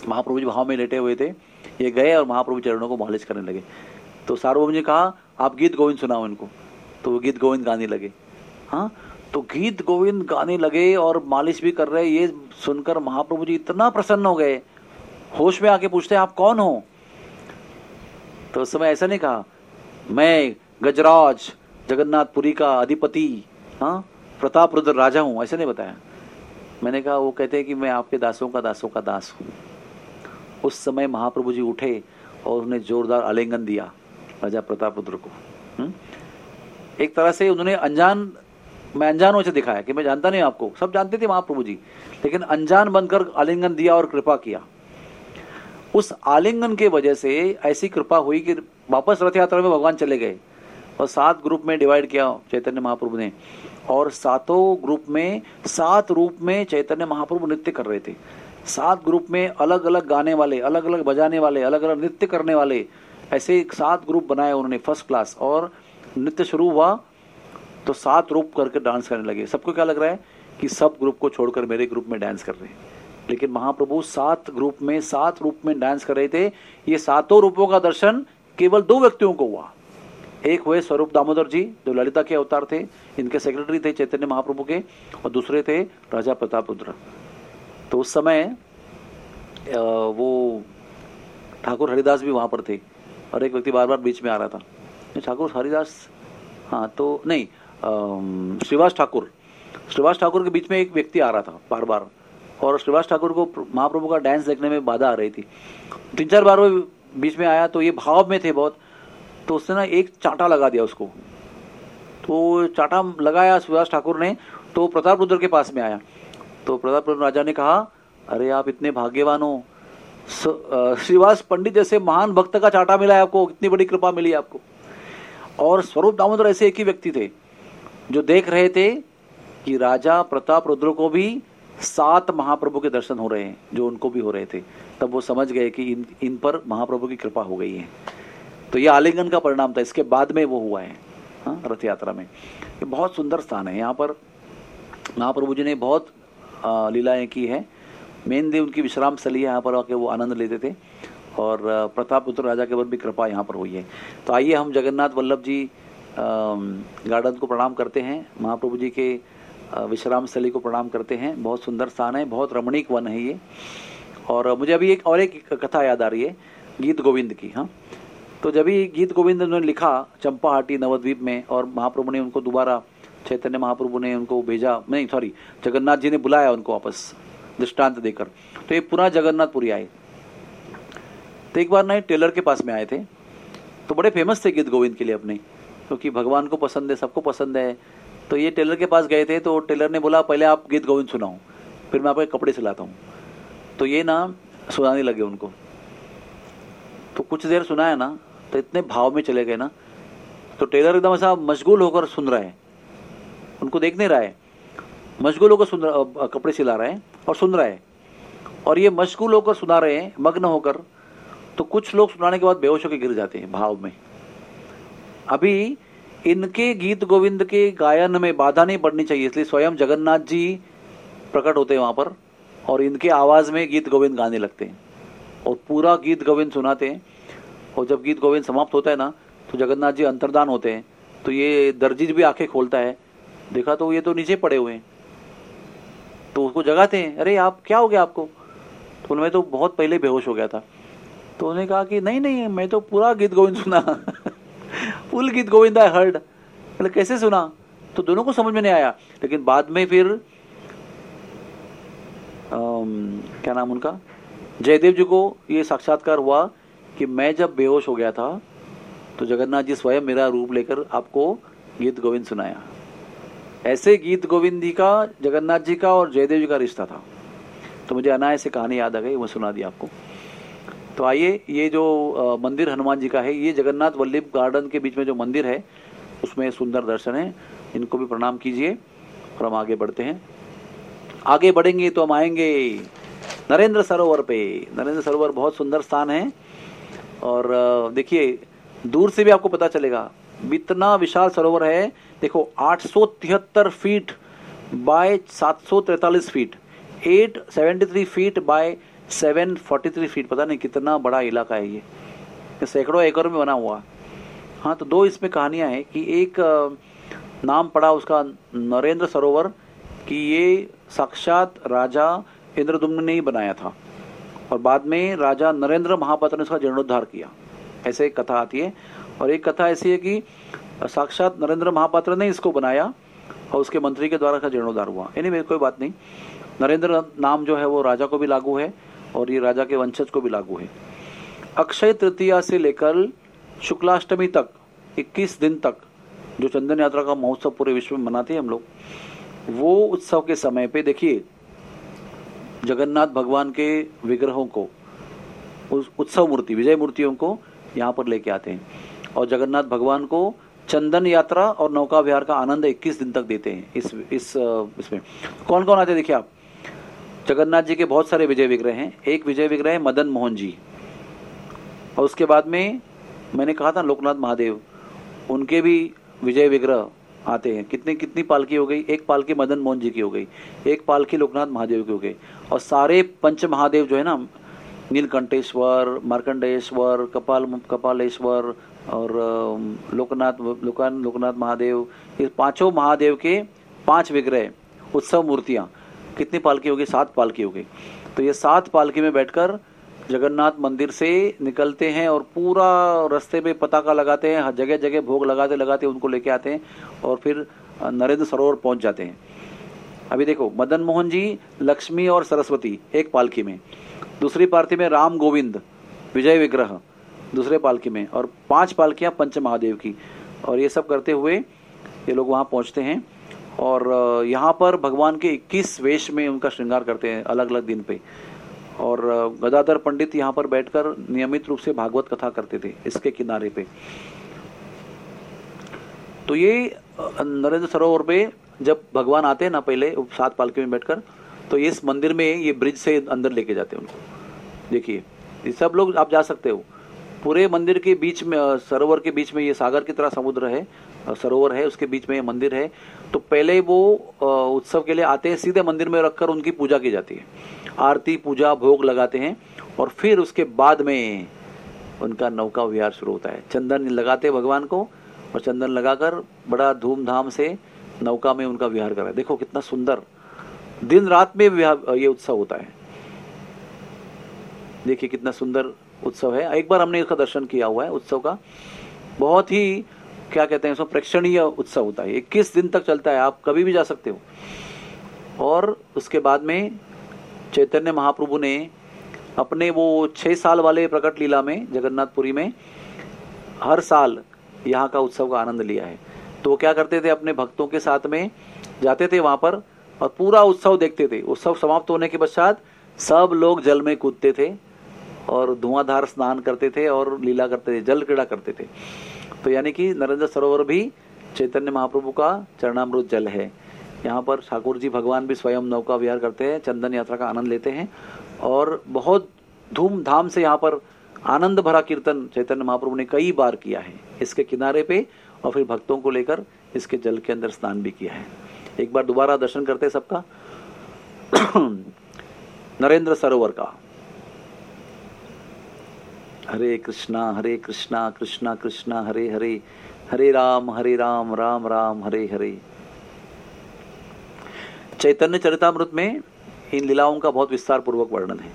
महाप्रभु जी भाव में लेटे हुए थे, ये गए और महाप्रभु चरणों को मालिश करने लगे। तो सार्वभौम जी कहा आप गीत गोविंद सुनाओ इनको, तो वो गीत गोविंद गाने लगे। हाँ, तो गीत गोविंद गाने लगे और मालिश भी कर रहे। ये सुनकर महाप्रभु जी इतना प्रसन्न हो गए, होश में आके पूछते आप कौन हो? तो उस समय ऐसा नहीं कहा मैं गजराज जगन्नाथपुरी का अधिपति, हाँ, प्रताप रुद्र राजा हूं, ऐसे नहीं बताया। मैंने कहा वो कहते हैं कि मैं आपके दासों का दासों का दास हूं। उस समय महाप्रभु जी उठे और उन्हें जोरदार आलिंगन दिया राजा प्रताप रुद्र को। हुँ? एक तरह से उन्होंने अनजान, मैं अनजान हो से दिखाया कि मैं जानता नहीं आपको, सब जानते थे महाप्रभु जी, लेकिन अनजान बनकर आलिंगन दिया और कृपा किया। उस आलिंगन के वजह से ऐसी कृपा हुई कि वापस रथ यात्रा में भगवान चले गए और सात ग्रुप में डिवाइड किया चैतन्य महाप्रभु ने, और सातों ग्रुप में सात रूप में चैतन्य महाप्रभु नृत्य कर रहे थे। सात ग्रुप में अलग अलग गाने वाले, अलग अलग बजाने वाले, अलग अलग नृत्य करने वाले, ऐसे सात ग्रुप बनाए उन्होंने फर्स्ट क्लास। और नृत्य शुरू हुआ तो सात रूप करके डांस करने लगे। सबको क्या लग रहा है कि सब ग्रुप को छोड़कर मेरे ग्रुप में डांस कर रहे हैं, लेकिन महाप्रभु सात ग्रुप में सात रूप में डांस कर रहे थे। ये सातों रूपों का दर्शन केवल दो व्यक्तियों को हुआ। एक हुए स्वरूप दामोदर जी जो ललिता के अवतार थे, इनके सेक्रेटरी थे चैतन्य महाप्रभु के, और दूसरे थे राजा प्रताप रुद्र। तो उस समय वो ठाकुर हरिदास भी वहां पर थे और एक व्यक्ति बार बार बीच में आ रहा था, ठाकुर हरिदास, हाँ तो नहीं, श्रीवास ठाकुर, श्रीवास ठाकुर के बीच में एक व्यक्ति आ रहा था बार बार, और श्रीवास ठाकुर को महाप्रभु का डांस देखने में बाधा आ रही थी। तीन चार बार वो बीच में आया तो ये भाव में थे बहुत, तो उसने ना एक चांटा लगा दिया उसको। तो चांटा लगाया श्रीवास ठाकुर ने, तो प्रताप रुद्र के पास में आया। तो प्रताप रुद्र राजा ने कहा अरे आप इतने भाग्यवान हो, श्रीवास पंडित जैसे महान भक्त का चांटा मिला है आपको, इतनी बड़ी कृपा मिली आपको। और स्वरूप दामोदर ऐसे एक ही व्यक्ति थे जो देख रहे थे कि राजा प्रताप रुद्र को भी सात महाप्रभु के दर्शन हो रहे हैं जो उनको भी हो रहे थे। तब वो समझ गए कि इन इन पर महाप्रभु की कृपा हो गई है। तो ये आलिंगन का परिणाम था, इसके बाद में वो हुआ है। हाँ, रथ यात्रा में ये बहुत सुंदर स्थान है। यहाँ पर महाप्रभु जी ने बहुत लीलाएं की है। मेन देव उनकी विश्राम स्थली है, यहाँ पर आके वो आनंद लेते थे, और प्रताप रुद्र राजा के ऊपर भी कृपा यहाँ पर हुई है। तो आइए हम जगन्नाथ वल्लभ जी गार्डन को प्रणाम करते हैं, महाप्रभु जी के विश्राम स्थली को प्रणाम करते हैं। बहुत सुंदर स्थान है, बहुत रमणीक वन है ये। और मुझे अभी एक और एक कथा याद आ रही है गीत गोविंद की। हाँ, तो जब ही गीत गोविंद उन्होंने लिखा चंपाहाटी नवद्वीप में, और महाप्रभु ने उनको दोबारा, चैतन्य महाप्रभु ने उनको भेजा, नहीं सॉरी जगन्नाथ जी ने बुलाया उनको वापस दृष्टांत देकर, तो ये पुनः जगन्नाथपुरी आए। तो एक बार ना टेलर के पास में आए थे, तो बड़े फेमस थे गीत गोविंद के लिए अपने, क्योंकि भगवान को पसंद है, सबको पसंद है। तो ये टेलर के पास गए थे, तो टेलर ने बोला पहले आप गीत गोविंद सुनाओ, फिर मैं आपके कपड़े सिलाता हूँ। तो ये ना सुनाने लगे उनको। तो कुछ देर सुनाया ना, तो इतने भाव में चले गए ना, तो टेलर एकदम ऐसा मशगूल होकर सुन रहा है, उनको देख नहीं रहा है, मशगूल होकर सुन रहा, कपड़े सिला रहा है और सुन रहा है। और ये मशगूल होकर सुना रहे हैं, मग्न होकर। तो कुछ लोग सुनाने के बाद बेहोश होकर गिर जाते हैं भाव में। अभी इनके गीत गोविंद के गायन में बाधा नहीं पड़नी चाहिए, इसलिए स्वयं जगन्नाथ जी प्रकट होते हैं वहां पर, और इनके आवाज में गीत गोविंद गाने लगते हैं और पूरा गीत गोविंद सुनाते हैं। और जब गीत गोविंद समाप्त होता है ना, तो जगन्नाथ जी अंतर्धान होते हैं। तो ये दर्जी भी आंखें खोलता है, देखा तो ये तो नीचे पड़े हुए हैं। तो उसको जगाते हैं, अरे आप क्या हो गया आपको? तो मैं तो बहुत पहले बेहोश हो गया था। तो उन्होंने कहा कि नहीं नहीं मैं तो पूरा गीत गोविंद सुना फुल गीत गोविंद आई हर्ड। मतलब कैसे सुना? तो दोनों को समझ में नहीं आया। लेकिन बाद में फिर आम, क्या नाम उनका, जयदेव जी को ये साक्षात्कार हुआ कि मैं जब बेहोश हो गया था तो जगन्नाथ जी स्वयं मेरा रूप लेकर आपको गीत गोविंद सुनाया। ऐसे गीत गोविंद जी का, जगन्नाथ जी का और जयदेव जी का रिश्ता था। तो मुझे अनायास से कहानी याद आ गई, वो सुना दी आपको। तो आइए, ये जो आ, मंदिर हनुमान जी का है, ये जगन्नाथ वल्लभ गार्डन के बीच में जो मंदिर है उसमें सुंदर दर्शन है। इनको भी प्रणाम कीजिए और हम आगे बढ़ते हैं। आगे बढ़ेंगे तो हम आएंगे नरेंद्र सरोवर पे। नरेंद्र सरोवर बहुत सुंदर स्थान है, और देखिए दूर से भी आपको पता चलेगा इतना विशाल सरोवर है। देखो आठ सौ तिहत्तर फीट बाय सात सौ तैतालीस फीट, आठ सौ तिहत्तर feet by seven forty three feet, पता नहीं कितना बड़ा इलाका है ये, ये सैकड़ों एकड़ में बना हुआ। हाँ, तो दो इसमें कहानियां हैं कि एक नाम पड़ा उसका नरेंद्र सरोवर कि ये साक्षात राजा इंद्रदुम्न ने ही बनाया था और बाद में राजा नरेंद्र महापात्र ने उसका जीर्णोद्धार किया, ऐसे एक कथा आती है। और एक कथा ऐसी है कि साक्षात नरेंद्र महापात्र ने इसको बनाया और उसके मंत्री के द्वारा का जीर्णोद्धार हुआ। एनीवे कोई बात नहीं, नरेंद्र नाम जो है वो राजा को भी लागू है और ये राजा के वंशज को भी लागू है। अक्षय तृतीया से लेकर शुक्लाष्टमी तक इक्कीस दिन तक जो चंदन यात्रा का महोत्सव पूरे विश्व में मनाते हैं हम लोग, वो उत्सव के समय पे देखिए जगन्नाथ भगवान के विग्रहों को, उस उत्सव मूर्ति विजय मूर्तियों को यहाँ पर लेके आते हैं और जगन्नाथ भगवान को चंदन यात्रा और नौका विहार का आनंद इक्कीस दिन तक देते हैं। इस इस इसमें कौन कौन आते हैं देखिए आप, जगन्नाथ जी के बहुत सारे विजय विग्रह हैं। एक विजय विग्रह है मदन मोहन जी, और उसके बाद में मैंने कहा था लोकनाथ महादेव, उनके भी विजय विग्रह आते हैं। कितनी कितनी पालकी हो गई, एक पालकी मदन मोहन जी की हो गई, एक पालकी लोकनाथ महादेव की हो गई, और सारे पंच महादेव जो है ना, नीलकंठेश्वर, मार्कंडेश्वर, कपाल कपालेश्वर और लोकनाथ लोकान लोकनाथ महादेव, ये पांचों महादेव के पांच विग्रह उत्सव मूर्तियां, कितनी पालकी होगी, सात पालकी हो गई। तो ये सात पालकी में बैठकर जगन्नाथ मंदिर से निकलते हैं और पूरा रास्ते पे पताका लगाते हैं, जगह जगह भोग लगाते लगाते उनको लेके आते हैं और फिर नरेंद्र सरोवर पहुंच जाते हैं। अभी देखो मदन मोहन जी, लक्ष्मी और सरस्वती एक पालकी में, दूसरी पालकी में राम गोविंद विजय विग्रह दूसरे पालकी में, और पांच पालकियां पंच महादेव की, और ये सब करते हुए ये लोग वहां पहुंचते हैं। और यहाँ पर भगवान के इक्कीस वेश में उनका श्रृंगार करते हैं अलग अलग दिन पे। और गदाधर पंडित यहाँ पर बैठकर नियमित रूप से भागवत कथा करते थे इसके किनारे पे। तो ये नरेंद्र सरोवर पे जब भगवान आते हैं ना, पहले सात पालकी में बैठकर, तो इस मंदिर में ये ब्रिज से अंदर लेके जाते हैं उनको। देखिए ये सब लोग आप जा सकते हो, पूरे मंदिर के बीच में, सरोवर के बीच में, ये सागर की तरह समुद्र है, सरोवर है, उसके बीच में ये मंदिर है। तो पहले वो उत्सव के लिए आते हैं, सीधे मंदिर में रखकर उनकी पूजा की जाती है, आरती पूजा भोग लगाते हैं, और फिर उसके बाद में उनका नौका विहार शुरू होता है। चंदन लगाते भगवान को और चंदन लगाकर बड़ा धूमधाम से नौका में उनका विहार कर रहा है। देखो कितना सुंदर, दिन रात में विहार ये उत्सव होता है। देखिए कितना सुंदर उत्सव है। एक बार हमने इसका दर्शन किया हुआ है उत्सव का, बहुत ही क्या कहते हैं, उसमें प्रेक्षणीय उत्सव होता है, इक्कीस दिन तक चलता है, आप कभी भी जा सकते हो। और उसके बाद में चैतन्य महाप्रभु ने अपने वो छह साल वाले प्रकट लीला में जगन्नाथपुरी में हर साल यहाँ का उत्सव का आनंद लिया है। तो वो क्या करते थे, अपने भक्तों के साथ में जाते थे वहां पर और पूरा उत्सव देखते थे। उत्सव समाप्त होने के पश्चात सब लोग जल में कूदते थे और धुआंधार स्नान करते थे और लीला करते थे, जल क्रीड़ा करते थे। तो यानी कि नरेंद्र सरोवर भी चैतन्य महाप्रभु का चरणामृत जल है। यहाँ पर ठाकुर जी भगवान भी स्वयं नौका विहार करते हैं, चंदन यात्रा का आनंद लेते हैं, और बहुत धूमधाम से यहाँ पर आनंद भरा कीर्तन चैतन्य महाप्रभु ने कई बार किया है इसके किनारे पे, और फिर भक्तों को लेकर इसके जल के अंदर स्नान भी किया है। एक बार दोबारा दर्शन करते हैं सबका नरेंद्र सरोवर का। हरे कृष्णा हरे कृष्णा कृष्णा कृष्णा हरे हरे, हरे राम हरे राम राम राम हरे हरे। चैतन्य चरितामृत में इन लीलाओं का बहुत विस्तार पूर्वक वर्णन है।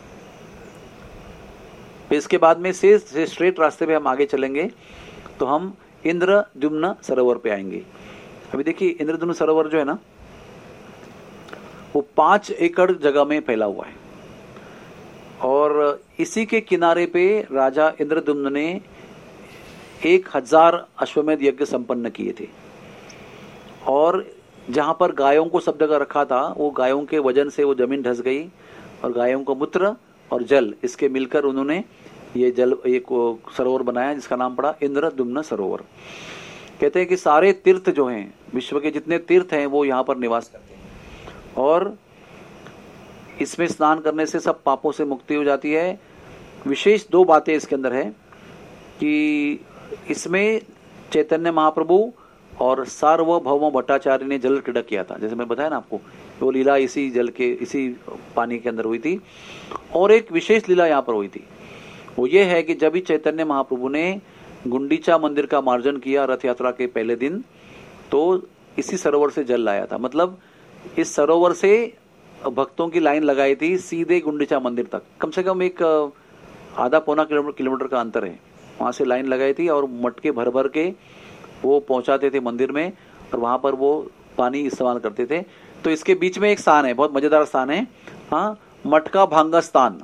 इसके बाद में से, से स्ट्रेट रास्ते पे हम आगे चलेंगे तो हम इंद्रद्युम्न सरोवर पे आएंगे। अभी देखिए इंद्रद्युम्न सरोवर जो है ना, वो पांच एकड़ जगह में फैला हुआ है, और इसी के किनारे पे राजा इंद्रद्युम्न ने एक हजार अश्वमेध यज्ञ संपन्न किए थे। और जहां पर गायों को सब जगह रखा था, वो गायों के वजन से वो जमीन धस गई, और गायों को मूत्र और जल इसके मिलकर उन्होंने ये जल ये सरोवर बनाया, जिसका नाम पड़ा इंद्रद्युम्न सरोवर। कहते हैं कि सारे तीर्थ जो हैं, विश्व के जितने तीर्थ हैं, वो यहाँ पर निवास करते हैं, और इसमें स्नान करने से सब पापों से मुक्ति हो जाती है। विशेष दो बातें इसके अंदर है कि इसमें चैतन्य महाप्रभु और सार्वभौम भट्टाचार्य ने जल क्रीड़ा किया था, जैसे मैं बताया ना आपको, वो लीला इसी जल के इसी पानी के अंदर हुई थी। और एक विशेष लीला यहाँ पर हुई थी, वो ये है कि जब भी चैतन्य महाप्रभु ने गुंडीचा मंदिर का मार्जन किया रथ यात्रा के पहले दिन, तो इसी सरोवर से जल लाया था। मतलब इस सरोवर से भक्तों की लाइन लगाई थी सीधे गुंडीचा मंदिर तक, कम से कम एक आधा पौना किलोमीटर का अंतर है, वहां से लाइन लगाई थी और मटके भर भर के वो पहुंचाते थे मंदिर में, और वहां पर वो पानी इस्तेमाल करते थे। तो इसके बीच में एक स्थान है, बहुत मजेदार स्थान है, हाँ, मटका भांगा स्थान।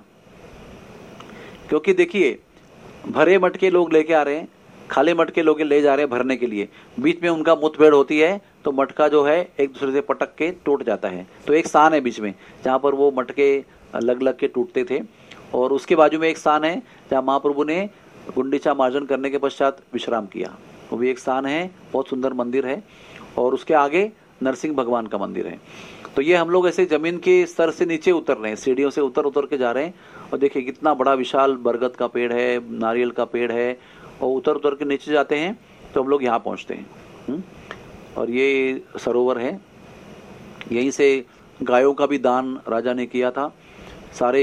क्योंकि देखिए, भरे मटके लोग लेके आ रहे हैं, खाली मटके लोग ले जा रहे हैं भरने के लिए, बीच में उनका मुठभेड़ होती है, तो मटका जो है एक दूसरे से पटक के टूट जाता है। तो एक स्थान है बीच में जहाँ पर वो मटके लग लग के टूटते थे, और उसके बाजू में एक स्थान है जहाँ महाप्रभु ने गुंडीचा मार्जन करने के पश्चात विश्राम किया, वो भी एक स्थान है, बहुत सुंदर मंदिर है। और उसके आगे नरसिंह भगवान का मंदिर है। तो ये हम लोग ऐसे जमीन के स्तर से नीचे उतर रहे हैं, सीढ़ियों से उतर उतर के जा रहे हैं, और देखिए कितना बड़ा विशाल बरगद का पेड़ है, नारियल का पेड़ है, और उतर उतर के नीचे जाते हैं तो हम लोग यहाँ पहुँचते हैं। और ये सरोवर है, यहीं से गायों का भी दान राजा ने किया था। सारे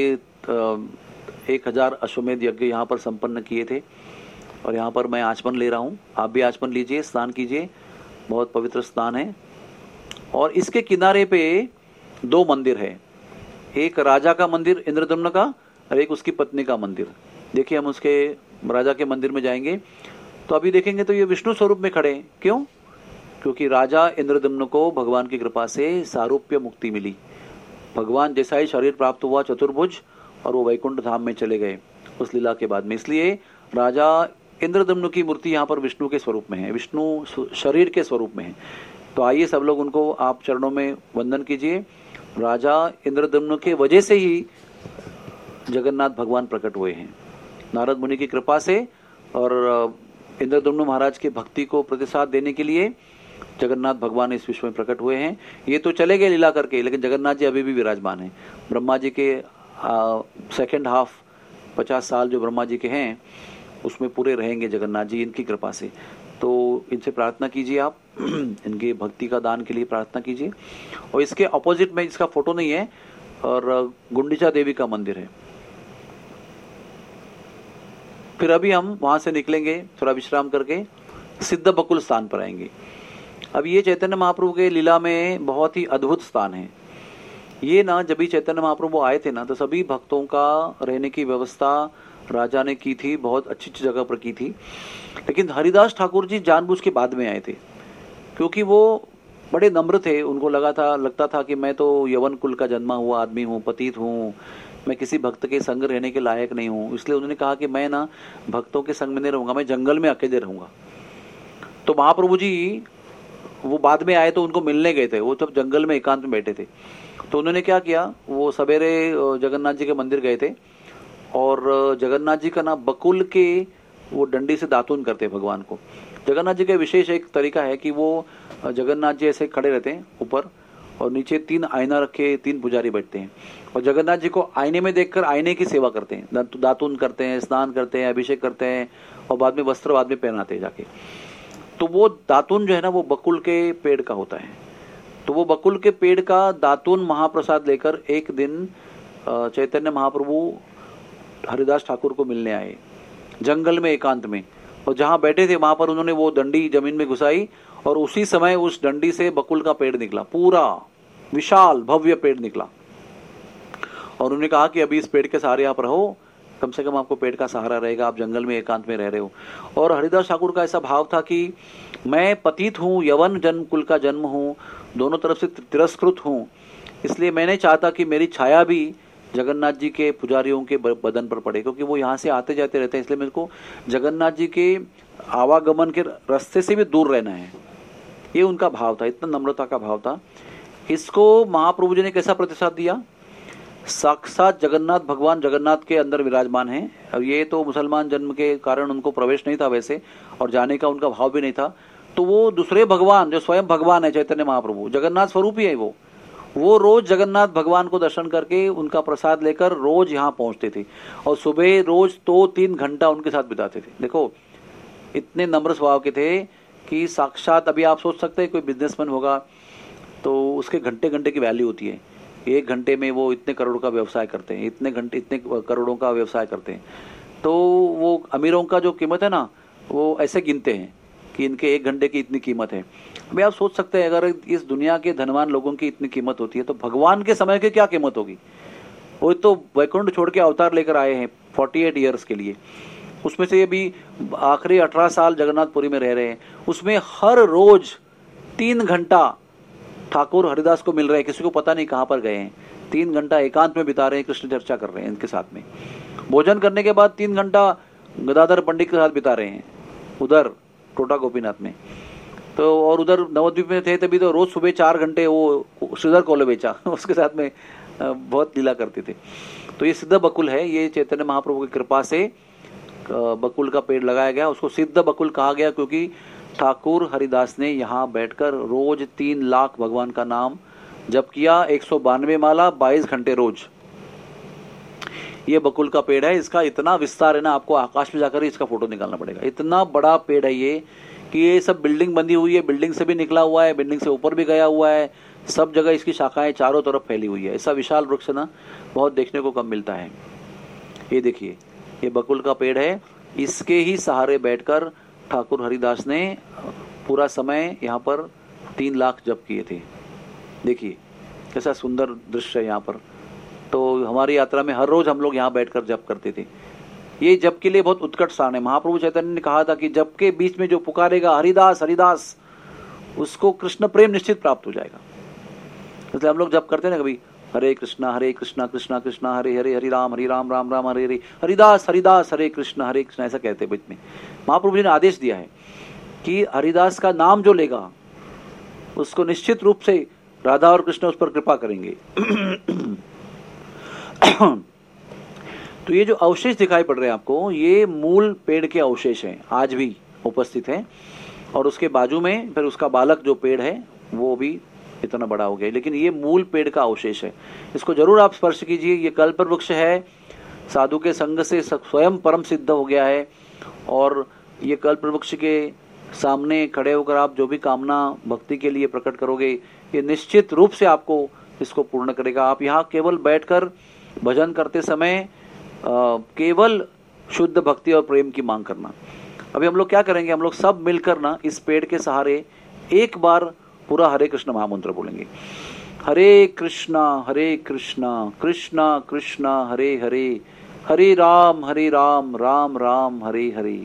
एक हजार अश्वमेध यज्ञ यहाँ पर संपन्न किए थे। और यहाँ पर मैं आचमन ले रहा हूँ, आप भी आचमन लीजिए, स्नान कीजिए, बहुत पवित्र स्थान है। और इसके किनारे पे दो मंदिर है, एक राजा का मंदिर इंद्रदम्न का, और एक उसकी पत्नी का मंदिर। देखिए, हम उसके राजा के मंदिर में जाएंगे तो अभी देखेंगे तो ये विष्णु स्वरूप में खड़े हैं। क्यों? क्योंकि राजा इंद्रदम्न को भगवान की कृपा से सारूप्य मुक्ति मिली, भगवान जैसा ही शरीर प्राप्त हुआ चतुर्भुज, और वो वैकुंठ धाम में चले गए उस लीला के बाद में। इसलिए राजा इंद्रदम्न की मूर्ति यहाँ पर विष्णु के स्वरूप में है, विष्णु शरीर के स्वरूप में है। तो आइए सब लोग उनको आप चरणों में वंदन कीजिए। राजा इंद्रदम्न के वजह से ही जगन्नाथ भगवान प्रकट हुए हैं, नारद मुनि की कृपा से, और इंद्रदम्न महाराज के भक्ति को प्रतिसाद देने के लिए जगन्नाथ भगवान इस विश्व में प्रकट हुए हैं। ये तो चले गए लीला करके, लेकिन जगन्नाथ जी अभी भी विराजमान हैं। ब्रह्मा जी के सेकेंड हाफ पचास साल जो ब्रह्मा जी के हैं उसमें पूरे रहेंगे जगन्नाथ जी इनकी कृपा से। तो इनसे प्रार्थना कीजिए, आप इनके भक्ति का दान के लिए प्रार्थना कीजिए। और इसके अपोजिट में, इसका फोटो नहीं है, और गुंडीचा देवी का मंदिर है। फिर अभी हम वहां से निकलेंगे, थोड़ा विश्राम करके सिद्ध बकुल स्थान पर आएंगे। अब ये चैतन्य महाप्रभु के लीला में बहुत ही अद्भुत स्थान है। ये ना, जब भी चैतन्य महाप्रभु आए थे ना, तो सभी भक्तों का रहने की व्यवस्था राजा ने की थी, बहुत अच्छी अच्छी जगह पर की थी। लेकिन हरिदास ठाकुर जी जानबूझ के बाद में आए थे, क्योंकि वो बड़े नम्र थे। उनको लगा था लगता था कि मैं तो यवन कुल का जन्मा हुआ आदमी हूँ, पतित हूँ, मैं किसी भक्त के संग रहने के लायक नहीं हूँ। इसलिए उन्होंने कहा कि मैं ना भक्तों के संग में नहीं रहूंगा, मैं जंगल में अकेले रहूंगा। तो महाप्रभु जी वो बाद में आए तो उनको मिलने गए थे, वो तब जंगल में एकांत में बैठे थे। तो उन्होंने क्या किया, वो सवेरे जगन्नाथ जी के मंदिर गए थे, और जगन्नाथ जी का ना बकुल के वो डंडी से दातून करते भगवान को। जगन्नाथ जी का विशेष एक तरीका है कि वो जगन्नाथ जी ऐसे खड़े रहते हैं ऊपर, और नीचे तीन आईना रखे तीन पुजारी बैठते हैं, और जगन्नाथ जी को आईने में देखकर आईने की सेवा करते हैं, दातून करते हैं, स्नान करते हैं, अभिषेक करते हैं, और बाद में वस्त्र बाद में पहनाते हैं जाके। तो वो दातून जो है ना, वो बकुल के पेड़ का होता है। तो वो बकुल के पेड़ का दातून महाप्रसाद लेकर एक दिन चैतन्य महाप्रभु हरिदास ठाकुर को मिलने आए जंगल में एकांत में, और जहां बैठे थे वहां पर उन्होंने वो डंडी जमीन में घुसाई, और उसी समय उस डंडी से बकुल का पेड़ निकला, पूरा विशाल भव्य पेड़ निकला। और उन्होंने कहा कि अभी इस पेड़ के सहारे आप रहो, कम से कम आपको पेड़ का सहारा रहेगा, आप जंगल में एकांत में रह रहे हो। और हरिदास ठाकुर का ऐसा भाव था कि मैं पतित हूँ, यवन जन्म कुल का जन्म हूँ, दोनों तरफ से तिरस्कृत हूँ, इसलिए मैं नहीं चाहता कि मेरी छाया भी जगन्नाथ जी के पुजारियों के बदन पर पड़े, क्योंकि वो यहाँ से आते जाते रहते हैं, इसलिए मेरे को जगन्नाथ जी के आवागमन के रास्ते से भी दूर रहना है। ये उनका भाव था, इतना नम्रता का भाव था। इसको महाप्रभु जी ने कैसा प्रतिसाद दिया? साक्षात जगन्नाथ भगवान जगन्नाथ के अंदर विराजमान हैं। अब ये तो मुसलमान जन्म के कारण उनको प्रवेश नहीं था वैसे, और जाने का उनका भाव भी नहीं था। तो वो दूसरे भगवान जो स्वयं भगवान है, चैतन्य महाप्रभु जगन्नाथ स्वरूप ही है, वो वो रोज जगन्नाथ भगवान को दर्शन करके उनका प्रसाद लेकर रोज यहाँ पहुंचते थे, और सुबह रोज दो तीन घंटा उनके साथ बिताते थे। देखो, इतने नम्र स्वभाव के थे कि साक्षात, अभी आप सोच सकते हैं कोई बिजनेसमैन होगा तो उसके घंटे घंटे की वैल्यू होती है, एक घंटे में वो इतने करोड़ का व्यवसाय करते हैं, इतने घंटे इतने करोड़ों का व्यवसाय करते हैं। तो वो अमीरों का जो कीमत है ना, वो ऐसे गिनते हैं कि इनके एक घंटे की इतनी कीमत है। अभी आप सोच सकते हैं अगर इस दुनिया के धनवान लोगों की इतनी कीमत होती है तो भगवान के समय की क्या कीमत होगी। वो तो वैकुंठ छोड़ के अवतार लेकर आए हैं अड़तालीस ईयर्स के लिए, उसमें से ये भी आखिरी अठारह साल जगन्नाथपुरी में रह रहे हैं, उसमें हर रोज तीन घंटा ठाकुर हरिदास को मिल रहे हैं, किसी को पता नहीं कहाँ पर गए हैं, तीन घंटा एकांत में बिता रहे हैं, कृष्ण चर्चा कर रहे हैं इनके साथ में। भोजन करने के बाद तीन घंटा गदाधर पंडित के साथ बिता रहे हैं उधर टोटा गोपीनाथ में। तो और उधर नवद्वीप में थे तभी तो रोज सुबह चार घंटे वो श्रीधर कोले बेचा उसके साथ में बहुत लीला करते थे। तो ये सिद्ध बकुल है, ये चैतन्य महाप्रभु की कृपा से बकुल का पेड़ लगाया गया, उसको सिद्ध बकुल कहा गया क्योंकि ठाकुर हरिदास ने यहाँ बैठकर रोज तीन लाख भगवान का नाम जप किया, एक सौ बानवे माला बाईस घंटे रोज। ये बकुल का पेड़ है, इसका इतना विस्तार है ना, आपको आकाश में जाकर ही इसका फोटो निकालना पड़ेगा, इतना बड़ा पेड़ है ये कि ये सब बिल्डिंग बंधी हुई है, बिल्डिंग से भी निकला हुआ है, बिल्डिंग से ऊपर भी गया हुआ है, सब जगह इसकी शाखाएं चारों तरफ फैली हुई है। ऐसा विशाल वृक्ष ना बहुत देखने को कम मिलता है। ये देखिए, ये बकुल का पेड़ है, इसके ही सहारे बैठकर ठाकुर हरिदास ने पूरा समय यहाँ पर तीन लाख जप किए थे। देखिए कैसा सुंदर दृश्य है यहाँ पर। तो हमारी यात्रा में हर रोज हम लोग यहाँ बैठकर जप करते थे। ये जप के लिए बहुत उत्कट स्थान है। महाप्रभु चैतन्य ने कहा था कि जप के बीच में जो पुकारेगा हरिदास हरिदास, उसको कृष्ण प्रेम निश्चित प्राप्त हो जाएगा। इसलिए हम लोग जप करते हैं ना, कभी हरे कृष्णा हरे कृष्णा कृष्णा कृष्णा हरे हरे, हरि राम हरि राम राम राम हरे हरे, हरिदास हरिदास हरे कृष्ण हरे कृष्ण, ऐसा कहते हैं बीच में। महाप्रभु जी ने आदेश दिया है कि हरिदास का नाम जो लेगा उसको निश्चित रूप से राधा और कृष्ण उस पर कृपा करेंगे। तो ये जो अवशेष दिखाई पड़ रहे हैं आपको, ये मूल पेड़ के अवशेष हैं, आज भी उपस्थित हैं। और उसके बाजू में फिर उसका बालक जो पेड़ है वो भी इतना बड़ा हो गया, लेकिन ये मूल पेड़ का अवशेष है। इसको जरूर आप स्पर्श कीजिए। ये कल्प वृक्ष है, साधु के संग से स्वयं परम सिद्ध हो गया है। और ये कल्प वृक्ष के सामने खड़े होकर आप जो भी कामना भक्ति के लिए प्रकट करोगे, ये निश्चित रूप से आपको इसको पूर्ण करेगा। आप यहाँ केवल बैठकर भजन करते समय आ, केवल शुद्ध भक्ति और प्रेम की मांग करना। अभी हम लोग क्या करेंगे, हम लोग सब मिलकर ना इस पेड़ के सहारे एक बार पूरा हरे कृष्ण महामंत्र बोलेंगे। हरे कृष्णा हरे कृष्णा कृष्णा कृष्णा हरे हरे, हरे राम हरे राम राम राम हरे हरे।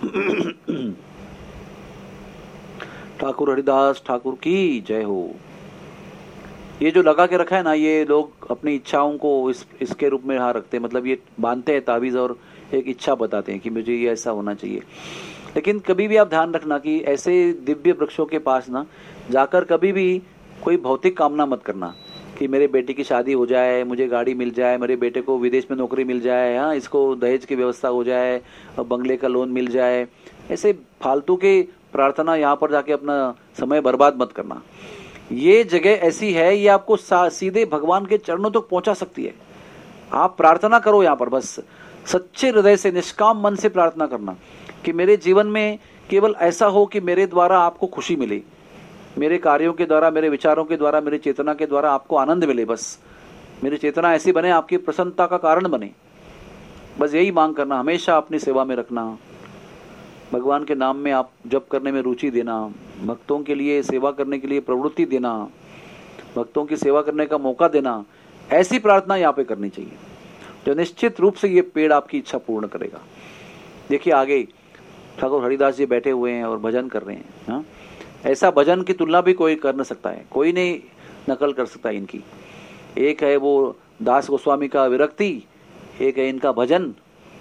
ठाकुर हरिदास ठाकुर की जय हो। ये जो लगा के रखा है ना, ये लोग अपनी इच्छाओं को इस इसके रूप में यहाँ रखते हैं, मतलब ये बांधते हैं ताबीज और एक इच्छा बताते हैं कि मुझे ये ऐसा होना चाहिए। लेकिन कभी भी आप ध्यान रखना कि ऐसे दिव्य वृक्षों के पास ना जाकर कभी भी कोई भौतिक कामना मत करना कि मेरे बेटे की शादी हो जाए, मुझे गाड़ी मिल जाए, मेरे बेटे को विदेश में नौकरी मिल जाए, हाँ इसको दहेज की व्यवस्था हो जाए, बंगले का लोन मिल जाए। ऐसे फालतू के प्रार्थना यहाँ पर जाके अपना समय बर्बाद मत करना। ये जगह ऐसी है, ये आपको सीधे भगवान के चरणों तक पहुंचा सकती है। आप प्रार्थना करो यहाँ पर, बस सच्चे हृदय से निष्काम मन से प्रार्थना करना कि मेरे जीवन में केवल ऐसा हो कि मेरे द्वारा आपको खुशी मिले, मेरे कार्यों के द्वारा, मेरे विचारों के द्वारा, मेरी चेतना के द्वारा आपको आनंद मिले। बस मेरी चेतना ऐसी बने, आपकी प्रसन्नता का कारण बने। बस यही मांग करना, हमेशा अपनी सेवा में रखना, भगवान के नाम में आप जप करने में रुचि देना, भक्तों के लिए सेवा करने के लिए प्रवृत्ति देना, भक्तों की सेवा करने का मौका देना। ऐसी प्रार्थना यहाँ पे करनी चाहिए जो निश्चित रूप से ये पेड़ आपकी इच्छा पूर्ण करेगा। देखिए आगे ठाकुर हरिदास जी बैठे हुए हैं और भजन कर रहे हैं। हाँ, ऐसा भजन की तुलना भी कोई कर न सकता है, कोई नहीं नकल कर सकता इनकी। एक है वो दास गोस्वामी का विरक्ति, एक है इनका भजन,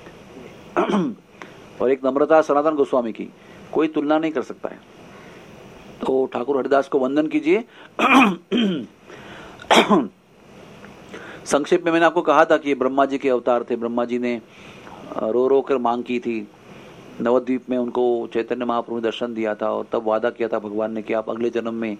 और एक नम्रता सनातन गोस्वामी की, कोई तुलना नहीं कर सकता है। तो ठाकुर हरिदास को वंदन कीजिए। संक्षेप में मैंने आपको कहा था कि ये ब्रह्मा जी के अवतार थे। ब्रह्मा जी ने रो रो कर मांग की थी, नवद्वीप में उनको चैतन्य महाप्रभु ने दर्शन दिया था और तब वादा किया था भगवान ने कि आप अगले जन्म में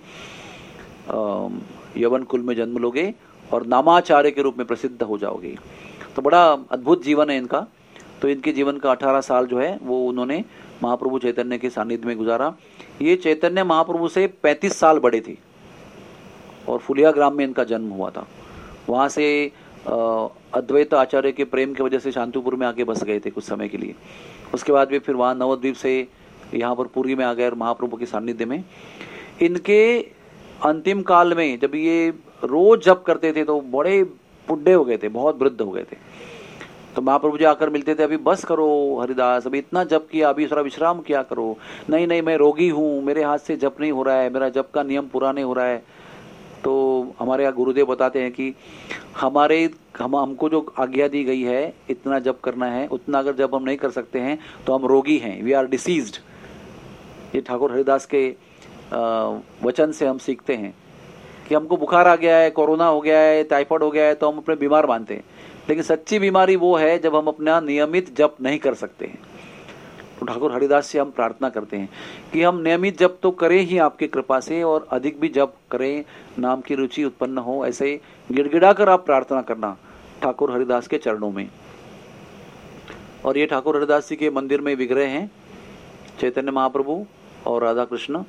यवन कुल में जन्म लोगे और नामाचार्य के रूप में प्रसिद्ध हो जाओगे। तो बड़ा अद्भुत जीवन है इनका। तो इनके जीवन का अठारह साल जो है वो उन्होंने महाप्रभु चैतन्य के सानिध्य में गुजारा। ये चैतन्य महाप्रभु से पैंतीस साल बड़े थे और फुलिया ग्राम में इनका जन्म हुआ था। वहाँ से अद्वैत आचार्य के प्रेम की वजह से शांतिपुर में आके बस गए थे कुछ समय के लिए। उसके बाद भी फिर वहाँ नवद्वीप से यहाँ पर पुरी में आ गए और महाप्रभु के सानिध्य में। इनके अंतिम काल में जब ये रोज जप करते थे तो बड़े बुढ़े हो गए थे, बहुत वृद्ध हो गए थे। तो महाप्रभु जी आकर मिलते थे, अभी बस करो हरिदास, अभी इतना जप किया, अभी थोड़ा विश्राम किया करो। नहीं नहीं मैं रोगी हूँ, मेरे हाथ से जप नहीं हो रहा है, मेरा जप का नियम पूरा नहीं हो रहा है। तो हमारे यहाँ गुरुदेव बताते हैं कि हमारे हम हमको जो आज्ञा दी गई है इतना जप करना है, उतना अगर जब हम नहीं कर सकते हैं तो हम रोगी हैं, वी आर डिसीज्ड। ये ठाकुर हरिदास के वचन से हम सीखते हैं कि हमको बुखार आ गया है, कोरोना हो गया है, टाइफाइड हो गया है तो हम अपने बीमार मानते हैं, लेकिन सच्ची बीमारी वो है जब हम अपना नियमित जप नहीं कर सकते हैं। तो ठाकुर हरिदास से हम प्रार्थना करते हैं कि हम नियमित जप तो करें ही आपकी कृपा से, और अधिक भी जप करें, नाम की रुचि उत्पन्न हो। ऐसे गिड़गिड़ा कर आप प्रार्थना करना ठाकुर हरिदास के चरणों में। और ये ठाकुर हरिदास जी के मंदिर में विग्रह हैं, चैतन्य महाप्रभु और राधा कृष्ण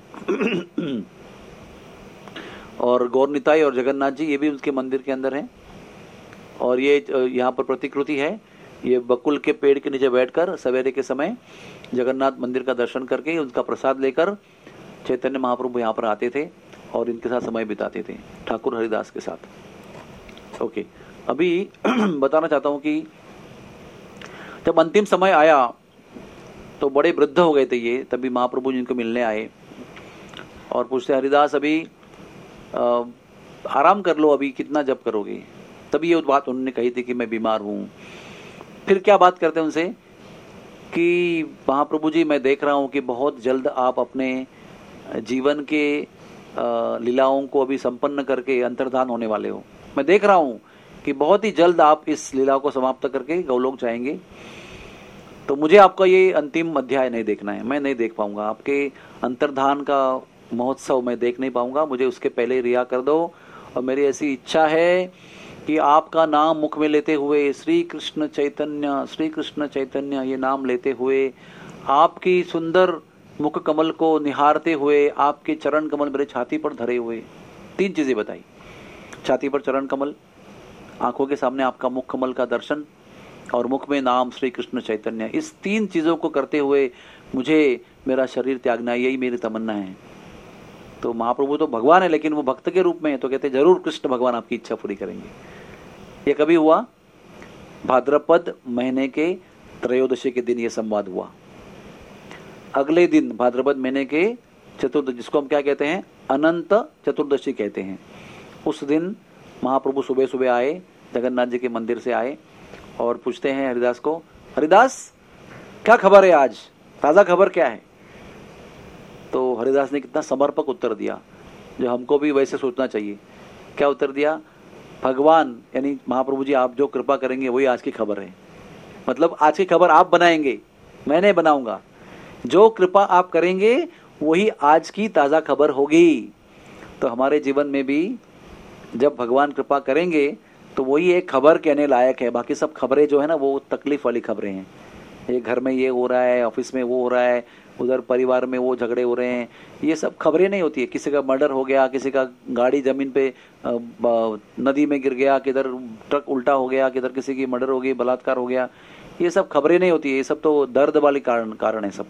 और गौर निताई और जगन्नाथ जी, ये भी उनके मंदिर के अंदर हैं। और ये यहाँ पर प्रतिकृति है, ये बकुल के पेड़ के नीचे बैठकर सवेरे के समय जगन्नाथ मंदिर का दर्शन करके उनका प्रसाद लेकर चैतन्य महाप्रभु यहाँ पर आते थे और इनके साथ समय बिताते थे, ठाकुर हरिदास के साथ। ओके, अभी बताना चाहता हूँ कि जब अंतिम समय आया तो बड़े वृद्ध हो गए थे ये, तभी महाप्रभु जी इनको मिलने आए और पूछते हरिदास अभी आ, आराम कर लो, अभी कितना जप करोगे। तभी ये बात उन्होंने कही थी कि मैं बीमार हूँ। फिर क्या बात करते हैं उनसे कि महाप्रभु जी मैं देख रहा हूँ कि बहुत जल्द आप अपने जीवन के लीलाओं को अभी संपन्न करके अंतर्धान होने वाले हो। मैं देख रहा हूँ कि बहुत ही जल्द आप इस लीला को समाप्त करके गौलोक जाएंगे, तो मुझे आपका ये अंतिम अध्याय नहीं देखना है, मैं नहीं देख पाऊंगा आपके अंतर्धान का महोत्सव, मैं देख नहीं पाऊंगा, मुझे उसके पहले रिहा कर दो। और मेरी ऐसी इच्छा है कि आपका नाम मुख में लेते हुए श्री कृष्ण चैतन्य श्री कृष्ण चैतन्य ये नाम लेते हुए, आपकी सुंदर मुख कमल को निहारते हुए, आपके चरण कमल मेरे छाती पर धरे हुए। तीन चीजें बताई, छाती पर चरण कमल, आंखों के सामने आपका मुख कमल का दर्शन और मुख में नाम श्री कृष्ण चैतन्य। इस तीन चीजों को करते हुए मुझे मेरा शरीर त्यागना, यही मेरी तमन्ना है। तो महाप्रभु तो भगवान है लेकिन वो भक्त के रूप में है, तो कहते जरूर कृष्ण भगवान आपकी इच्छा पूरी करेंगे। ये कभी हुआ? भाद्रपद महीने के त्रयोदशी के दिन ये संवाद हुआ। अगले दिन भाद्रपद महीने के चतुर्दशी, जिसको हम क्या कहते हैं, अनंत चतुर्दशी कहते हैं, उस दिन महाप्रभु सुबह सुबह आए, जगन्नाथ जी के मंदिर से आए और पूछते हैं हरिदास को, हरिदास क्या खबर है आज, ताजा खबर क्या है? तो हरिदास ने कितना समर्पक उत्तर दिया, जो हमको भी वैसे सोचना चाहिए। क्या उत्तर दिया? भगवान यानी महाप्रभु जी आप जो कृपा करेंगे वही आज की खबर है। मतलब आज की खबर आप बनाएंगे, मैं नहीं बनाऊंगा। जो कृपा आप करेंगे वही आज की ताजा खबर होगी। तो हमारे जीवन में भी जब भगवान कृपा करेंगे तो वही एक खबर कहने लायक है। बाकी सब खबरें जो है ना वो तकलीफ वाली खबरें हैं। ये घर में ये हो रहा है, ऑफिस में वो हो रहा है, उधर परिवार में वो झगड़े हो रहे हैं, ये सब खबरें नहीं होती है। किसी का मर्डर हो गया, किसी का गाड़ी जमीन पे नदी में गिर गया, किधर ट्रक उल्टा हो गया, किधर किसी की मर्डर हो गई, बलात्कार हो गया, ये सब खबरें नहीं होती है। ये सब तो दर्द वाली कारण कारण है सब।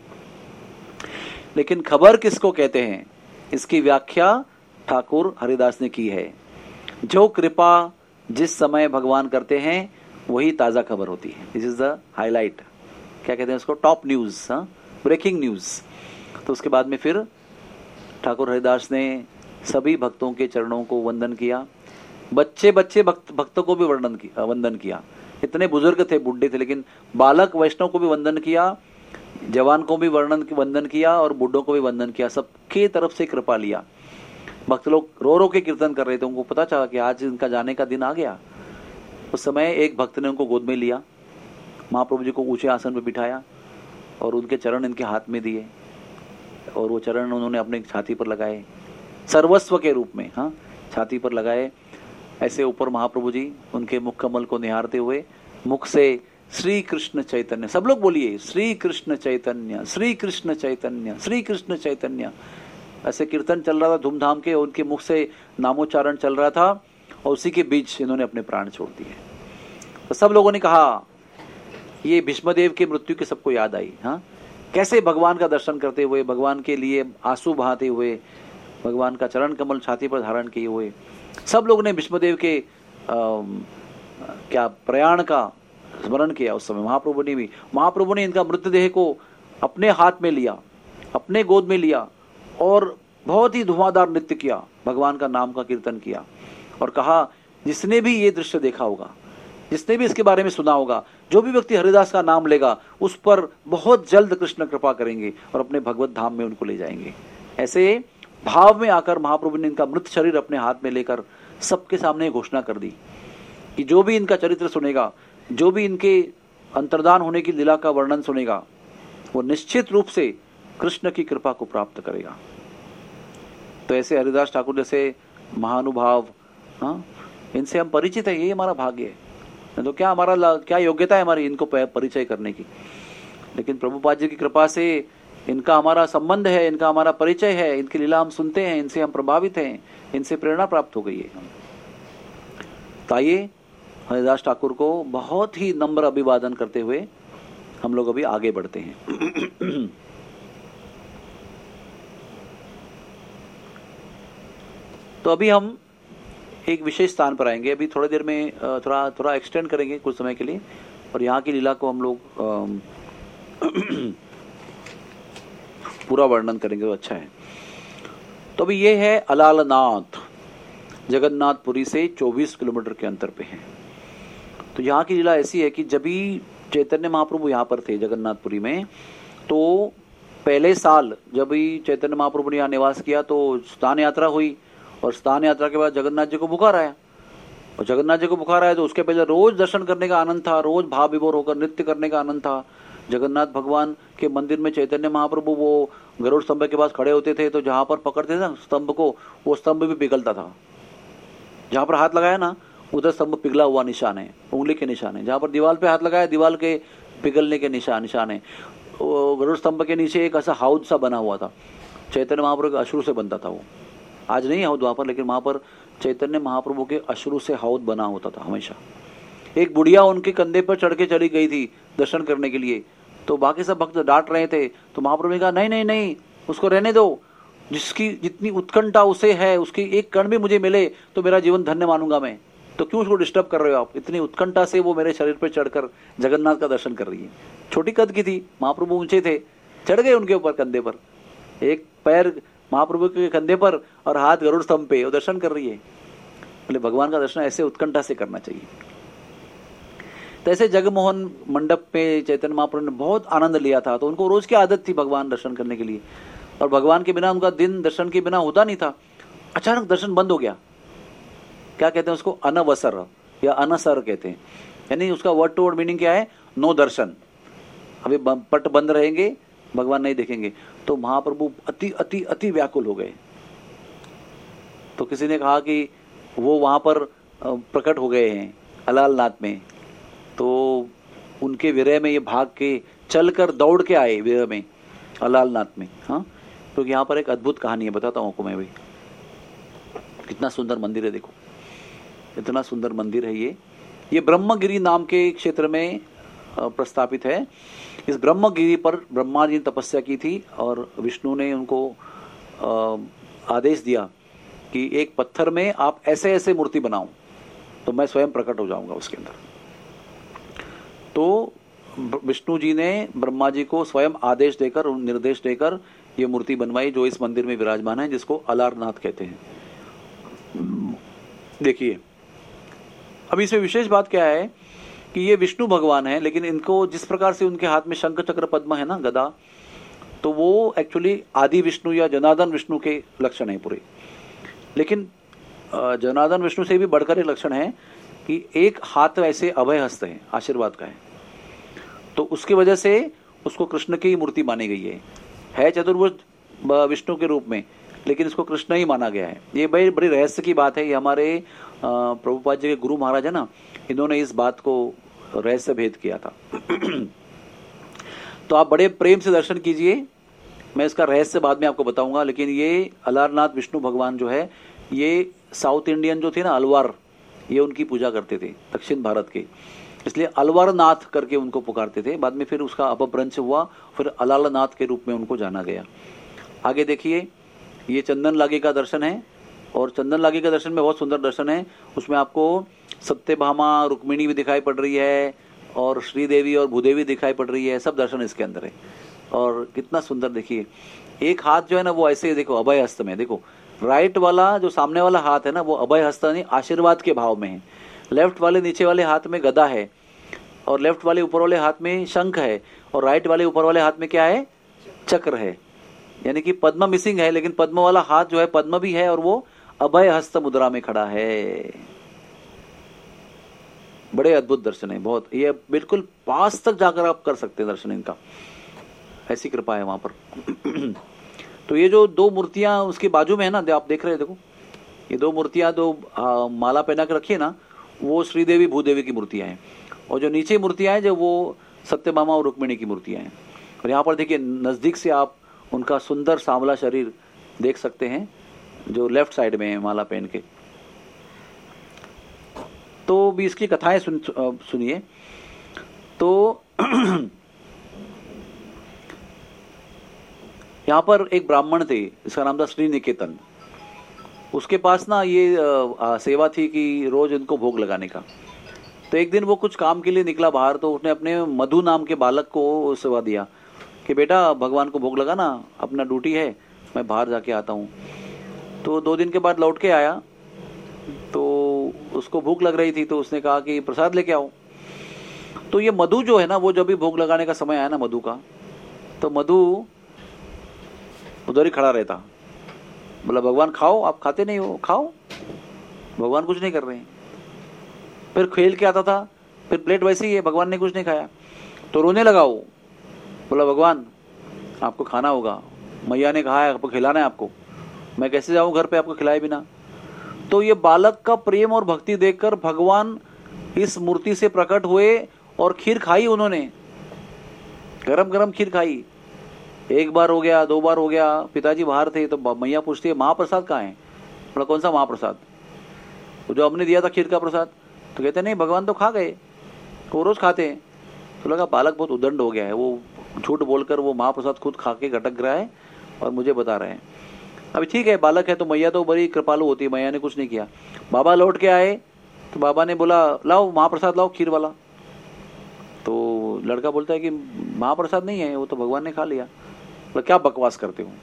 लेकिन खबर किसको कहते हैं, इसकी व्याख्या ठाकुर हरिदास ने की है। जो कृपा जिस समय भगवान करते हैं वही ताजा खबर होती है। दिस इज द हाईलाइट, क्या कहते हैं उसको, टॉप न्यूज, हाँ, ब्रेकिंग न्यूज। तो उसके बाद में फिर ठाकुर हरिदास ने सभी भक्तों के चरणों को वंदन किया। बच्चे बच्चे भक्त भक्तों को भी वर्णन किया वंदन किया। इतने बुजुर्ग थे, बुढ़े थे, लेकिन बालक वैष्णव को भी वंदन किया, जवान को भी वर्णन वंदन किया और बूढ़ों को भी वंदन किया। सबके तरफ से कृपा लिया। भक्त लोग रो रो के कीर्तन कर रहे थे, उनको पता चला कि आज इनका जाने का दिन आ गया। उस समय एक भक्त ने उनको गोद में लिया, महाप्रभु जी को ऊंचे आसन पर बिठाया और उनके चरण इनके हाथ में दिए और वो चरण उन्होंने अपने छाती पर लगाए, सर्वस्व के रूप में, हाँ, छाती पर लगाए। ऐसे ऊपर महाप्रभु जी उनके मुख कमल को निहारते हुए मुख से श्री कृष्ण चैतन्य। सब लोग बोलिए श्री कृष्ण चैतन्य, श्री कृष्ण चैतन्य, श्री कृष्ण चैतन्य। ऐसे कीर्तन चल रहा था धूमधाम के, उनके मुख से नामोच्चारण चल रहा था और उसी के बीच इन्होंने अपने प्राण छोड़ दिए। तो सब लोगों ने कहा, ये भीष्मदेव की मृत्यु की सबको याद आई। हाँ, कैसे भगवान का दर्शन करते हुए, भगवान के लिए आंसू बहाते हुए, भगवान का चरण कमल छाती पर धारण किए हुए सब लोग ने भीष्मदेव के आ, क्या प्रयाण का स्मरण किया। उस समय महाप्रभु ने भी, महाप्रभु ने इनका मृतदेह को अपने हाथ में लिया, अपने गोद में लिया और बहुत ही धुआंधार नृत्य किया, भगवान का नाम का कीर्तन किया और कहा, जिसने भी ये दृश्य देखा होगा, जिसने भी इसके बारे में सुना होगा, जो भी व्यक्ति हरिदास का नाम लेगा उस पर बहुत जल्द कृष्ण कृपा करेंगे और अपने भगवत धाम में उनको ले जाएंगे। ऐसे भाव में आकर महाप्रभु ने इनका मृत शरीर अपने हाथ में लेकर सबके सामने घोषणा कर दी कि जो भी इनका चरित्र सुनेगा, जो भी इनके अंतर्धान होने की लीला का वर्णन सुनेगा, वो निश्चित रूप से कृष्ण की कृपा को प्राप्त करेगा। तो ऐसे हरिदास ठाकुर जैसे महानुभाव, हाँ, इनसे हम परिचित है, ये हमारा भाग्य है। तो क्या हमारा क्या योग्यता है हमारी इनको परिचय करने की, लेकिन प्रभुपाद जी की कृपा से इनका हमारा संबंध है, इनका हमारा परिचय है, इनकी लीला हम सुनते हैं, इनसे हम प्रभावित हैं, इनसे प्रेरणा प्राप्त हो गई है। तो आइए हरिदास ठाकुर को बहुत ही नम्र अभिवादन करते हुए हम लोग अभी आगे बढ़ते हैं। तो अभी हम एक विशेष स्थान पर आएंगे। अभी थोड़ी देर में थोड़ा थोड़ा एक्सटेंड करेंगे कुछ समय के लिए और यहाँ की लीला को हम लोग पूरा वर्णन करेंगे तो अच्छा है। तो अभी ये है अलालनाथ, जगन्नाथपुरी से चौबीस किलोमीटर के अंतर पे है। तो यहाँ की लीला ऐसी है कि जब भी चैतन्य महाप्रभु यहाँ पर थे जगन्नाथपुरी में, तो पहले साल जब भी चैतन्य महाप्रभु ने यहाँ निवास किया तो स्नान यात्रा हुई और स्नान यात्रा के बाद जगन्नाथ जी को बुखार आया और जगन्नाथ जी को बुखार आया तो उसके पहले रोज दर्शन करने का आनंद था, रोज भाव विभोर होकर नृत्य करने का आनंद था। जगन्नाथ भगवान के मंदिर में चैतन्य महाप्रभु वो गरुड़ स्तंभ के पास खड़े होते थे, तो जहां पर पकड़ते थे ना स्तंभ को, वो स्तंभ भी पिघलता था। जहां पर हाथ लगाया ना उधर स्तंभ पिघला हुआ निशान है, उंगली के निशान है। जहां पर दीवार पे हाथ लगाया दीवार के पिघलने के निशान निशान है। गरुड़ स्तंभ के नीचे एक ऐसा हाउद सा बना हुआ था, चैतन्य महाप्रभु के अश्रु से बनता था वो। आज नहीं हाउद वहां पर, लेकिन वहां पर चैतन्य महाप्रभु के अश्रु से हाउद बना होता था हमेशा। एक बुढ़िया उनके कंधे पर चढ़ के चली गई थी दर्शन करने के लिए, तो बाकी सब भक्त डांट रहे थे, तो महाप्रभु ने कहा नहीं नहीं नहीं उसको रहने दो, जिसकी जितनी उत्कंठा उसे है उसकी एक कण भी मुझे मिले तो मेरा जीवन धन्य मानूंगा मैं, तो क्यों उसको डिस्टर्ब कर रहे हो आप? इतनी उत्कंठा से वो मेरे शरीर पर चढ़कर जगन्नाथ का दर्शन कर रही है। छोटी कद की थी, महाप्रभु ऊंचे थे, चढ़ गए उनके ऊपर कंधे पर, एक पैर महाप्रभु के कंधे पर और हाथ गरुड़ स्तंभ पे, वो दर्शन कर रही है। बोले भगवान का दर्शन ऐसे उत्कंठा से करना चाहिए। तो ऐसे जगमोहन मंडप पे चैतन्य महाप्रभु ने बहुत आनंद लिया था, तो उनको रोज की आदत थी भगवान दर्शन करने के लिए, और भगवान के बिना उनका दिन दर्शन के बिना होता नहीं था। अचानक दर्शन बंद हो गया। क्या कहते हैं उसको? अनवसर या अनसर कहते हैं, यानी उसका वर्ड टू वर्ड मीनिंग क्या है? नो दर्शन। अभी पट बंद रहेंगे, भगवान नहीं देखेंगे। तो महाप्रभु अति अति अति व्याकुल हो गए। तो किसी ने कहा कि वो वहां पर प्रकट हो गए हैं अलालनाथ में, तो उनके विरह में ये भाग के चलकर दौड़ के आए विरह में अलालनाथ में। हाँ, क्योंकि तो यहाँ पर एक अद्भुत कहानी है, बताता हूँ आपको मैं भी। कितना सुंदर मंदिर है, देखो इतना सुंदर मंदिर है ये। ये ब्रह्मगिरी नाम के क्षेत्र में प्रस्तापित है। इस ब्रह्मगिरी पर ब्रह्मा जी ने तपस्या की थी और विष्णु ने उनको आदेश दिया कि एक पत्थर में आप ऐसे ऐसे मूर्ति बनाओ तो मैं स्वयं प्रकट हो जाऊंगा उसके अंदर। तो विष्णु जी ने ब्रह्मा जी को स्वयं आदेश देकर, निर्देश देकर ये मूर्ति बनवाई जो इस मंदिर में विराजमान है, जिसको अलारनाथ कहते हैं। देखिए अब इसमें विशेष बात क्या है कि ये विष्णु भगवान है, लेकिन इनको जिस प्रकार से उनके हाथ में शंख चक्र पद्म है ना, गदा, तो वो एक्चुअली आदि विष्णु या जनार्दन विष्णु के लक्षण है पूरे। लेकिन जनार्दन विष्णु से भी बढ़कर एक लक्षण है कि एक हाथ ऐसे अभय हस्त है, आशीर्वाद का है, तो उसकी वजह से उसको कृष्ण की मूर्ति मानी गई है। है चतुर्भुज विष्णु के रूप में, लेकिन इसको कृष्ण ही माना गया है। ये बड़ी बड़ी रहस्य की बात है। ये हमारे प्रभुपाद जी के गुरु महाराज है ना, इन्होंने इस बात को रहस्य भेद किया था। तो आप बड़े प्रेम से दर्शन कीजिए, मैं इसका रहस्य बाद में आपको बताऊंगा। लेकिन ये अलारनाथ विष्णु भगवान जो है, ये साउथ इंडियन जो थे ना अलवार, ये उनकी पूजा करते थे दक्षिण भारत के, इसलिए अलवारनाथ करके उनको पुकारते थे। बाद में फिर उसका अपभ्रंश हुआ, फिर अलालनाथ के रूप में उनको जाना गया। आगे देखिए, ये चंदन लागे का दर्शन है, और चंदन लागे का दर्शन में बहुत सुंदर दर्शन है। उसमें आपको सत्यभामा रुक्मिणी भी दिखाई पड़ रही है, और श्रीदेवी और भूदेवी दिखाई पड़ रही है, सब दर्शन इसके अंदर है। और कितना सुंदर देखिए, एक हाथ जो है ना वो ऐसे देखो अभय हस्त में, देखो राइट वाला जो सामने वाला हाथ है ना वो अभय हस्त नहीं आशीर्वाद के भाव में है, लेफ्ट वाले नीचे वाले हाथ में गदा है, और लेफ्ट वाले ऊपर वाले हाथ में शंख है, और राइट वाले ऊपर वाले हाथ में क्या है, चक्र है। यानी कि पद्म मिसिंग है, लेकिन पद्म वाला हाथ जो है पद्म भी है, और वो अभय हस्त मुद्रा में खड़ा है। बड़े अद्भुत दर्शन है, बहुत, ये बिल्कुल पास तक जाकर आप कर सकते हैं दर्शन इनका, ऐसी कृपा है वहां पर। तो ये जो दो मूर्तियां उसके बाजू में है ना, आप देख रहे हैं, देखो ये दो मूर्तियां, दो आ, माला पहना के रखी है ना, वो श्रीदेवी भूदेवी की मूर्तियां हैं, और जो नीचे मूर्तियां हैं जो वो सत्यभामा और रुक्मिणी की मूर्तियां हैं। और यहाँ पर देखिए नजदीक से आप उनका सुंदर सांवला शरीर देख सकते हैं, जो लेफ्ट साइड में है माला पहन के। तो भी इसकी कथाएं सुन, सुनिए। तो यहाँ पर एक ब्राह्मण थे, इसका नाम था श्री निकेतन। उसके पास ना ये आ, सेवा थी कि रोज इनको भोग लगाने का। तो एक दिन वो कुछ काम के लिए निकला बाहर, तो उसने अपने मधु नाम के बालक को सेवा दिया कि बेटा भगवान को भोग लगाना, अपना ड्यूटी है, मैं बाहर जाके आता हूँ। तो दो दिन के बाद लौट के आया, तो उसको भूख लग रही थी, तो उसने कहा कि प्रसाद लेके आओ। तो ये मधु जो है ना, वो जब भी भोग लगाने का समय आया ना मधु का, तो मधु उधर ही खड़ा रहता, बोला भगवान खाओ, आप खाते नहीं हो, खाओ, भगवान कुछ नहीं कर रहे हैं। फिर खेल के आता था, फिर प्लेट वैसे ही है, भगवान ने कुछ नहीं खाया, तो रोने लगा वो, बोला भगवान आपको खाना होगा, मैया ने कहा है आपको खिलाना है, आपको मैं कैसे जाऊं घर पे आपको खिलाए बिना। तो ये बालक का प्रेम और भक्ति देखकर भगवान इस मूर्ति से प्रकट हुए, और खीर खाई उन्होंने, गरम गरम खीर खाई। एक बार हो गया, दो बार हो गया, पिताजी बाहर थे, तो मैया पूछती है महाप्रसाद कहाँ है? बोला कौन सा महाप्रसाद? तो जो हमने दिया था खीर का प्रसाद। तो कहते नहीं भगवान तो खा गए, वो रोज खाते हैं। तो लगा बालक बहुत उदंड हो गया है, वो झूठ बोलकर वो महाप्रसाद खुद खा के घटक रहा है और मुझे बता रहे हैं। अभी ठीक है, बालक है तो मैया तो बड़ी कृपालु होती है, मैया ने कुछ नहीं किया। बाबा लौट के आए तो बाबा ने बोला लाओ महाप्रसाद लाओ, खीर वाला। तो लड़का बोलता है कि महाप्रसाद नहीं है, वो तो भगवान ने खा लिया। बोला क्या बकवास करते हो?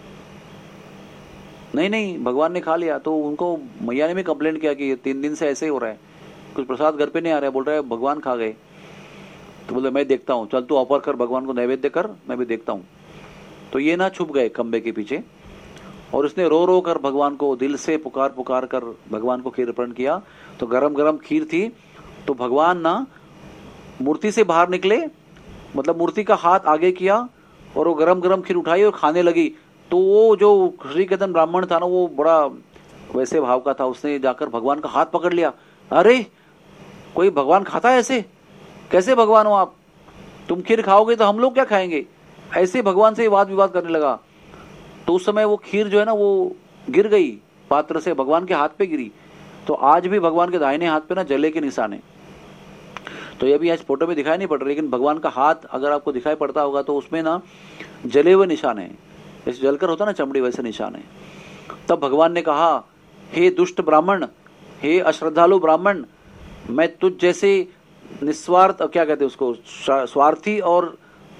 नहीं नहीं भगवान ने खा लिया। तो उनको मैया ने भी कंप्लेंट किया कि तीन दिन से ऐसे ही हो रहा है, कुछ प्रसाद घर पे नहीं आ रहा है, बोल रहा है भगवान खा गए। तो बोले मैं देखता हूँ, चल तू ऑफर कर, भगवान को नैवेद्य कर, मैं भी देखता हूँ। तो ये ना छुप गए खंबे के पीछे, और उसने रो रो कर भगवान को दिल से पुकार पुकार कर भगवान को खीर अर्पण किया। तो गरम गरम खीर थी, तो भगवान ना मूर्ति से बाहर निकले, मतलब मूर्ति का हाथ आगे किया और वो गरम गरम खीर उठाई और खाने लगी। तो वो जो श्रीकेतन ब्राह्मण था ना, वो बड़ा वैसे भाव का था, उसने जाकर भगवान का हाथ पकड़ लिया। अरे कोई भगवान खाता है ऐसे? कैसे भगवान हो आप? तुम खीर खाओगे तो हम लोग क्या खाएंगे? ऐसे भगवान से वाद विवाद करने लगा। तो उस समय वो खीर जो है ना वो गिर गई पात्र से, भगवान के हाथ पे गिरी। तो आज भी भगवान के दाहिने हाथ पे ना जले के निशान है। तो ये भी आज फोटो में दिखाई नहीं पड़ रहा, लेकिन भगवान का हाथ अगर आपको दिखाई पड़ता होगा तो उसमें ना जले हुए निशान है, जैसे जलकर होता ना चमड़ी, वैसे निशान है। तब भगवान ने कहा, हे दुष्ट ब्राह्मण, हे अश्रद्धालु ब्राह्मण, मैं तुझ जैसे निस्वार्थ, क्या कहते हैं उसको, स्वार्थी और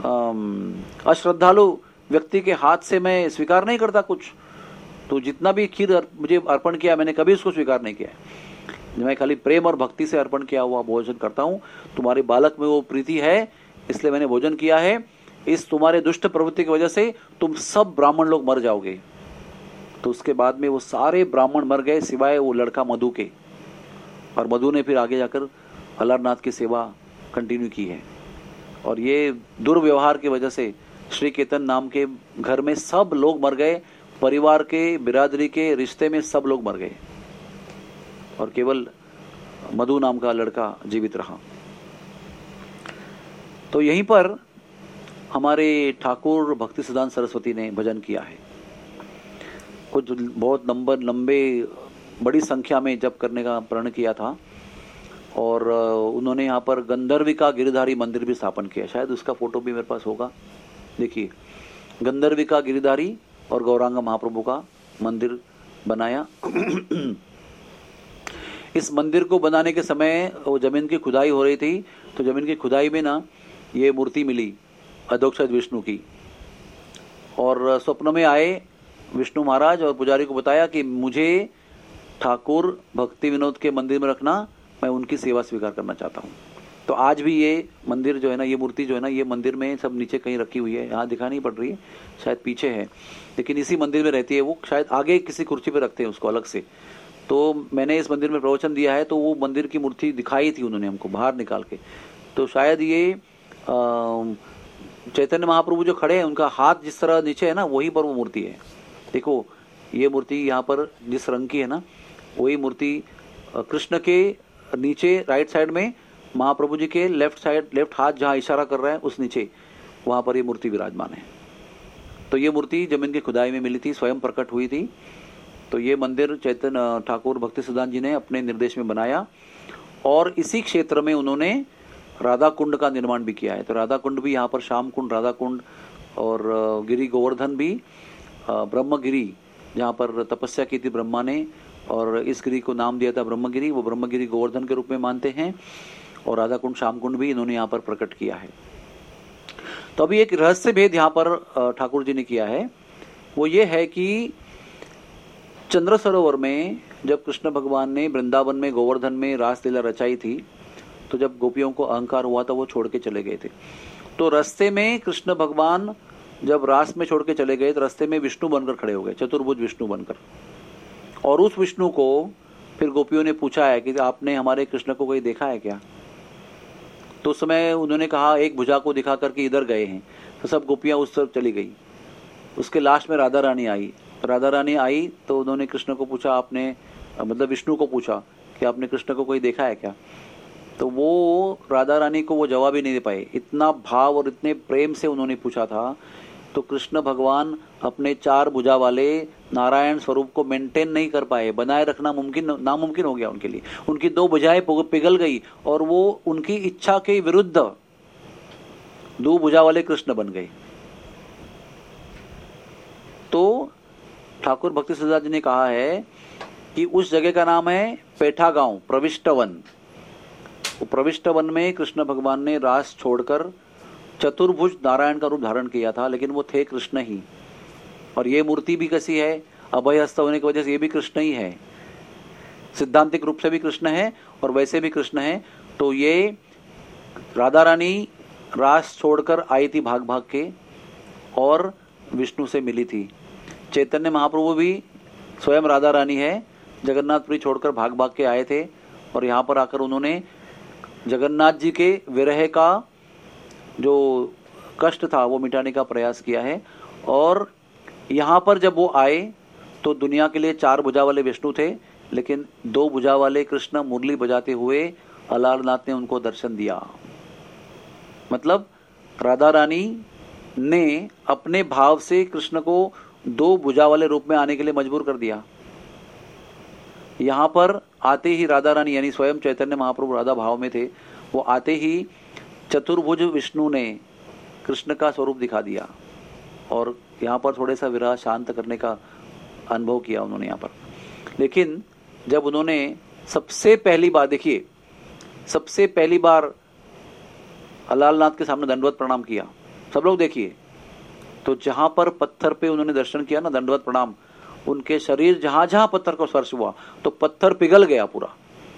अश्रद्धालु व्यक्ति के हाथ से मैं स्वीकार नहीं करता कुछ। तो जितना भी खीर मुझे अर्पण किया, मैंने कभी उसको स्वीकार नहीं किया। मैं खाली प्रेम और भक्ति से अर्पण किया हुआ भोजन करता हूँ। तुम्हारे बालक में वो प्रीति है, इसलिए मैंने भोजन किया है। इस तुम्हारे दुष्ट प्रवृत्ति की वजह से तुम सब ब्राह्मण लोग मर जाओगे। तो उसके बाद में वो सारे ब्राह्मण मर गए सिवाय वो लड़का मधु के। और मधु ने फिर आगे जाकर अलारनाथ की सेवा कंटिन्यू की है। और ये दुर्व्यवहार की वजह से श्री केतन नाम के घर में सब लोग मर गए, परिवार के, बिरादरी के, रिश्ते में सब लोग मर गए, और केवल मधु नाम का लड़का जीवित रहा। तो यहीं पर हमारे ठाकुर भक्ति सिद्धांत सरस्वती ने भजन किया है। कुछ बहुत नंबर लंबे बड़ी संख्या में जप करने का प्रण किया था और उन्होंने यहाँ पर गंधर्विका गिरिधारी मंदिर भी स्थापन किया। शायद उसका फोटो भी मेरे पास होगा। देखिए, गंधर्विका गिरिधारी और गौरांग महाप्रभु का मंदिर बनाया। इस मंदिर को बनाने के समय वो जमीन की खुदाई हो रही थी, तो जमीन की खुदाई में ना ये मूर्ति मिली अधोक्षज विष्णु की, और स्वप्न में आए विष्णु महाराज और पुजारी को बताया कि मुझे ठाकुर भक्ति विनोद के मंदिर में रखना, मैं उनकी सेवा स्वीकार करना चाहता हूँ। तो आज भी ये मंदिर जो है ना, ये मूर्ति जो है ना, ये मंदिर में सब नीचे कहीं रखी हुई है, यहाँ दिखा नहीं पड़ रही है, शायद पीछे है, लेकिन इसी मंदिर में रहती है। वो शायद आगे किसी कुर्सी पे रखते हैं उसको अलग से। तो मैंने इस मंदिर में प्रवचन दिया है, तो वो मंदिर की मूर्ति दिखाई थी उन्होंने हमको बाहर निकाल के। तो शायद ये चैतन्य महाप्रभु जो खड़े हैं, उनका हाथ जिस तरह नीचे है ना, वहीं पर वो मूर्ति है। देखो, ये मूर्ति यहाँ पर जिस रंग की है ना, वही मूर्ति कृष्ण के नीचे राइट साइड में, महाप्रभु जी के लेफ्ट साइड लेफ्ट हाथ जहाँ इशारा कर रहा है उस नीचे, वहाँ पर ये मूर्ति विराजमान है। तो ये मूर्ति जमीन की खुदाई में मिली थी, स्वयं प्रकट हुई थी। तो ये मंदिर चैतन्य ठाकुर भक्ति सिद्धांत जी ने अपने निर्देश में बनाया, और इसी क्षेत्र में उन्होंने राधा कुंड का निर्माण भी किया है। तो राधा कुंड भी यहाँ पर, श्याम कुंड, राधा कुंड और गिरी गोवर्धन भी, ब्रह्मगिरी जहाँ पर तपस्या की थी ब्रह्मा ने, और इस गिरी को नाम दिया था ब्रह्मगिरी, वो ब्रह्मगिरी गोवर्धन के रूप में मानते हैं। और राधा कुंड, श्याम कुंड भी इन्होंने यहाँ पर प्रकट किया है। तो अभी एक रहस्य भेद यहाँ पर ठाकुर जी ने किया है, वो ये है कि चंद्र सरोवर में जब कृष्ण भगवान ने वृंदावन में गोवर्धन में रासलीला रचाई थी, तो जब गोपियों को अहंकार हुआ था, वो छोड़ के चले गए थे। तो रास्ते में कृष्ण भगवान जब रास में छोड़ के चले गए, तो रास्ते में विष्णु बनकर खड़े हो गए, चतुर्भुज विष्णु बनकर। और उस विष्णु को फिर गोपियों ने पूछा है कि आपने हमारे कृष्ण को कोई देखा है क्या? तो उस समय उन्होंने कहा, एक भुजा को दिखा करके इधर गए हैं। तो सब गोपियां उस तरफ चली गई। उसके लास्ट में राधा रानी आई। तो राधा रानी आई तो उन्होंने कृष्ण को पूछा, आपने मतलब विष्णु को पूछा कि आपने कृष्ण को कोई देखा है क्या? तो वो राधा रानी को वो जवाब ही नहीं दे पाए। इतना भाव और इतने प्रेम से उन्होंने पूछा था। तो कृष्ण भगवान अपने चार भुजा वाले नारायण स्वरूप को मेंटेन नहीं कर पाए, बनाए रखना मुमकिन नामुमकिन हो गया उनके लिए। उनकी दो भुजाएं पिघल गई और वो उनकी इच्छा के विरुद्ध दो भुजा वाले कृष्ण बन गए। तो ठाकुर भक्ति सिद्धांत जी ने कहा है कि उस जगह का नाम है पेठा गांव, प्रविष्ट वन। प्रविष्ट वन में कृष्ण भगवान ने रास छोड़कर चतुर्भुज नारायण का रूप धारण किया था, लेकिन वो थे कृष्ण ही। और ये मूर्ति भी कैसी है? अभय हस्त होने की वजह से ये भी कृष्ण ही है। सिद्धांतिक रूप से भी कृष्ण है और वैसे भी कृष्ण है। तो ये राधा रानी रास छोड़कर आई थी भाग भाग के, और विष्णु से मिली थी। चैतन्य महाप्रभु भी स्वयं राधा रानी है, जगन्नाथपुरी छोड़कर भाग भाग के आए थे, और यहाँ पर आकर उन्होंने जगन्नाथ जी के विरह का जो कष्ट था वो मिटाने का प्रयास किया है। और यहाँ पर जब वो आए तो दुनिया के लिए चार भुजा वाले विष्णु थे, लेकिन दो भुजा वाले कृष्ण मुरली बजाते हुए अलारनाथ ने उनको दर्शन दिया। मतलब राधा रानी ने अपने भाव से कृष्ण को दो भुजा वाले रूप में आने के लिए मजबूर कर दिया। यहाँ पर आते ही राधा रानी यानी स्वयं चैतन्य महाप्रभु राधा भाव में थे, वो आते ही चतुर्भुज विष्णु ने कृष्ण का स्वरूप दिखा दिया, और यहाँ पर थोड़े सा विरह शांत करने का अनुभव किया उन्होंने यहाँ पर। लेकिन जब उन्होंने सबसे पहली बार, देखिए सबसे पहली बार अलालनाथ के सामने दंडवत प्रणाम किया, सब लोग देखिए, तो जहां पर पत्थर पे उन्होंने दर्शन किया ना, दंडवत प्रणाम, उनके शरीर जहां जहां पत्थर को स्पर्श हुआ तो पत्थर पिघल गया पूरा।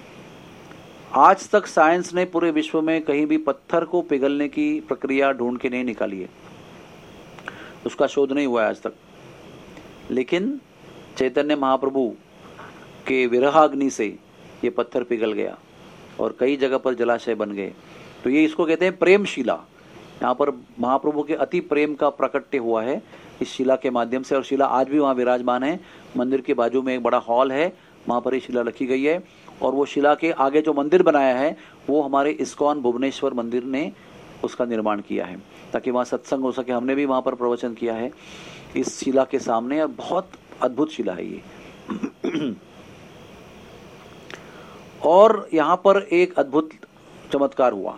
आज तक साइंस ने पूरे विश्व में कहीं भी पत्थर को पिघलने की प्रक्रिया ढूंढ के नहीं निकाली है, उसका शोध नहीं हुआ है आज तक। लेकिन चैतन्य महाप्रभु के विरहाग्नि से ये पत्थर पिघल गया और कई जगह पर जलाशय बन गए। तो ये इसको कहते हैं प्रेम शिला। यहाँ पर महाप्रभु के अति प्रेम का प्रकट्य हुआ है इस शिला के माध्यम से, और शिला आज भी वहाँ विराजमान है। मंदिर के बाजू में एक बड़ा हॉल है, वहाँ पर ये शिला रखी गई है। और वो शिला के आगे जो मंदिर बनाया है वो हमारे इस्कॉन भुवनेश्वर मंदिर ने उसका निर्माण किया है ताकि वहाँ सत्संग हो सके। हमने भी वहाँ पर प्रवचन किया है इस शिला के सामने, और बहुत अद्भुत शिला है ये। और यहाँ पर एक अद्भुत चमत्कार हुआ,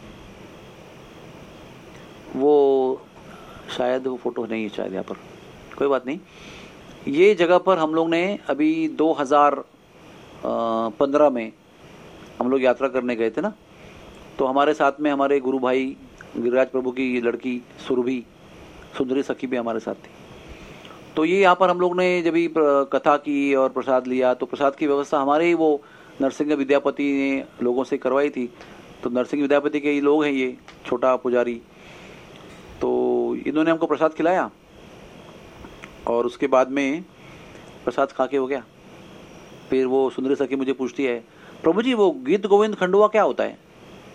वो शायद वो फोटो नहीं है शायद यहाँ पर, कोई बात नहीं। ये जगह पर हम लोग ने अभी दो हज़ार पंद्रह में हम लोग यात्रा करने गए थे ना, तो हमारे साथ में हमारे गुरु भाई गिरिराज प्रभु की लड़की सुरभि सुंदरी सखी भी हमारे साथ थी। तो ये यहाँ पर हम लोग ने जब भी कथा की और प्रसाद लिया, तो प्रसाद की व्यवस्था हमारे ही वो नरसिंह विद्यापति ने लोगों से करवाई थी। तो नरसिंह विद्यापति के लोग हैं ये, छोटा पुजारी, तो इन्होंने हमको प्रसाद खिलाया और उसके बाद में प्रसाद खा के हो गया। फिर वो सुंदरी सखी मुझे पूछती है, प्रभु जी वो गीत गोविंद खंडवा क्या होता है?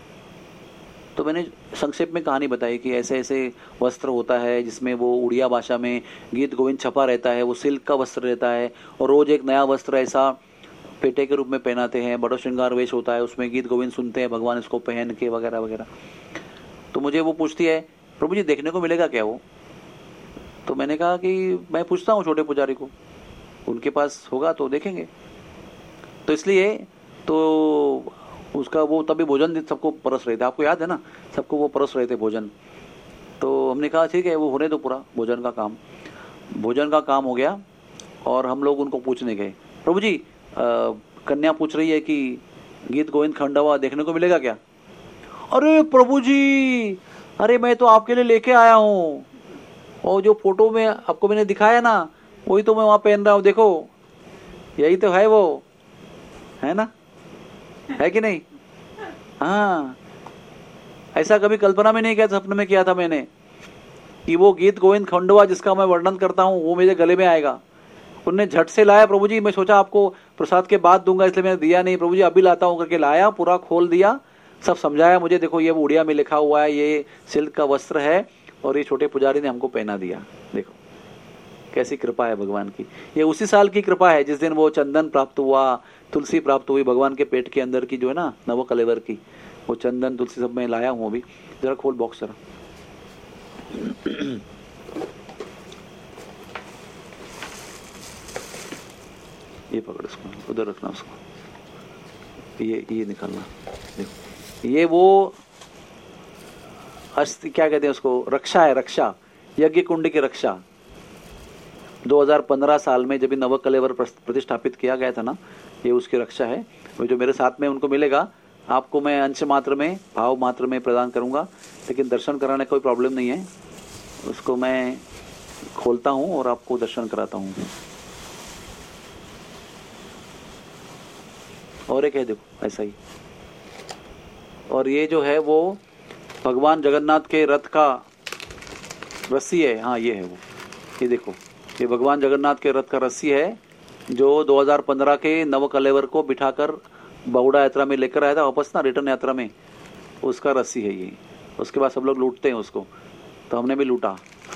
तो मैंने संक्षेप में कहानी बताई कि ऐसे ऐसे वस्त्र होता है जिसमें वो उड़िया भाषा में गीत गोविंद छपा रहता है, वो सिल्क का वस्त्र रहता है और रोज एक नया वस्त्र ऐसा पेटे के रूप में पहनाते हैं, बड़ो श्रृंगार वेश होता है, उसमें गीत गोविंद सुनते हैं भगवान इसको पहन के वगैरह वगैरह। तो मुझे वो पूछती है, प्रभु जी देखने को मिलेगा क्या वो? तो मैंने कहा कि मैं पूछता हूँ छोटे पुजारी को, उनके पास होगा तो देखेंगे। तो इसलिए तो उसका वो तभी भोजन सबको परस रहे थे, आपको याद है ना, सबको वो परस रहे थे भोजन। तो हमने कहा ठीक है वो होने दो पूरा भोजन का काम। भोजन का काम हो गया और हम लोग उनको पूछने गए, प्रभु जी आ, कन्या पूछ रही है कि गीत गोविंद खंडवा देखने को मिलेगा क्या? अरे प्रभु जी, अरे मैं तो आपके लिए लेके आया हूँ, और जो फोटो में आपको मैंने दिखाया ना वही तो मैं वहाँ पहन रहा हूँ, देखो यही तो है वो, है ना, है कि नहीं? हाँ, ऐसा कभी कल्पना में नहीं किया, सपने में किया था मैंने कि वो गीत गोविंद खंडवा जिसका मैं वर्णन करता हूँ वो मेरे गले में आएगा। उनने झट से लाया, प्रभु जी मैं सोचा आपको प्रसाद के बाद दूंगा इसलिए मैंने दिया नहीं, प्रभु जी अभी लाता हूँ करके लाया, पूरा खोल दिया, सब समझाया मुझे, देखो ये उड़िया में लिखा हुआ है, ये सिल्क का वस्त्र है और ये छोटे पुजारी ने हमको पहना दिया। देखो कैसी कृपा है भगवान की। ये उसी साल की कृपा है जिस दिन वो चंदन प्राप्त हुआ, तुलसी प्राप्त हुई भगवान के पेट के अंदर की जो है ना नव कलेवर की, वो चंदन तुलसी सब मैं लाया हूँ अभी। जरा खोल बॉक्स जरा। ये पकड़ इसको, उधर रखना उसको, ये ये निकालना। देखो ये वो अस्थि क्या कहते हैं उसको, रक्षा है, रक्षा, यज्ञ कुंड की रक्षा। दो हज़ार पंद्रह साल में जब नव कलेवर प्रतिष्ठापित किया गया था ना, ये उसकी रक्षा है। वो जो मेरे साथ में उनको मिलेगा, आपको मैं अंश मात्र में, भाव मात्र में प्रदान करूंगा, लेकिन दर्शन कराने का कोई प्रॉब्लम नहीं है। उसको मैं खोलता हूँ और आपको दर्शन कराता हूँ। और एक है देखो ऐसा ही। और ये जो है वो भगवान जगन्नाथ के रथ का रस्सी है। हाँ ये है वो, ये देखो, ये भगवान जगन्नाथ के रथ का रस्सी है जो दो हज़ार पंद्रह के नव कलेवर को बिठाकर बाउड़ा यात्रा में लेकर आया था वापस ना, रिटर्न यात्रा में, उसका रस्सी है ये। उसके बाद सब लोग लूटते हैं उसको, तो हमने भी लूटा।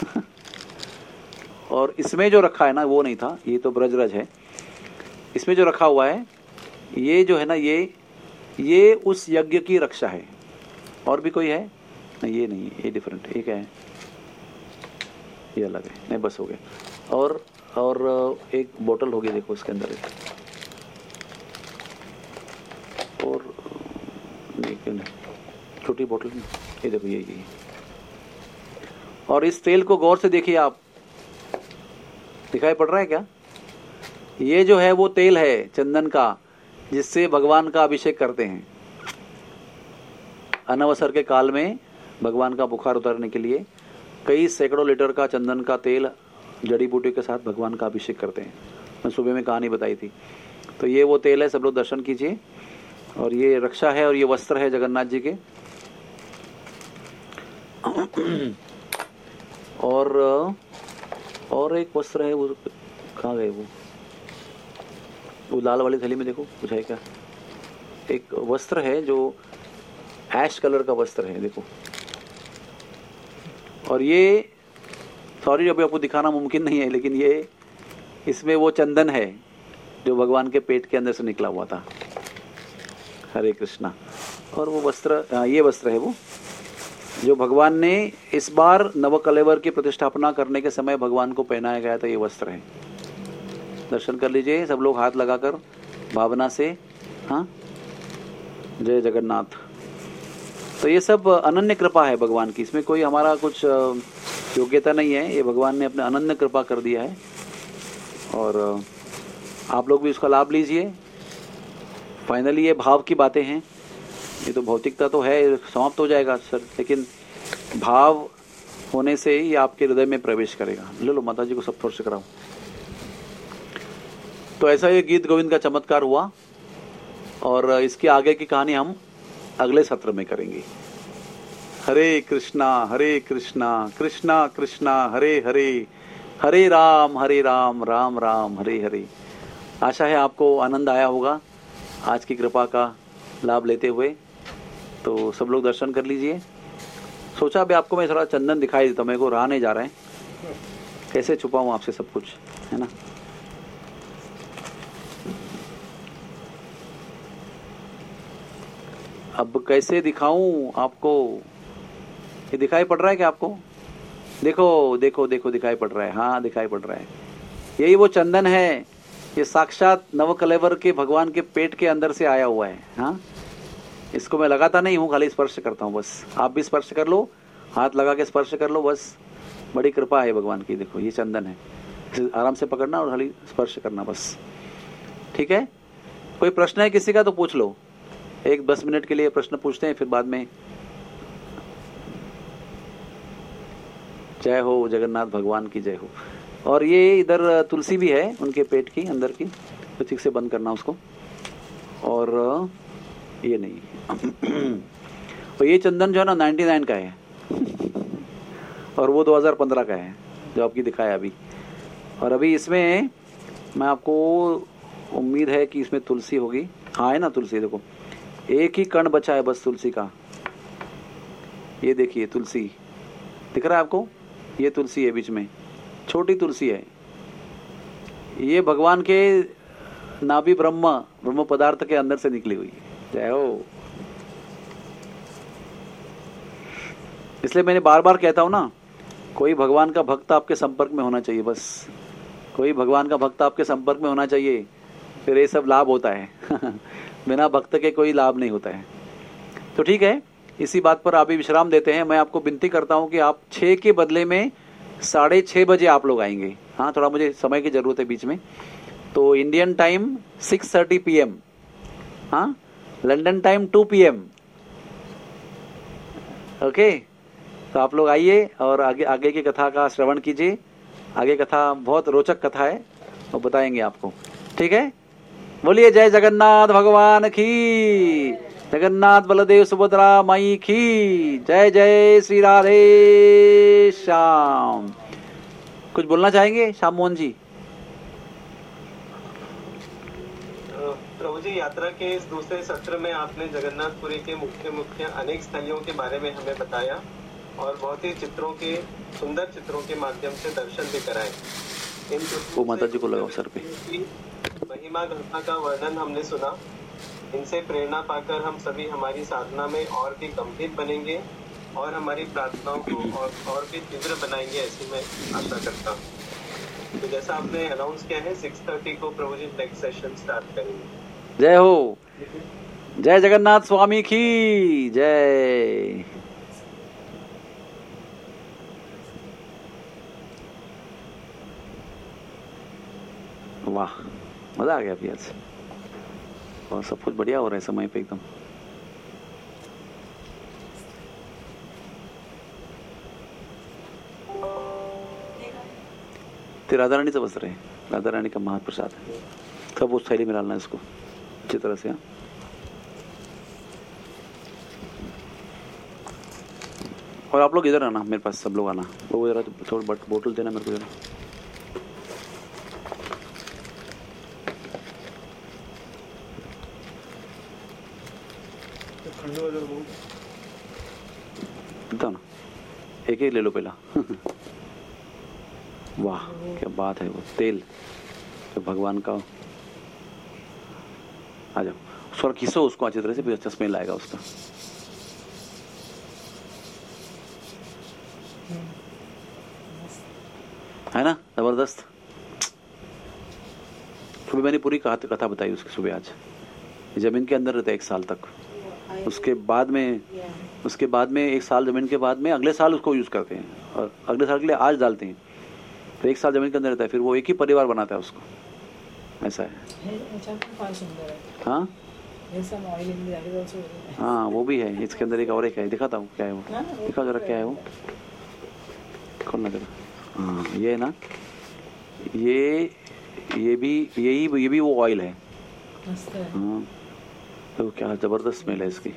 और इसमें जो रखा है ना वो नहीं था, ये तो ब्रजरज है। इसमें जो रखा हुआ है ये जो है ना, ये ये उस यज्ञ की रक्षा है। और भी कोई है? नहीं ये नहीं, ये डिफरेंट, ये क्या है, ये अलग है। नहीं बस हो गया। और और एक बोतल होगी देखो इसके अंदर एक, और नहीं क्यों नहीं, छोटी बोतल नहीं, ये देखो ये ये। और इस तेल को गौर से देखिए आप, दिखाई पड़ रहा है क्या? ये जो है वो तेल है चंदन का, जिससे भगवान का अभिषेक करते हैं। अनवसर के काल में भगवान का बुखार उतारने के लिए कई सैकड़ों लीटर का चंदन का तेल जड़ी बूटी के साथ भगवान का अभिषेक करते हैं। मैं सुबह में कहानी बताई थी। तो ये वो तेल है, सब लोग दर्शन कीजिए। और ये रक्षा है और ये वस्त्र है जगन्नाथ जी के। और और एक वस्त्र है, वो कहाँ गए वो वो लाल वाली थैली में देखो, कुछ है क्या? एक वस्त्र है जो ऐश कलर का वस्त्र है देखो। और ये सॉरी अभी आपको दिखाना मुमकिन नहीं है, लेकिन ये इसमें वो चंदन है जो भगवान के पेट के अंदर से निकला हुआ था। हरे कृष्णा। और वो वस्त्र, ये वस्त्र है वो, जो भगवान ने इस बार नवकलेवर की प्रतिष्ठापना करने के समय भगवान को पहनाया गया था, ये वस्त्र है। दर्शन कर लीजिए सब लोग हाथ लगाकर भावना से। हाँ, जय जगन्नाथ। तो ये सब अनन्य कृपा है भगवान की, इसमें कोई हमारा कुछ योग्यता नहीं है, ये भगवान ने अपने अनन्य कृपा कर दिया है। और आप लोग भी उसका लाभ लीजिए। फाइनली ये भाव की बातें हैं, ये तो भौतिकता तो है, समाप्त हो जाएगा सर, लेकिन भाव होने से ही आपके हृदय में प्रवेश करेगा। ले लो माता जी को सब स्पर्श कराओ। तो ऐसा ये गीत गोविंद का चमत्कार हुआ, और इसकी आगे की कहानी हम अगले सत्र में करेंगे। हरे कृष्णा हरे कृष्णा कृष्णा कृष्णा हरे हरे, हरे राम हरे राम राम राम हरे हरे। आशा है आपको आनंद आया होगा आज की कृपा का लाभ लेते हुए। तो सब लोग दर्शन कर लीजिए। सोचा अभी आपको मैं थोड़ा चंदन दिखाई देता हूँ, मेरे को रहा नहीं जा रहा है, कैसे छुपाऊँ आपसे सब कुछ, है ना। अब कैसे दिखाऊं आपको, ये दिखाई पड़ रहा है क्या आपको? देखो देखो देखो दिखाई पड़ रहा है, हाँ दिखाई पड़ रहा है। यही वो चंदन है, ये साक्षात नवकलेवर के भगवान के पेट के अंदर से आया हुआ है। हाँ, इसको मैं लगाता नहीं हूँ, खाली स्पर्श करता हूँ बस। आप भी स्पर्श कर लो, हाथ लगा के स्पर्श कर लो बस, बड़ी कृपा है भगवान की। देखो ये चंदन है, इसे आराम से पकड़ना और खाली स्पर्श करना बस, ठीक है। कोई प्रश्न है किसी का तो पूछ लो, एक दस मिनट के लिए प्रश्न पूछते हैं, फिर बाद में। जय हो जगन्नाथ भगवान की जय हो। और ये इधर तुलसी भी है उनके पेट की अंदर की, तो ठीक से बंद करना उसको। और ये नहीं और ये चंदन जो है ना नाइन्टी नाइन का है और वो दो हज़ार पंद्रह का है जो आपकी दिखाया अभी। और अभी इसमें मैं आपको उम्मीद है कि इसमें तुलसी होगी। हाँ है ना तुलसी, देखो एक ही कण बचा है बस तुलसी का। ये देखिए तुलसी दिख रहा है आपको, ये तुलसी है बीच में, छोटी तुलसी है। ये भगवान के नाभि ब्रह्म ब्रह्म पदार्थ के अंदर से निकली हुई है। जय हो। इसलिए मैंने बार बार कहता हूं ना, कोई भगवान का भक्त आपके संपर्क में होना चाहिए बस, कोई भगवान का भक्त आपके संपर्क में होना चाहिए, फिर ये सब लाभ होता है बिना भक्त के कोई लाभ नहीं होता है। तो ठीक है, इसी बात पर अभी विश्राम देते हैं। मैं आपको विनती करता हूं कि आप छः के बदले में साढ़े छः बजे आप लोग आएंगे। हाँ, थोड़ा मुझे समय की जरूरत है बीच में। तो Indian time six thirty P M, हाँ London time to P M. Okay, तो आप लोग आइए और आगे आगे की कथा का श्रवण कीजिए। आगे कथा बहुत रोचक कथा है और बताएंगे आपको, ठीक है। बोलिए जय जगन्नाथ भगवान की, जगन्नाथ बलदेव सुभद्रा माई की जय। जय श्री राधे श्याम। कुछ बोलना चाहेंगे श्याम मोहन जी? प्रभु जी, यात्रा के इस दूसरे सत्र में आपने जगन्नाथपुरी के मुख्य मुख्य अनेक स्थलों के बारे में हमें बताया और बहुत ही चित्रों के सुंदर चित्रों के माध्यम से दर्शन भी कराए। इन वो माता जी को लगाओ सर पे। महिमा गाथा का वर्णन हमने सुना, इनसे प्रेरणा पाकर हम सभी हमारी साधना में और भी गंभीर बनेंगे और हमारी प्रार्थनाओं को और, और भी तीव्र बनाएंगे, ऐसी मैं आशा करता हूँ। तो जैसा आपने अनाउंस किया है सिक्स थर्टी को प्रभु जी नेक्स्ट सेशन स्टार्ट करेंगे। जय हो, जय जगन्नाथ स्वामी की जय। वाह, मजा आ गया अभी आज, और सब कुछ बढ़िया हो रहा है समय पे एकदम। तो राधा रानी से वस्त्र है, राधा रानी का महाप्रसाद है, सब उस थैली में डालना है इसको अच्छी तरह से। और आप लोग इधर आना, मेरे पास सब लोग आना। वो जरा थोड़ा बोतल देना मेरे को जरा। ना एक एक ले लो पहला वाह क्या बात है, वो तेल तो भगवान का। आ जाओ, थोड़ा खींचो उसको अच्छी तरह से, फिर अच्छा स्मेल आएगा उसका। है ना, जबरदस्त। सुबह मैंने पूरी कहा कथा बताई उसकी सुबह आज। जमीन के अंदर रहता है एक साल तक, उसके बाद में उसके बाद में एक साल जमीन के बाद में अगले साल उसको यूज करते हैं और अगले साल के लिए आज डालते हैं, तो एक साल जमीन के अंदर रहता है, फिर वो एक ही परिवार बनाता है उसको, ऐसा है। हाँ हाँ वो भी है, इसके अंदर एक और एक है, दिखाता हूँ क्या है वो, दिखा जरा क्या है वो, कौन ना जरा। हाँ ये है ना, ये ये भी यही ये भी वो ऑयल है। हाँ तो क्या जबरदस्त स्मेल है इसकी।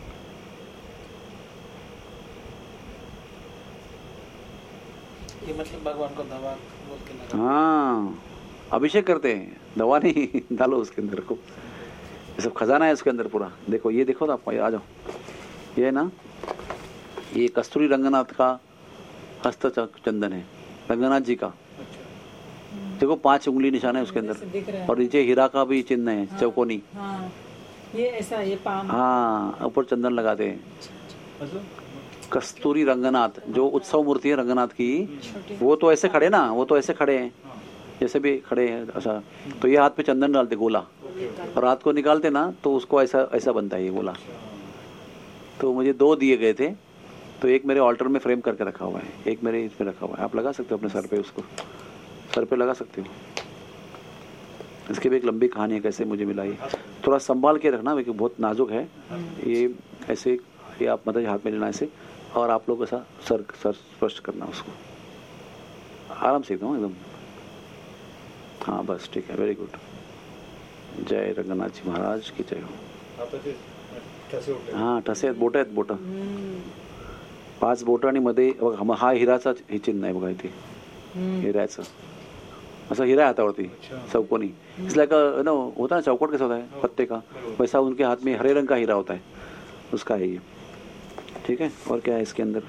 ये मतलब भगवान को दवा बोल के लगा। हाँ अभिषेक करते हैं, दवा नहीं डालो उसके अंदर को, ये सब खजाना है उसके अंदर पूरा। देखो ये देखो ना आप, आ जाओ, ये है ना, ये कस्तूरी रंगनाथ का हस्त चंदन है, रंगनाथ जी का। देखो पांच उंगली निशान है उसके अंदर, और नीचे हीरा का भी चिन्ह है, हाँ, चौकोनी। हाँ, ये ऐसा ये पाम। हाँ ऊपर चंदन लगाते हैं। कस्तूरी रंगनाथ जो उत्सव मूर्ति है रंगनाथ की, वो तो ऐसे खड़े ना, वो तो ऐसे खड़े हैं जैसे भी खड़े हैं ऐसा, तो ये हाथ पे चंदन डालते गोला, और रात को निकालते ना तो उसको ऐसा ऐसा बनता है ये गोला। तो मुझे दो दिए गए थे, तो एक मेरे ऑल्टर में फ्रेम करके रखा हुआ है, एक मेरे इसमें रखा हुआ है। आप लगा सकते हो अपने सर पे, उसको सर पे लगा सकते हो। इसकी भी एक लंबी कहानी है कैसे मुझे मिला ये, थोड़ा संभाल के रखना क्योंकि बहुत नाजुक है ये। ऐसे ये आप मतलब हाथ में लेना ऐसे, और आप लोग ऐसा सर सर स्पर्श करना उसको, आराम से एकदम एकदम। हाँ बस ठीक है, वेरी गुड। जय रंगनाथ जी महाराज की जय हो। हाँ ठसे बोट आहेत, बोट पाच बोट आणि मध्ये बघा, हा हिराचा हे चिन्ह आहे बघा इथे, हिऱ्याचं ऐसा हीरा है हाथावरती चौकोनी, इसलिए का नो होता है चौकोट कैसा होता है पत्ते का, वैसा उनके हाथ में हरे रंग का हीरा होता है, उसका है ये। ठीक है, और क्या है इसके अंदर,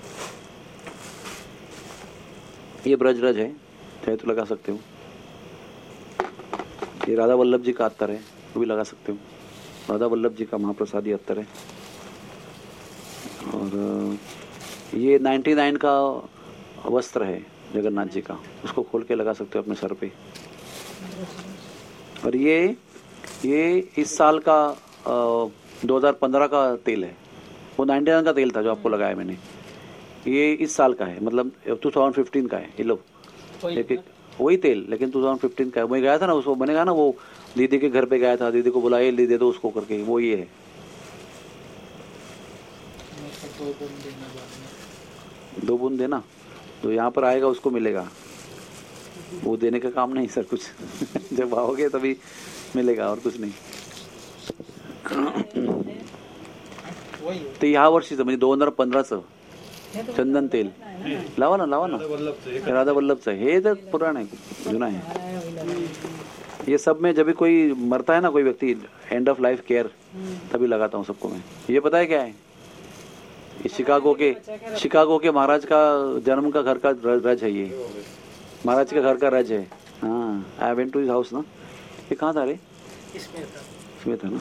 ये ब्रजरज है, चाहे तो लगा सकते हो। ये राधा वल्लभ जी का अत्तर है, वो भी लगा सकते हो, राधा वल्लभ जी का महाप्रसादी अत्तर है। और ये नाइन्टी नाइन का वस्त्र है जगन्नाथ जी का, उसको खोल के लगा सकते हो अपने सर पे। और ये ये इस साल का दो हज़ार पंद्रह का तेल है, वो नाइन्टी नाइन का तेल था जो आपको लगाया मैंने, ये इस साल का है, मतलब दो हज़ार पंद्रह का है ये लो, लेकिन वही तेल लेकिन दो हज़ार पंद्रह का है। मैं गया था ना उसको, मैंने कहा ना वो दीदी के घर पे गया था, दीदी को बुलाया ले दे दो उसको करके, वो ये है। दो बूंद देना, तो यहाँ पर आएगा उसको मिलेगा, वो देने का काम नहीं सर कुछ जब आओगे तभी मिलेगा और कुछ नहीं। ते ह्या वर्षीचं म्हणजे दोन हजार पंधराचं चंदन तेल लावा ना, लावा ना, राधा वल्लभचं आहे, हे तर पुराण आहे, जुना है। ये सब में जब भी कोई मरता है ना कोई व्यक्ति, एंड ऑफ लाइफ केयर, तभी लगाता हूँ सबको मैं। ये पता है क्या है, ये शिकागो के शिकागो के महाराज का जन्म का घर का रज है, ये महाराज के घर का रज है। हाँ I went to his house ना, ये कहाँ था रे, इसमें था, इसमें था ना।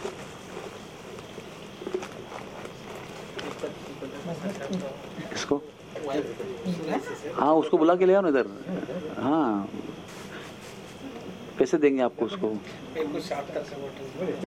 इसको हाँ उसको बुला के ले आओ ना इधर। हाँ कैसे देंगे आपको उसको, एक कुछ साठ तक से बोतल